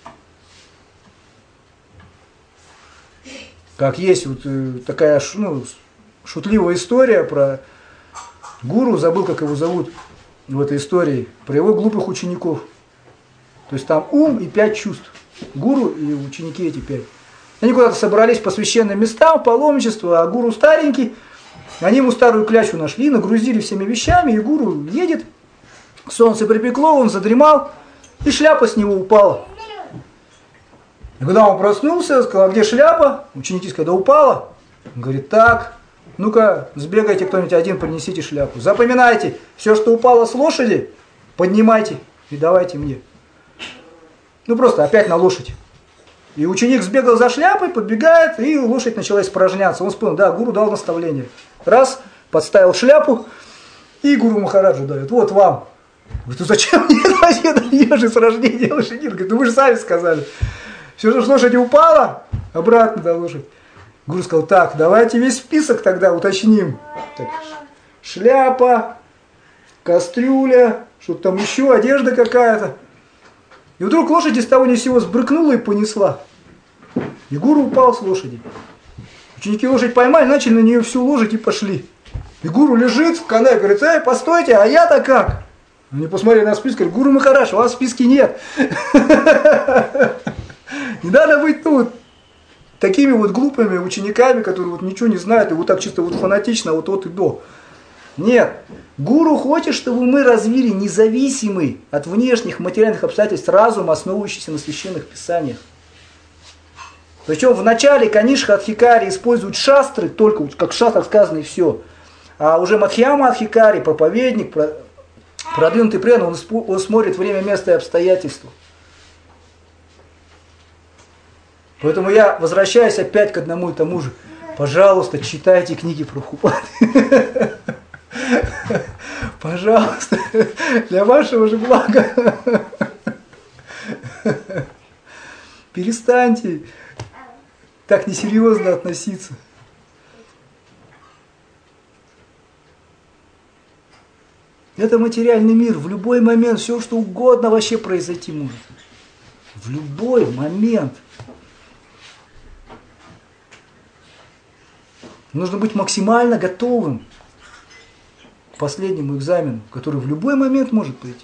Как есть вот такая шутливая история про гуру, забыл, как его зовут в этой истории, про его глупых учеников. То есть там ум и 5 чувств. Гуру и ученики эти 5. Они куда-то собрались по священным местам, паломничество, а гуру старенький. Они ему старую клячу нашли, нагрузили всеми вещами, и гуру едет. Солнце припекло, он задремал, и шляпа с него упала. И когда он проснулся, сказал, где шляпа? Ученики сказали, да упала. Он говорит, так, ну-ка, сбегайте кто-нибудь один, принесите шляпу. Запоминайте, все, что упало с лошади, поднимайте и давайте мне. Ну просто опять на лошадь. И ученик сбегал за шляпой, подбегает, и лошадь начала испражняться. Он вспомнил, да, гуру дал наставление. Раз, подставил шляпу, и гуру Махараджу дает. Вот вам. Говорит, ну зачем мне вообще даешь из рождения лошади? Говорит, ну вы же сами сказали. Все, что лошадь упала, обратно до лошадь. Гуру сказал, так, давайте весь список тогда уточним. Так, шляпа, кастрюля, что-то там еще, одежда какая-то. И вдруг лошадь из того ни с сего сбрыкнула и понесла. И гуру упал с лошади. Ученики лошадь поймали, начали на нее всю ложить и пошли. И гуру лежит в канаве, говорит, постойте, а я-то как? Они посмотрели на список, говорят, гуру Махарадж, у вас в списке нет. Не надо быть тут такими вот глупыми учениками, которые вот ничего не знают, и вот так чисто вот фанатично, вот от и до. Нет. Гуру хочет, чтобы мы развили независимый от внешних материальных обстоятельств разум, основывающийся на священных писаниях. Причем в начале Канишха Адхикари используют шастры, только как в шастрах сказано и все. А уже Мадхьяма Адхикари, проповедник, продвинутый преданный, он смотрит время, место и обстоятельства. Поэтому я возвращаюсь опять к одному и тому же. Пожалуйста, читайте книги Прабхупады. Пожалуйста, для вашего же блага. Перестаньте так несерьезно относиться. Это материальный мир. В любой момент все, что угодно вообще произойти может. В любой момент. Нужно быть максимально готовым к последнему экзамену, который в любой момент может прийти.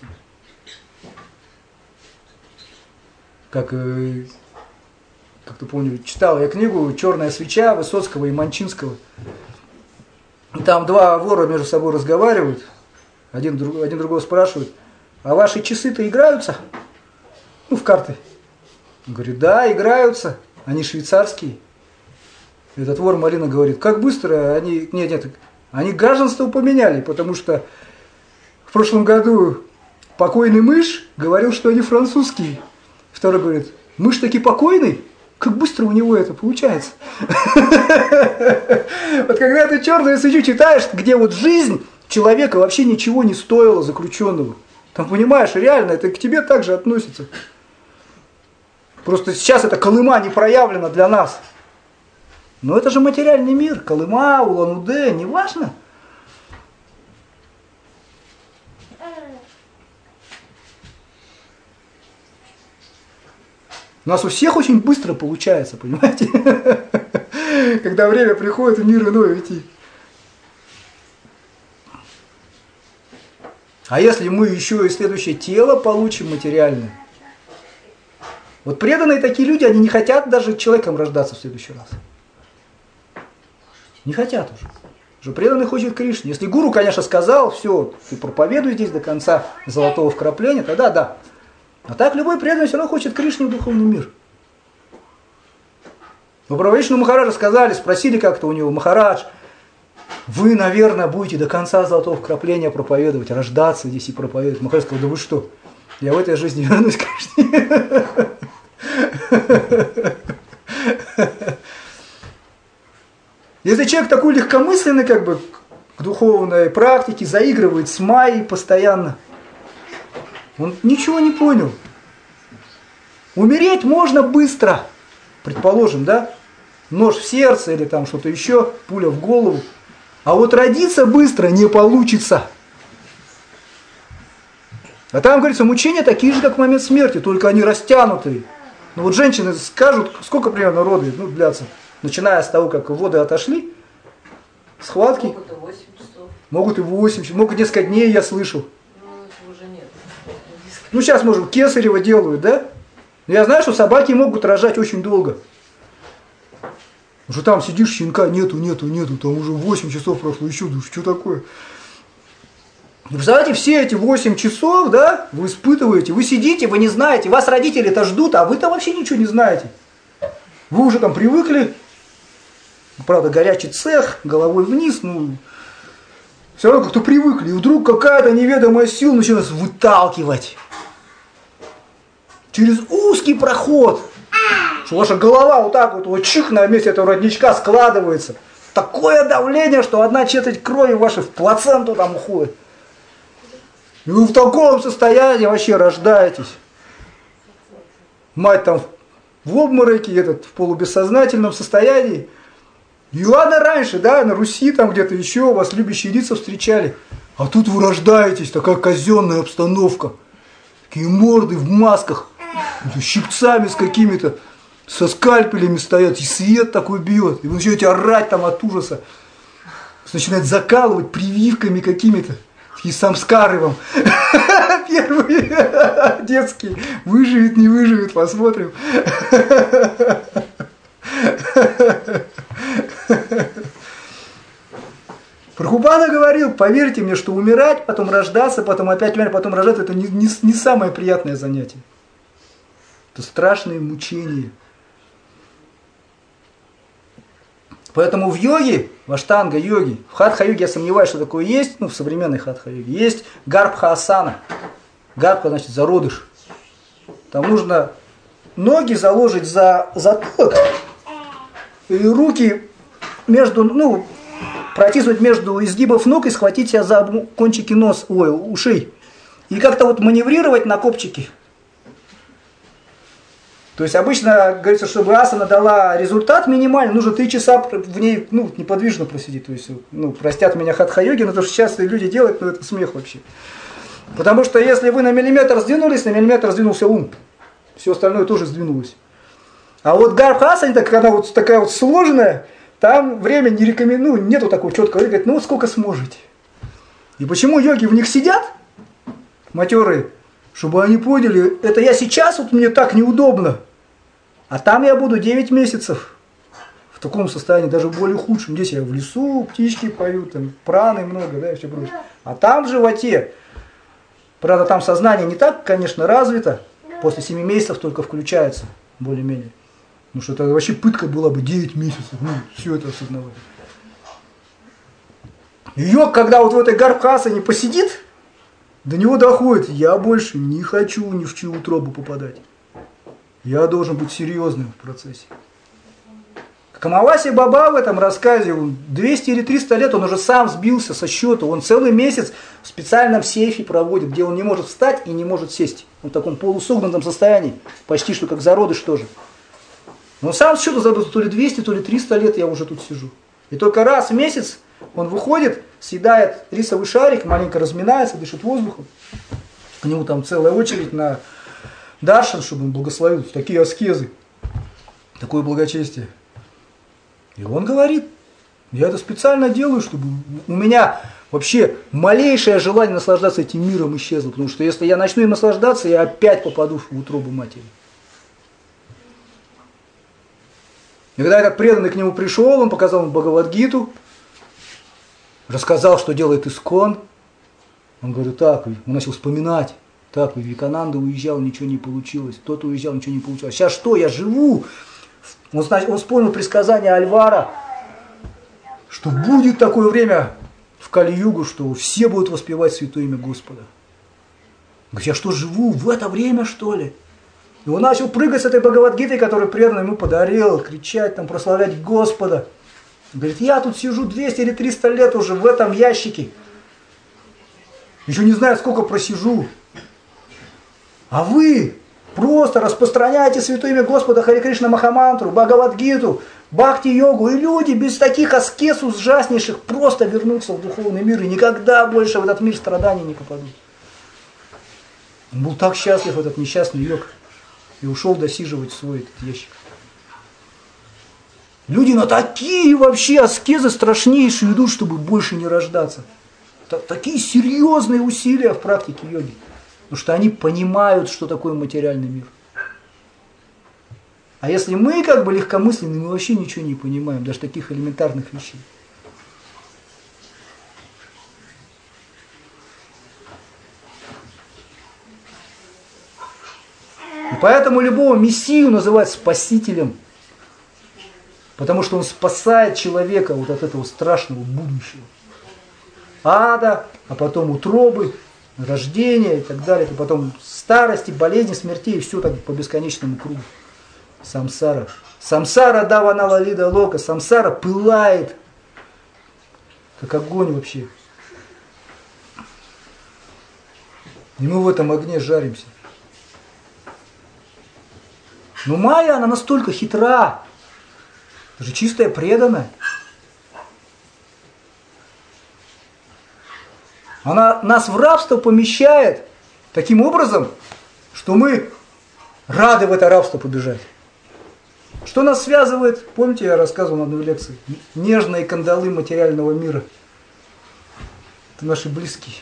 Как-то помню, читал я книгу «Черная свеча» Высоцкого и Манчинского. Там два вора между собой разговаривают. Один другого спрашивает, а ваши часы-то играются? Ну, в карты. Он говорит, да, играются. Они швейцарские. Этот вор Малина говорит, как быстро они... Нет, они гражданство поменяли, потому что в прошлом году покойный мышь говорил, что они французские. Второй говорит, мышь таки покойный? Как быстро у него это получается. Вот когда ты черную свечу читаешь, где вот жизнь человека вообще ничего не стоила заключенного. Там, понимаешь, реально это к тебе также относится. Просто сейчас эта Колыма не проявлена для нас. Но это же материальный мир. Колыма, Улан-Удэ, неважно. У нас у всех очень быстро получается, понимаете? Когда время приходит, в мир иной идти. А если мы еще и следующее тело получим материальное? Вот преданные такие люди, они не хотят даже человеком рождаться в следующий раз. Не хотят уже преданный хочет Кришне. Если гуру, конечно, сказал, все, ты проповедуй здесь до конца золотого вкрапления, тогда да. А так любой преданный все равно хочет Кришне в духовный мир. Но про Вишну Махараджа сказали, спросили как-то у него, Махарадж, вы, наверное, будете до конца золотого вкрапления проповедовать, рождаться здесь и проповедовать. Махарадж сказал, да вы что, я в этой жизни вернусь к Кришне. Если человек такой легкомысленный, как бы, к духовной практике, заигрывает с майей постоянно, он ничего не понял. Умереть можно быстро, предположим, да? Нож в сердце или там что-то еще, пуля в голову. А вот родиться быстро не получится. А там, говорится, мучения такие же, как в момент смерти, только они растянутые. Ну вот женщины скажут, сколько примерно роды длятся. Начиная с того, как воды отошли, схватки. Могут и 8 часов. Могут и 8 часов, могут несколько дней, я слышал. Ну, уже нет. Ну, сейчас, может, кесарево делают, да? Но я знаю, что собаки могут рожать очень долго. Уже там сидишь, щенка нету, там уже 8 часов прошло, еще думаешь, что такое? И представляете, все эти 8 часов, да, вы испытываете, вы сидите, вы не знаете, вас родители-то ждут, а вы-то вообще ничего не знаете. Вы уже там привыкли. Правда, горячий цех, головой вниз, ну, все равно как-то привыкли. И вдруг какая-то неведомая сила начинает выталкивать через узкий проход. что ваша голова вот так вот чих на месте этого родничка складывается. Такое давление, что 1/4 крови вашей в плаценту там уходит. И вы в таком состоянии вообще рождаетесь. Мать там в обмороке, этот в полубессознательном состоянии. И ладно раньше, да, на Руси там где-то еще вас любящие лица встречали. А тут вы рождаетесь, такая казенная обстановка. Такие морды в масках, с щипцами с какими-то, со скальпелями стоят, и свет такой бьет. И вы начинаете орать там от ужаса. Начинает закалывать прививками какими-то. Такие самскары вам. Первые детские. Выживет, не выживет, посмотрим. Прабхупада говорил, поверьте мне, что умирать, потом рождаться, потом опять умирать, потом рождаться, это не самое приятное занятие. Это страшные мучения. Поэтому в йоге, в аштанга-йоге, в хатха-йоге, я сомневаюсь, что такое есть, в современной хатха-йоге, есть гарбха-асана. Гарбха значит зародыш. Там нужно ноги заложить за затылок и руки протиснуть между изгибов ног и схватить себя за кончики ушей. И как-то вот маневрировать на копчике. То есть обычно говорится, чтобы асана дала результат минимальный, нужно 3 часа в ней неподвижно просидеть. То есть, простят меня хатха-йоги, но то, что сейчас люди делают, это смех вообще. Потому что если вы на миллиметр сдвинулись, на миллиметр сдвинулся ум. Все остальное тоже сдвинулось. А вот гарбха-асана, когда вот такая вот сложная, там время не рекомендую, нету такого четкого, говорит, вот сколько сможете. И почему йоги в них сидят, матерые, чтобы они поняли, это я сейчас, вот мне так неудобно, а там я буду 9 месяцев в таком состоянии, даже более худшем. Здесь я в лесу, птички поют, там праны много, да, и все прочее. А там в животе, правда, там сознание не так, конечно, развито, после 7 месяцев только включается, более-менее. Ну что это вообще пытка была бы 9 месяцев, все это осознавать. И йог, когда вот в этой гарбха-асане посидит, до него доходит, я больше не хочу ни в чью утробу попадать. Я должен быть серьезным в процессе. Камаваси Баба в этом рассказе, 200 или 300 лет, он уже сам сбился со счета. Он целый месяц в специальном сейфе проводит, где он не может встать и не может сесть. Он в таком полусогнутом состоянии, почти что как зародыш тоже. Но сам с счета забыл, то ли 200, то ли 300 лет я уже тут сижу. И только раз в месяц он выходит, съедает рисовый шарик, маленько разминается, дышит воздухом. К нему там целая очередь на даршан, чтобы он благословил. Такие аскезы, такое благочестие. И он говорит, я это специально делаю, чтобы у меня вообще малейшее желание наслаждаться этим миром исчезло. Потому что если я начну им наслаждаться, я опять попаду в утробу матери. И когда этот преданный к нему пришел, он показал ему Бхагавад-гиту, рассказал, что делает Искон. Он говорит, так, он начал вспоминать. Так, Вивекананда уезжал, ничего не получилось. Тот уезжал, ничего не получилось. Сейчас что, я живу? Он вспомнил предсказание Альвара, что будет такое время в Кали-югу, что все будут воспевать святое имя Господа. Говорит, я что, живу в это время, что ли? И он начал прыгать с этой Бхагавад-гитой, которую преданный ему подарил, кричать, там, прославлять Господа. Говорит, я тут сижу 200 или 300 лет уже в этом ящике. Еще не знаю, сколько просижу. А вы просто распространяете святое имя Господа, Харе Кришна Махамантру, Бхагавад-гиту, Бхакти-йогу. И люди без таких аскез ужаснейших просто вернутся в духовный мир и никогда больше в этот мир страданий не попадут. Он был так счастлив, этот несчастный йог. И ушел досиживать свой этот ящик. Люди на такие вообще аскезы страшнейшие идут, чтобы больше не рождаться. Такие серьезные усилия в практике йоги. Потому что они понимают, что такое материальный мир. А если мы как бы легкомысленны, мы вообще ничего не понимаем, даже таких элементарных вещей. И поэтому любого мессию называют спасителем, потому что он спасает человека вот от этого страшного будущего. Ада, а потом утробы, рождения и так далее, и потом старости, болезни, смертей, и все так по бесконечному кругу. Самсара. Самсара давана лалида лока. Самсара пылает, как огонь вообще. И мы в этом огне жаримся. Но майя, она настолько хитра. Это же чистая преданная. Она нас в рабство помещает таким образом, что мы рады в это рабство побежать. Что нас связывает? Помните, я рассказывал на одной лекции? Нежные кандалы материального мира. Это наши близкие.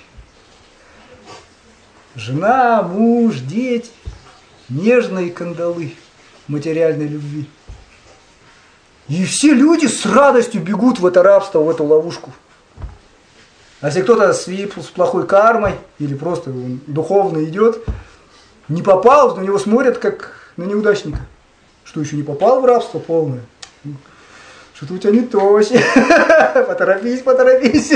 Жена, муж, дети. Нежные кандалы материальной любви. И все люди с радостью бегут в это рабство, в эту ловушку. А если кто-то с плохой кармой или просто духовно идет, не попал, на него смотрят как на неудачника. Что, еще не попал в рабство полное? Что-то у тебя не то вообще. Поторопись, поторопись.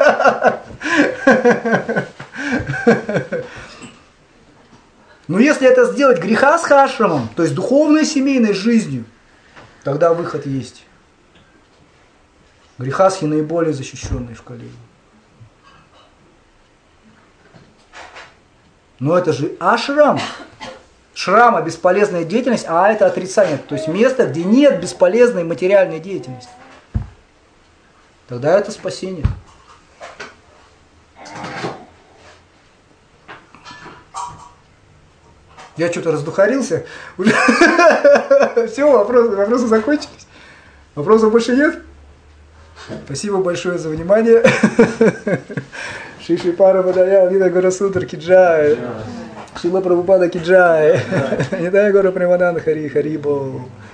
Но если это сделать греха с хашрамом, то есть духовной семейной жизнью, тогда выход есть. Грехасхи наиболее защищенные в Кали-юге. Но это же ашрам. Шрама – бесполезная деятельность, а это отрицание. То есть место, где нет бесполезной материальной деятельности. Тогда это спасение. Я что-то раздухарился. Все, вопросы закончились. Вопросов больше нет? Спасибо большое за внимание. Шиши Пара Бадая, Вида Гора Сутр Киджай. Шила Прабхупада Киджай. Нитай Гора Примананда Хари Харибо.